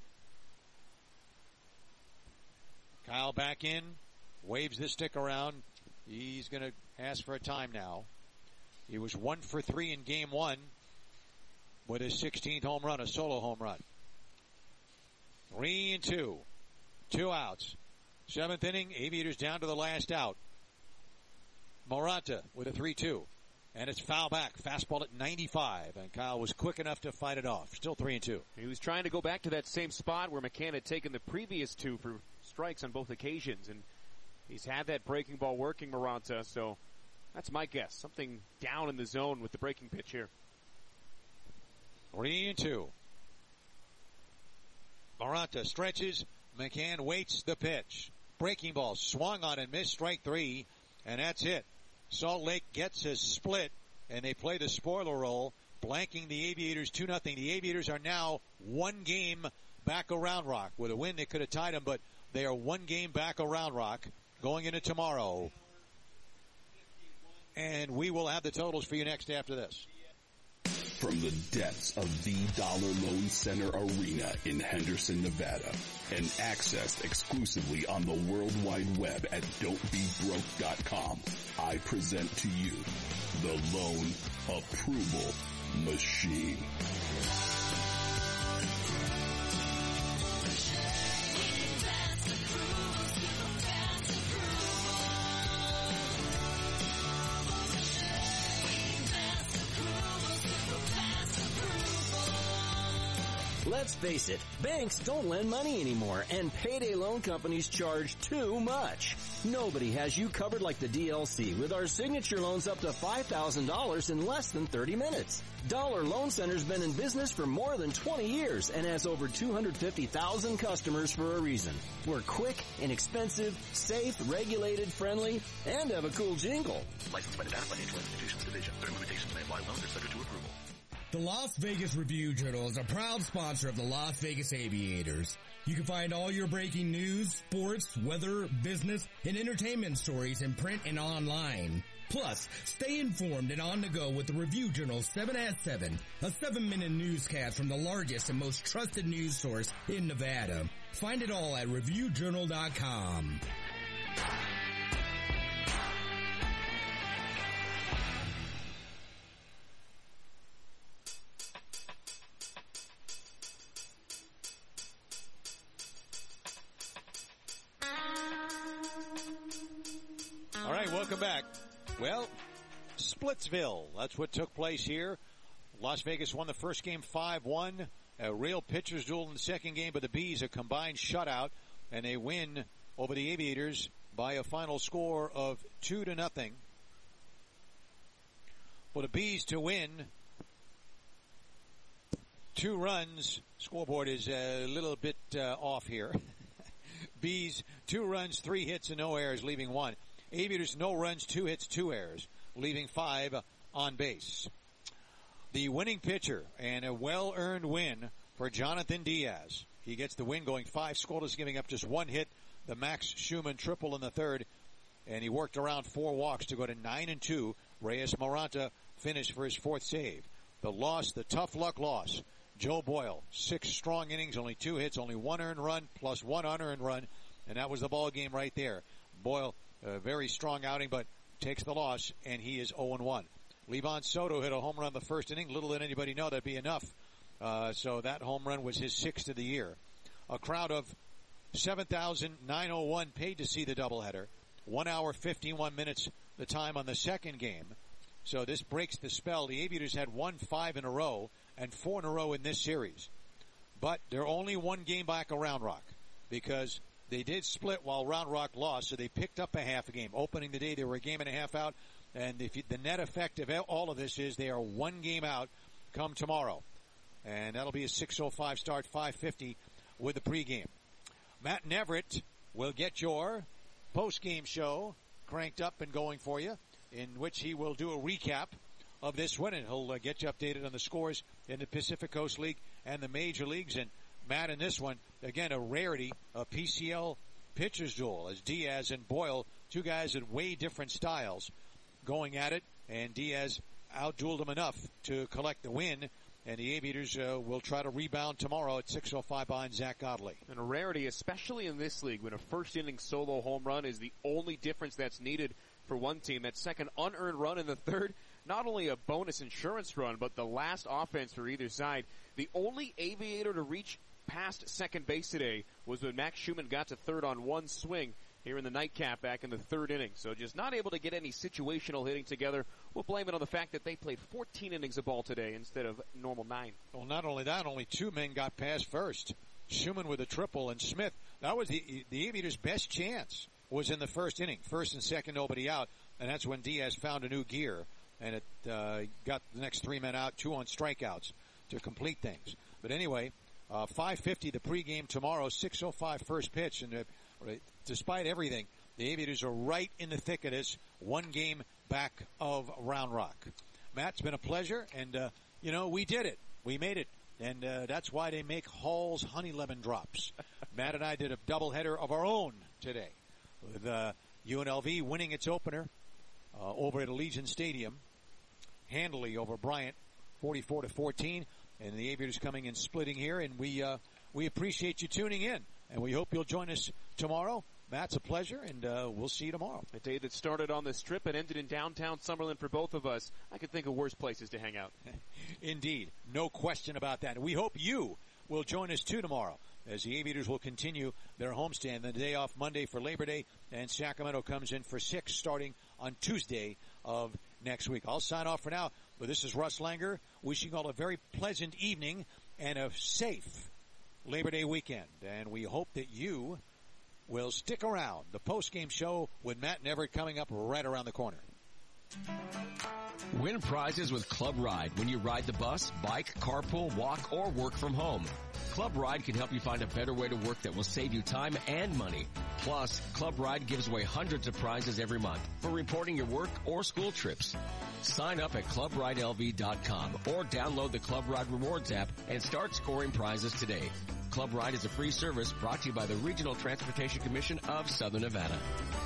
Kyle back in, waves the stick around. He's going to ask for a time now. He was one for three in game one with his sixteenth home run, a solo home run. Three and two. Two outs. Seventh inning, Aviators down to the last out. Moranta with a three two. And it's foul back. Fastball at ninety-five. And Kyle was quick enough to fight it off. Still three and two. He was trying to go back to that same spot where McCann had taken the previous two for strikes on both occasions. And he's had that breaking ball working, Moranta. So that's my guess. Something down in the zone with the breaking pitch here. Three and two. Moranta stretches. McCann waits the pitch. Breaking ball swung on and missed, strike three. And that's it. Salt Lake gets a split, and they play the spoiler role, blanking the Aviators two nothing. The Aviators are now one game back of Round Rock. With a win, they could have tied them, but they are one game back of Round Rock going into tomorrow. And we will have the totals for you next after this. From the depths of the Dollar Loan Center Arena in Henderson, Nevada, and accessed exclusively on the World Wide Web at don't be broke dot com, I present to you the Loan Approval Machine. Let's face it, banks don't lend money anymore, and payday loan companies charge too much. Nobody has you covered like the D L C with our signature loans up to five thousand dollars in less than thirty minutes. Dollar Loan Center's been in business for more than twenty years and has over two hundred fifty thousand customers for a reason. We're quick, inexpensive, safe, regulated, friendly, and have a cool jingle. Licensed by Nevada Financial Institutions Division. Certain limitations may apply. Loans are subject to approval. The Las Vegas Review-Journal is a proud sponsor of the Las Vegas Aviators. You can find all your breaking news, sports, weather, business, and entertainment stories in print and online. Plus, stay informed and on the go with the Review-Journal seven at seven, a seven-minute newscast from the largest and most trusted news source in Nevada. Find it all at review journal dot com. All right, welcome back. Well, Splitsville, that's what took place here. Las Vegas won the first game five one. A real pitcher's duel in the second game, but the Bees a combined shutout, and they win over the Aviators by a final score of two to nothing. For the Bees to win, two runs. Scoreboard is a little bit uh, off here. Bees, two runs, three hits, and no errors, leaving one. Aviators, no runs, two hits, two errors, leaving five on base. The winning pitcher and a well-earned win for Jonathan Diaz. He gets the win going five scoreless, giving up just one hit. The Max Schumann triple in the third, and he worked around four walks to go to nine and two. Reyes Maranta finished for his fourth save. The loss, the tough luck loss. Joe Boyle, six strong innings, only two hits, only one earned run, plus one unearned run, and that was the ball game right there. Boyle, a very strong outing, but takes the loss, and he is oh and one. Levon Soto hit a home run in the first inning. Little did anybody know that'd be enough. Uh, so that home run was his sixth of the year. A crowd of seven thousand nine hundred one paid to see the doubleheader. One hour, fifty-one minutes the time on the second game. So this breaks the spell. The Aviators had won five in a row and four in a row in this series. But they're only one game back of Round Rock because they did split while Round Rock lost, so they picked up a half a game. Opening the day, they were a game and a half out. And if you, the net effect of all of this is they are one game out come tomorrow. And that'll be a six oh five start, five fifty with the pregame. Matt Neverett will get your postgame show cranked up and going for you, in which he will do a recap of this win, and he'll uh, get you updated on the scores in the Pacific Coast League and the major leagues. And Matt, in this one, again, a rarity, a P C L pitcher's duel, as Diaz and Boyle, two guys in way different styles, going at it, and Diaz outdueled him enough to collect the win, and the Aviators uh, will try to rebound tomorrow at six oh five behind Zach Godley. And a rarity, especially in this league, when a first-inning solo home run is the only difference that's needed for one team. That second unearned run in the third, not only a bonus insurance run, but the last offense for either side. The only Aviator to reach past second base today was when Max Schumann got to third on one swing here in the nightcap back in the third inning. So just not able to get any situational hitting together. We'll blame it on the fact that they played fourteen innings of ball today instead of normal nine. Well, not only that, only two men got past first. Schumann with a triple, and Smith. That was the, the Aviators' best chance was in the first inning. First and second, nobody out, and that's when Diaz found a new gear, and it uh, got the next three men out, two on strikeouts to complete things. But anyway, uh, five fifty the pregame tomorrow, six oh five first pitch, and uh, despite everything, the Aviators are right in the thick of this, one game back of Round Rock. Matt, it's been a pleasure, and, uh, you know, we did it. We made it, and uh, that's why they make Hall's Honey Lemon Drops. Matt and I did a doubleheader of our own today, with uh, U N L V winning its opener uh, over at Allegiant Stadium, handily over Bryant, forty-four to fourteen, and the Aviators coming in splitting here, and we uh, we appreciate you tuning in, and we hope you'll join us tomorrow. Matt, it's a pleasure, and uh, we'll see you tomorrow. A day that started on the Strip and ended in downtown Summerlin for both of us. I could think of worse places to hang out. Indeed. No question about that. And we hope you will join us, too, tomorrow, as the Aviators will continue their homestand. The day off Monday for Labor Day, and Sacramento comes in for six starting on Tuesday of next week. I'll sign off for now, but this is Russ Langer wishing all a very pleasant evening and a safe Labor Day weekend. And we hope that you will stick around. The post-game show with Matt and Everett coming up right around the corner. Win prizes with Club Ride when you ride the bus, bike, carpool, walk, or work from home. Club Ride can help you find a better way to work that will save you time and money. Plus, Club Ride gives away hundreds of prizes every month for reporting your work or school trips. Sign up at club ride L V dot com or download the Club Ride Rewards app and start scoring prizes today. Club Ride is a free service brought to you by the Regional Transportation Commission of Southern Nevada.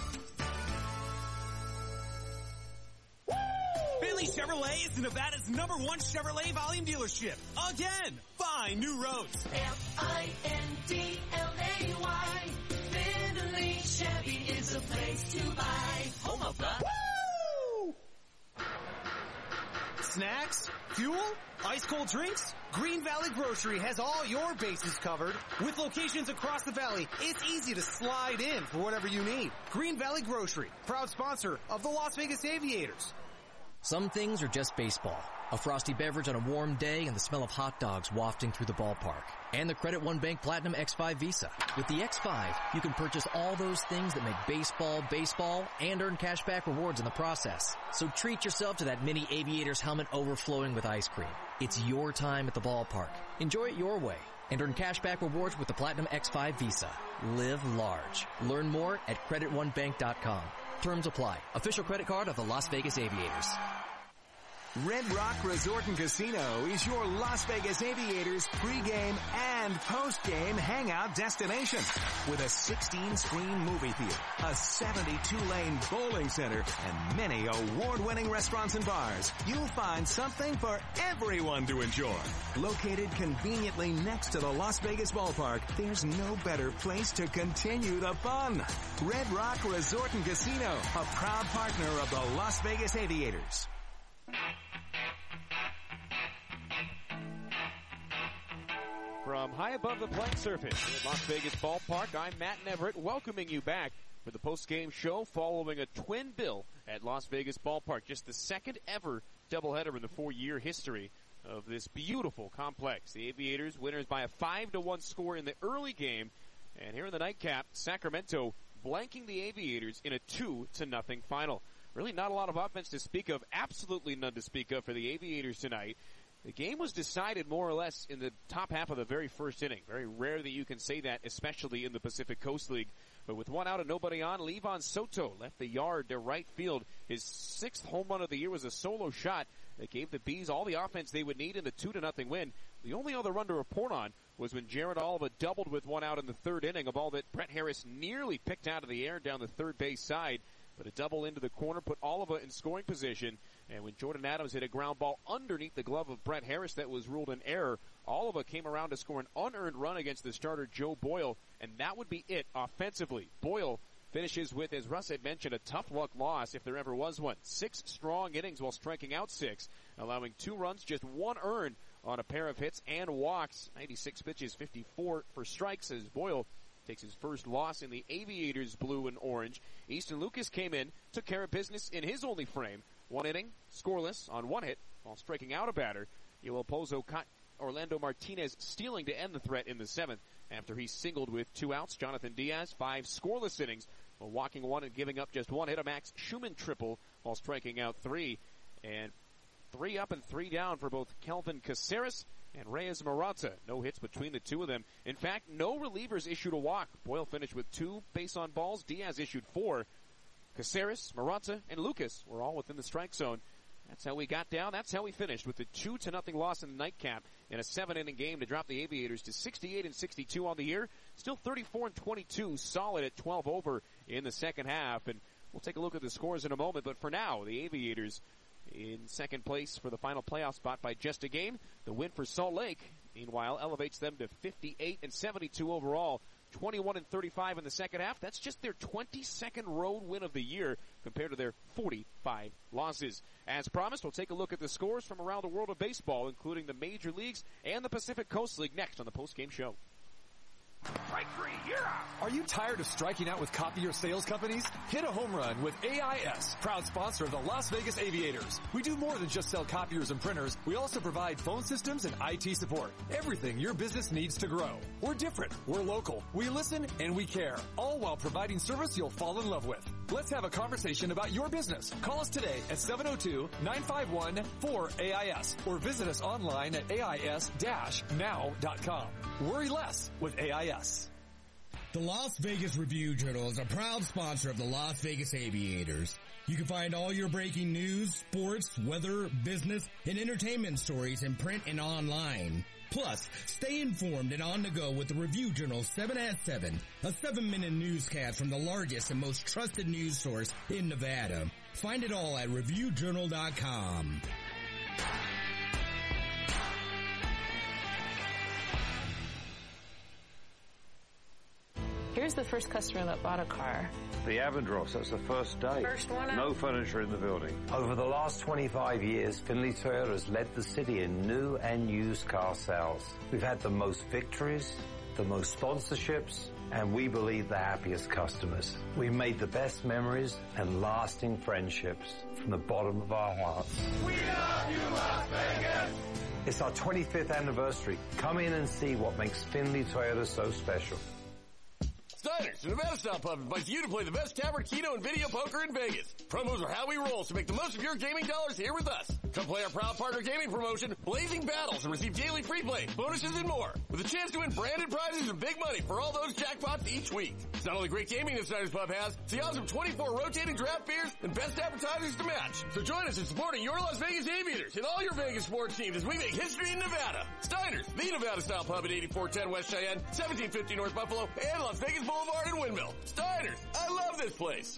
Finley Chevrolet is Nevada's number one Chevrolet volume dealership. Again, find new roads. F I N D L A Y. Finley Chevy is a place to buy. Home of the... Woo! Snacks? Fuel? Ice cold drinks? Green Valley Grocery has all your bases covered. With locations across the valley, it's easy to slide in for whatever you need. Green Valley Grocery, proud sponsor of the Las Vegas Aviators. Some things are just baseball. A frosty beverage on a warm day and the smell of hot dogs wafting through the ballpark. And the Credit One Bank Platinum X five Visa. With the X five, you can purchase all those things that make baseball, baseball, and earn cashback rewards in the process. So treat yourself to that mini Aviators helmet overflowing with ice cream. It's your time at the ballpark. Enjoy it your way. And earn cashback rewards with the Platinum X five Visa. Live large. Learn more at credit one bank dot com. Terms apply. Official credit card of the Las Vegas Aviators. Red Rock Resort and Casino is your Las Vegas Aviators pregame and postgame hangout destination. With a sixteen-screen movie theater, a seventy-two lane bowling center, and many award-winning restaurants and bars, you'll find something for everyone to enjoy. Located conveniently next to the Las Vegas ballpark, there's no better place to continue the fun. Red Rock Resort and Casino, a proud partner of the Las Vegas Aviators. From high above the playing surface in Las Vegas Ballpark, I'm Matt Everett, welcoming you back for the post-game show following a twin bill at Las Vegas Ballpark. Just the second ever doubleheader in the four-year history of this beautiful complex. The Aviators winners by a five to one score in the early game, and here in the nightcap, Sacramento blanking the Aviators in a two to nothing final. Really not a lot of offense to speak of, absolutely none to speak of for the Aviators tonight. The game was decided more or less in the top half of the very first inning. Very rare that you can say that, especially in the Pacific Coast League. But with one out and nobody on, Levon Soto left the yard to right field. His sixth home run of the year was a solo shot that gave the Bees all the offense they would need in the two to nothing win. The only other run to report on was when Jared Oliva doubled with one out in the third inning, a ball that Brett Harris nearly picked out of the air down the third base side. But a double into the corner put Oliva in scoring position. And when Jordan Adams hit a ground ball underneath the glove of Brett Harris that was ruled an error, Oliva came around to score an unearned run against the starter Joe Boyle, and that would be it offensively. Boyle finishes with, as Russ had mentioned, a tough luck loss if there ever was one. Six strong innings while striking out six, allowing two runs, just one earned on a pair of hits and walks. ninety-six pitches, fifty-four for strikes as Boyle takes his first loss in the Aviators blue and orange. Easton Lucas came in, took care of business in his only frame. One inning, scoreless on one hit, while striking out a batter. Yoel Pozo caught Orlando Martinez stealing to end the threat in the seventh after he singled with two outs. Jonathan Diaz, five scoreless innings, while walking one and giving up just one hit. A Max Schumann triple while striking out three. And three up and three down for both Kelvin Caceres and Reyes Marata. No hits between the two of them. In fact, no relievers issued a walk. Boyle finished with two base on balls. Diaz issued four. Caceres, Marata, and Lucas were all within the strike zone. That's how we got down. That's how we finished with the two to nothing loss in the nightcap in a seven inning game to drop the Aviators to sixty-eight and sixty-two on the year. Still thirty-four and twenty-two, solid at twelve over in the second half. And we'll take a look at the scores in a moment. But for now, the Aviators in second place for the final playoff spot by just a game. The win for Salt Lake, meanwhile, elevates them to fifty-eight and seventy-two overall. twenty-one and thirty-five in the second half. That's just their twenty-second road win of the year compared to their forty-five losses. As promised, we'll take a look at the scores from around the world of baseball, including the major leagues and the Pacific Coast League, next on the postgame show. Strike three, you're out. Are you tired of striking out with copier sales companies? Hit a home run with A I S, proud sponsor of the Las Vegas Aviators. We do more than just sell copiers and printers. We also provide phone systems and I T support. Everything your business needs to grow. We're different. We're local. We listen and we care, all while providing service you'll fall in love with. Let's have a conversation about your business. Call us today at seven oh two, nine five one, four A I S or visit us online at A I S dash now dot com. Worry less with A I S. The Las Vegas Review-Journal is a proud sponsor of the Las Vegas Aviators. You can find all your breaking news, sports, weather, business, and entertainment stories in print and online. Plus, stay informed and on the go with the Review-Journal seven at seven, a seven-minute newscast from the largest and most trusted news source in Nevada. Find it all at review journal dot com. Here's the first customer that bought a car. The Avendros, that's the first day. First one out. No furniture in the building. Over the last twenty-five years, Finley Toyota has led the city in new and used car sales. We've had the most victories, the most sponsorships, and we believe the happiest customers. We've made the best memories and lasting friendships from the bottom of our hearts. We love you, Las Vegas. It's our twenty-fifth anniversary. Come in and see what makes Finley Toyota so special. Steiner's, the Nevada Style Pub, invites you to play the best tabard, keno, and video poker in Vegas. Promos are how we roll, so make the most of your gaming dollars here with us. Come play our proud partner gaming promotion, Blazing Battles, and receive daily free play, bonuses, and more, with a chance to win branded prizes and big money for all those jackpots each week. It's not only great gaming that Steiner's Pub has, it's the awesome twenty-four rotating draft beers and best advertisers to match. So join us in supporting your Las Vegas Aviators and all your Vegas sports teams as we make history in Nevada. Steiner's, the Nevada Style Pub at eighty-four ten West Cheyenne, seventeen fifty North Buffalo, and Las Vegas Boulevard in Windmill. Steiner's, I love this place.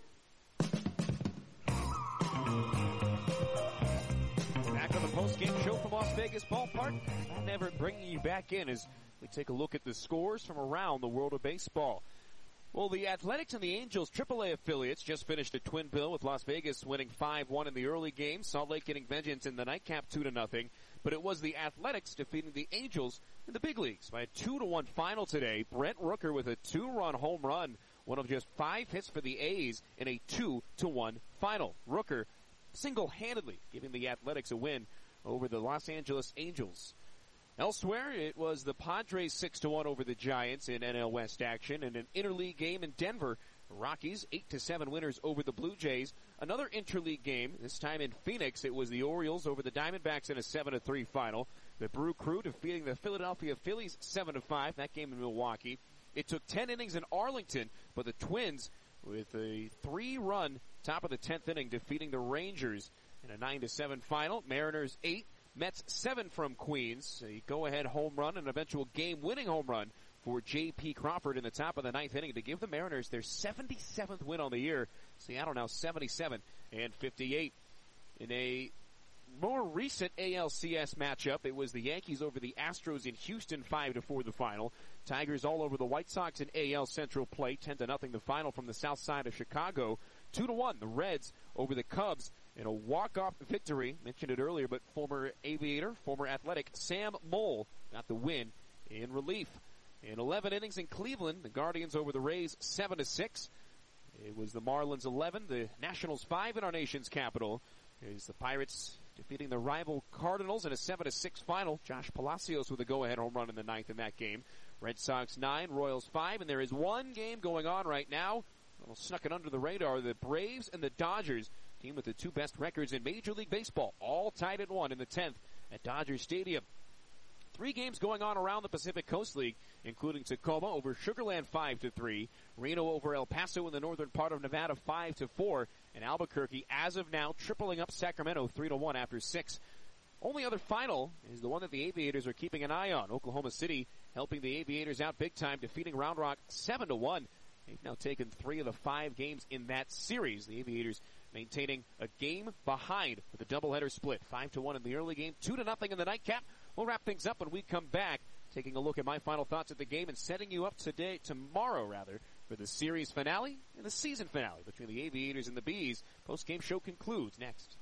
Back on the post-game show from Las Vegas Ballpark. I'm never bringing you back in as we take a look at the scores from around the world of baseball. Well, the Athletics and the Angels triple A affiliates just finished a twin bill with Las Vegas winning five one in the early game. Salt Lake getting vengeance in the nightcap two to nothing. But it was the Athletics defeating the Angels in the big leagues by a two to one final today. Brent Rooker with a two-run home run, one of just five hits for the A's in a two to one final. Rooker single-handedly giving the Athletics a win over the Los Angeles Angels. Elsewhere, it was the Padres six to one over the Giants in N L West action, and an interleague game in Denver. Rockies eight to seven winners over the Blue Jays. Another interleague game, this time in Phoenix. It was the Orioles over the Diamondbacks in a seven to three final. The Brew Crew defeating the Philadelphia Phillies seven to five, that game in Milwaukee. It took ten innings in Arlington, but the Twins, with a three-run top of the tenth inning, defeating the Rangers in a nine to seven final. Mariners eight, Mets seven from Queens. A go-ahead home run, an eventual game-winning home run for J P. Crawford in the top of the ninth inning to give the Mariners their seventy-seventh win on the year. Seattle now seventy-seven and fifty-eight. In a more recent A L C S matchup, it was the Yankees over the Astros in Houston five to four the final. Tigers all over the White Sox in A L Central play, ten to nothing the final from the south side of Chicago. two to one the Reds over the Cubs in a walk-off victory. Mentioned it earlier, but former Aviator, former Athletic Sam Moll got the win in relief. In eleven innings in Cleveland, the Guardians over the Rays seven to six. It was the Marlins eleven, the Nationals five in our nation's capital. It's the Pirates defeating the rival Cardinals in a seven to six final. Josh Palacios with a go-ahead home run in the ninth in that game. Red Sox nine, Royals five, and there is one game going on right now. A little snuck it under the radar. The Braves and the Dodgers, team with the two best records in Major League Baseball, all tied at one in the tenth at Dodger Stadium. Three games going on around the Pacific Coast League, including Tacoma over Sugar Land five to three, Reno over El Paso in the northern part of Nevada five to four, and Albuquerque, as of now, tripling up Sacramento three to one after six. Only other final is the one that the Aviators are keeping an eye on. Oklahoma City helping the Aviators out big time, defeating Round Rock seven to one. They've now taken three of the five games in that series. The Aviators maintaining a game behind with a doubleheader split. five to one in the early game, two to nothing in the nightcap. We'll wrap things up when we come back, taking a look at my final thoughts of the game and setting you up today, tomorrow rather, for the series finale and the season finale between the Aviators and the Bees. Post-game show concludes next.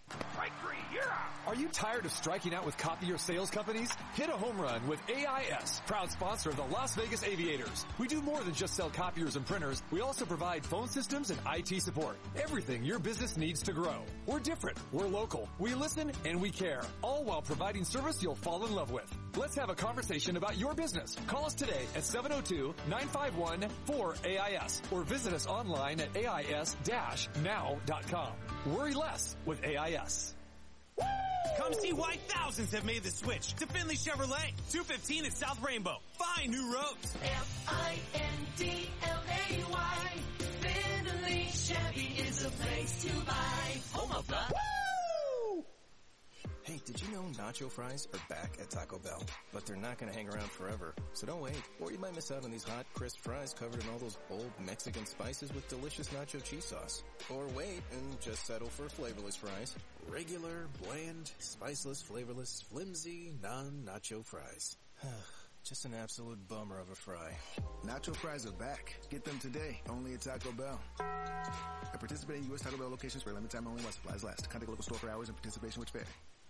Strike three, you're out. Are you tired of striking out with copier sales companies? Hit a home run with A I S, proud sponsor of the Las Vegas Aviators. We do more than just sell copiers and printers. We also provide phone systems and I T support. Everything your business needs to grow. We're different. We're local. We listen and we care, all while providing service you'll fall in love with. Let's have a conversation about your business. Call us today at seven oh two, nine five one, four A I S or visit us online at A I S dash now dot com. Worry less with A I S. Come see why thousands have made the switch to Findlay Chevrolet. two fifteen at South Rainbow. Find new roads. F I N D L A Y. Findlay Chevy is a place to buy. Home of the... Woo! Hey, did you know nacho fries are back at Taco Bell? But they're not going to hang around forever. So don't wait, or you might miss out on these hot, crisp fries covered in all those old Mexican spices with delicious nacho cheese sauce. Or wait and just settle for flavorless fries. Regular, bland, spiceless, flavorless, flimsy, non-nacho fries. Just an absolute bummer of a fry. Nacho fries are back. Get them today, only at Taco Bell. At participating U S Taco Bell locations for a limited time only while supplies last. Contact local store for hours and participation which vary.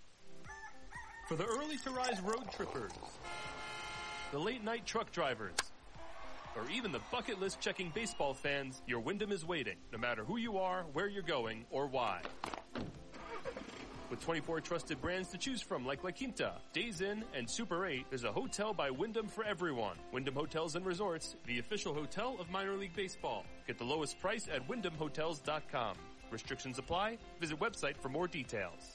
For the early to rise road trippers, the late night truck drivers, or even the bucket list checking baseball fans, your Wyndham is waiting, no matter who you are, where you're going, or why. With twenty-four trusted brands to choose from like La Quinta, Days Inn, and Super eight, there's a hotel by Wyndham for everyone. Wyndham Hotels and Resorts, the official hotel of minor league baseball. Get the lowest price at wyndham hotels dot com. Restrictions apply. Visit website for more details.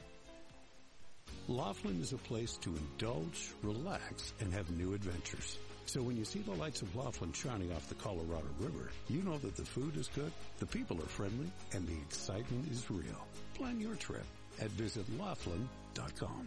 Laughlin is a place to indulge, relax, and have new adventures. So when you see the lights of Laughlin shining off the Colorado River, you know that the food is good, the people are friendly, and the excitement is real. Plan your trip at visit laughlin dot com.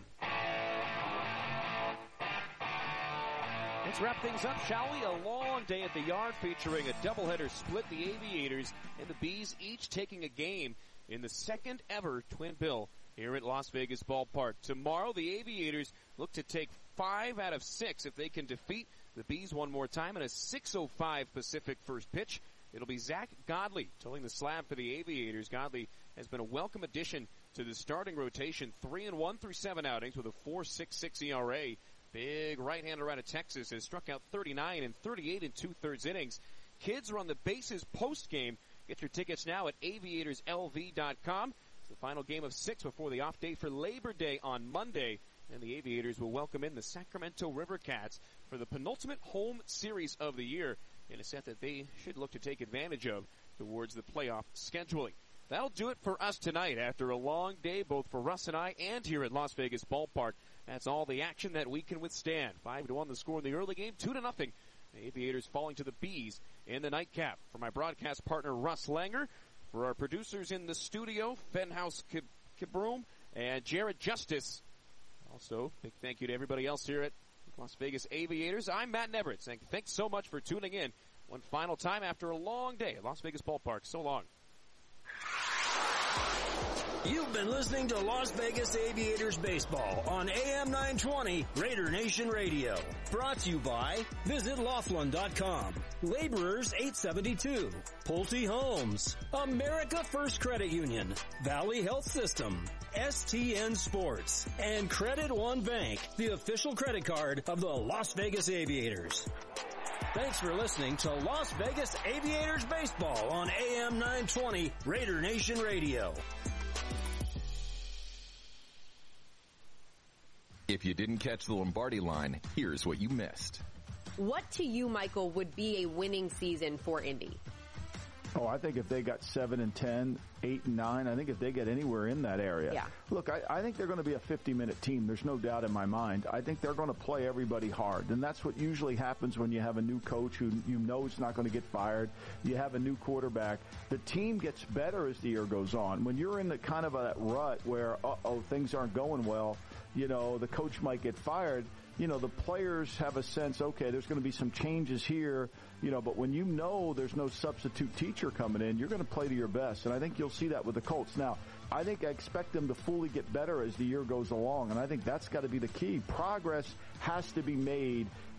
Let's wrap things up, shall we? A long day at the Yard featuring a doubleheader split. The Aviators and the Bees each taking a game in the second ever Twin Bill here at Las Vegas Ballpark. Tomorrow, the Aviators look to take five out of six if they can defeat the Bees one more time in a six oh five Pacific first pitch. It'll be Zach Godley towing the slab for the Aviators. Godley has been a welcome addition to the starting rotation. Three and one through seven outings with a four point six six E R A. Big right-hander out of Texas has struck out thirty-nine and thirty-eight in two-thirds innings. Kids are on the bases post-game. Get your tickets now at aviators L V dot com. It's the final game of six before the off day for Labor Day on Monday. And the Aviators will welcome in the Sacramento River Cats for the penultimate home series of the year in a set that they should look to take advantage of towards the playoff scheduling. That'll do it for us tonight after a long day, both for Russ and I and here at Las Vegas Ballpark. That's all the action that we can withstand. Five to one the score in the early game, two to nothing. The Aviators falling to the Bees in the nightcap. For my broadcast partner, Russ Langer, for our producers in the studio, Fenhouse Kibroom and Jared Justice. Also, big thank you to everybody else here at Las Vegas Aviators. I'm Matt Neverett saying thanks so much for tuning in one final time after a long day at Las Vegas Ballpark. So long. You've been listening to Las Vegas Aviators Baseball on A M nine twenty Raider Nation Radio. Brought to you by Visit Laughlin dot com, Laborers eight seventy-two, Pulte Homes, America First Credit Union, Valley Health System, S T N Sports, and Credit One Bank, the official credit card of the Las Vegas Aviators. Thanks for listening to Las Vegas Aviators Baseball on A M nine twenty Raider Nation Radio. If you didn't catch the Lombardi line, here's what you missed. What to you, Michael, would be a winning season for Indy? Oh, I think if they got seven and ten, eight and nine, I think if they get anywhere in that area. Yeah. Look, I, I think they're going to be a fifty-minute team. There's no doubt in my mind. I think they're going to play everybody hard, and that's what usually happens when you have a new coach who you know is not going to get fired. You have a new quarterback. The team gets better as the year goes on. When you're in the kind of a rut where, uh-oh, things aren't going well, you know, the coach might get fired. You know, the players have a sense, okay, there's going to be some changes here, you know, but when you know there's no substitute teacher coming in, you're going to play to your best. And I think you'll see that with the Colts. Now, I think I expect them to fully get better as the year goes along, and I think that's got to be the key. Progress has to be made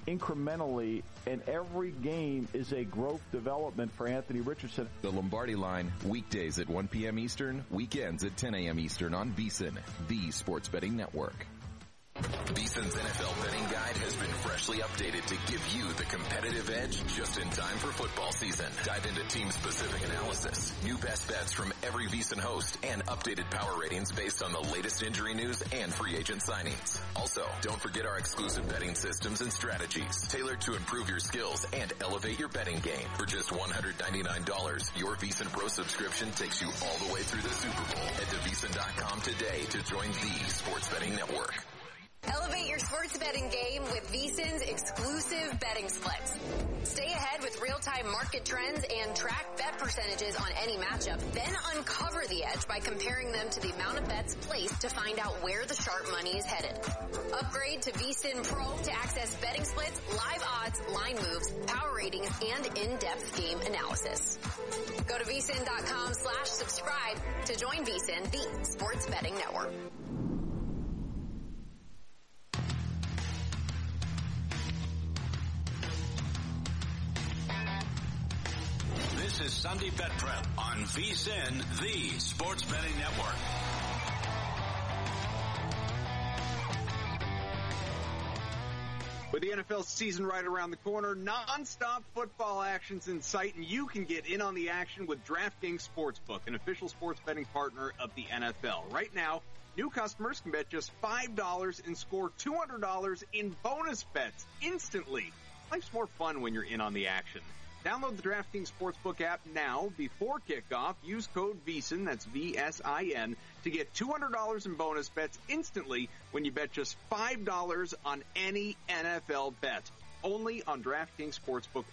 incrementally, and every game is a growth development for Anthony Richardson. The Lombardi Line, weekdays at one p.m. Eastern, weekends at ten a.m. Eastern on VEASAN, the sports betting network. VEASAN's N F L betting guide has been freshly updated to give you the competitive edge just in time for football season. Dive into team-specific analysis, new best bets from every VEASAN host, and updated power ratings based on the latest injury news and free agent signings. Also, don't forget our exclusive betting systems and strategies tailored to improve your skills and elevate your betting game. For just one hundred ninety-nine dollars, your VEASAN Pro subscription takes you all the way through the Super Bowl. Head to VEASAN dot com today to join the sports betting network. Elevate your sports betting game with VEASAN's exclusive betting splits. Stay ahead with real-time market trends and track bet percentages on any matchup. Then uncover the edge by comparing them to the amount of bets placed to find out where the sharp money is headed. Upgrade to VEASAN Pro to access betting splits, live odds, line moves, power ratings, and in-depth game analysis. Go to VEASAN dot com slash subscribe to join VEASAN, the sports betting network. This is Sunday Bet Prep on VEASAN, the sports betting network. With the N F L season right around the corner, non-stop football action's in sight, and you can get in on the action with DraftKings Sportsbook, an official sports betting partner of the N F L. Right now, new customers can bet just five dollars and score two hundred dollars in bonus bets instantly. Life's more fun when you're in on the action. Download the DraftKings Sportsbook app now before kickoff. Use code VEASAN, that's V S I N, to get two hundred dollars in bonus bets instantly when you bet just five dollars on any N F L bet. Only on DraftKings Sportsbook,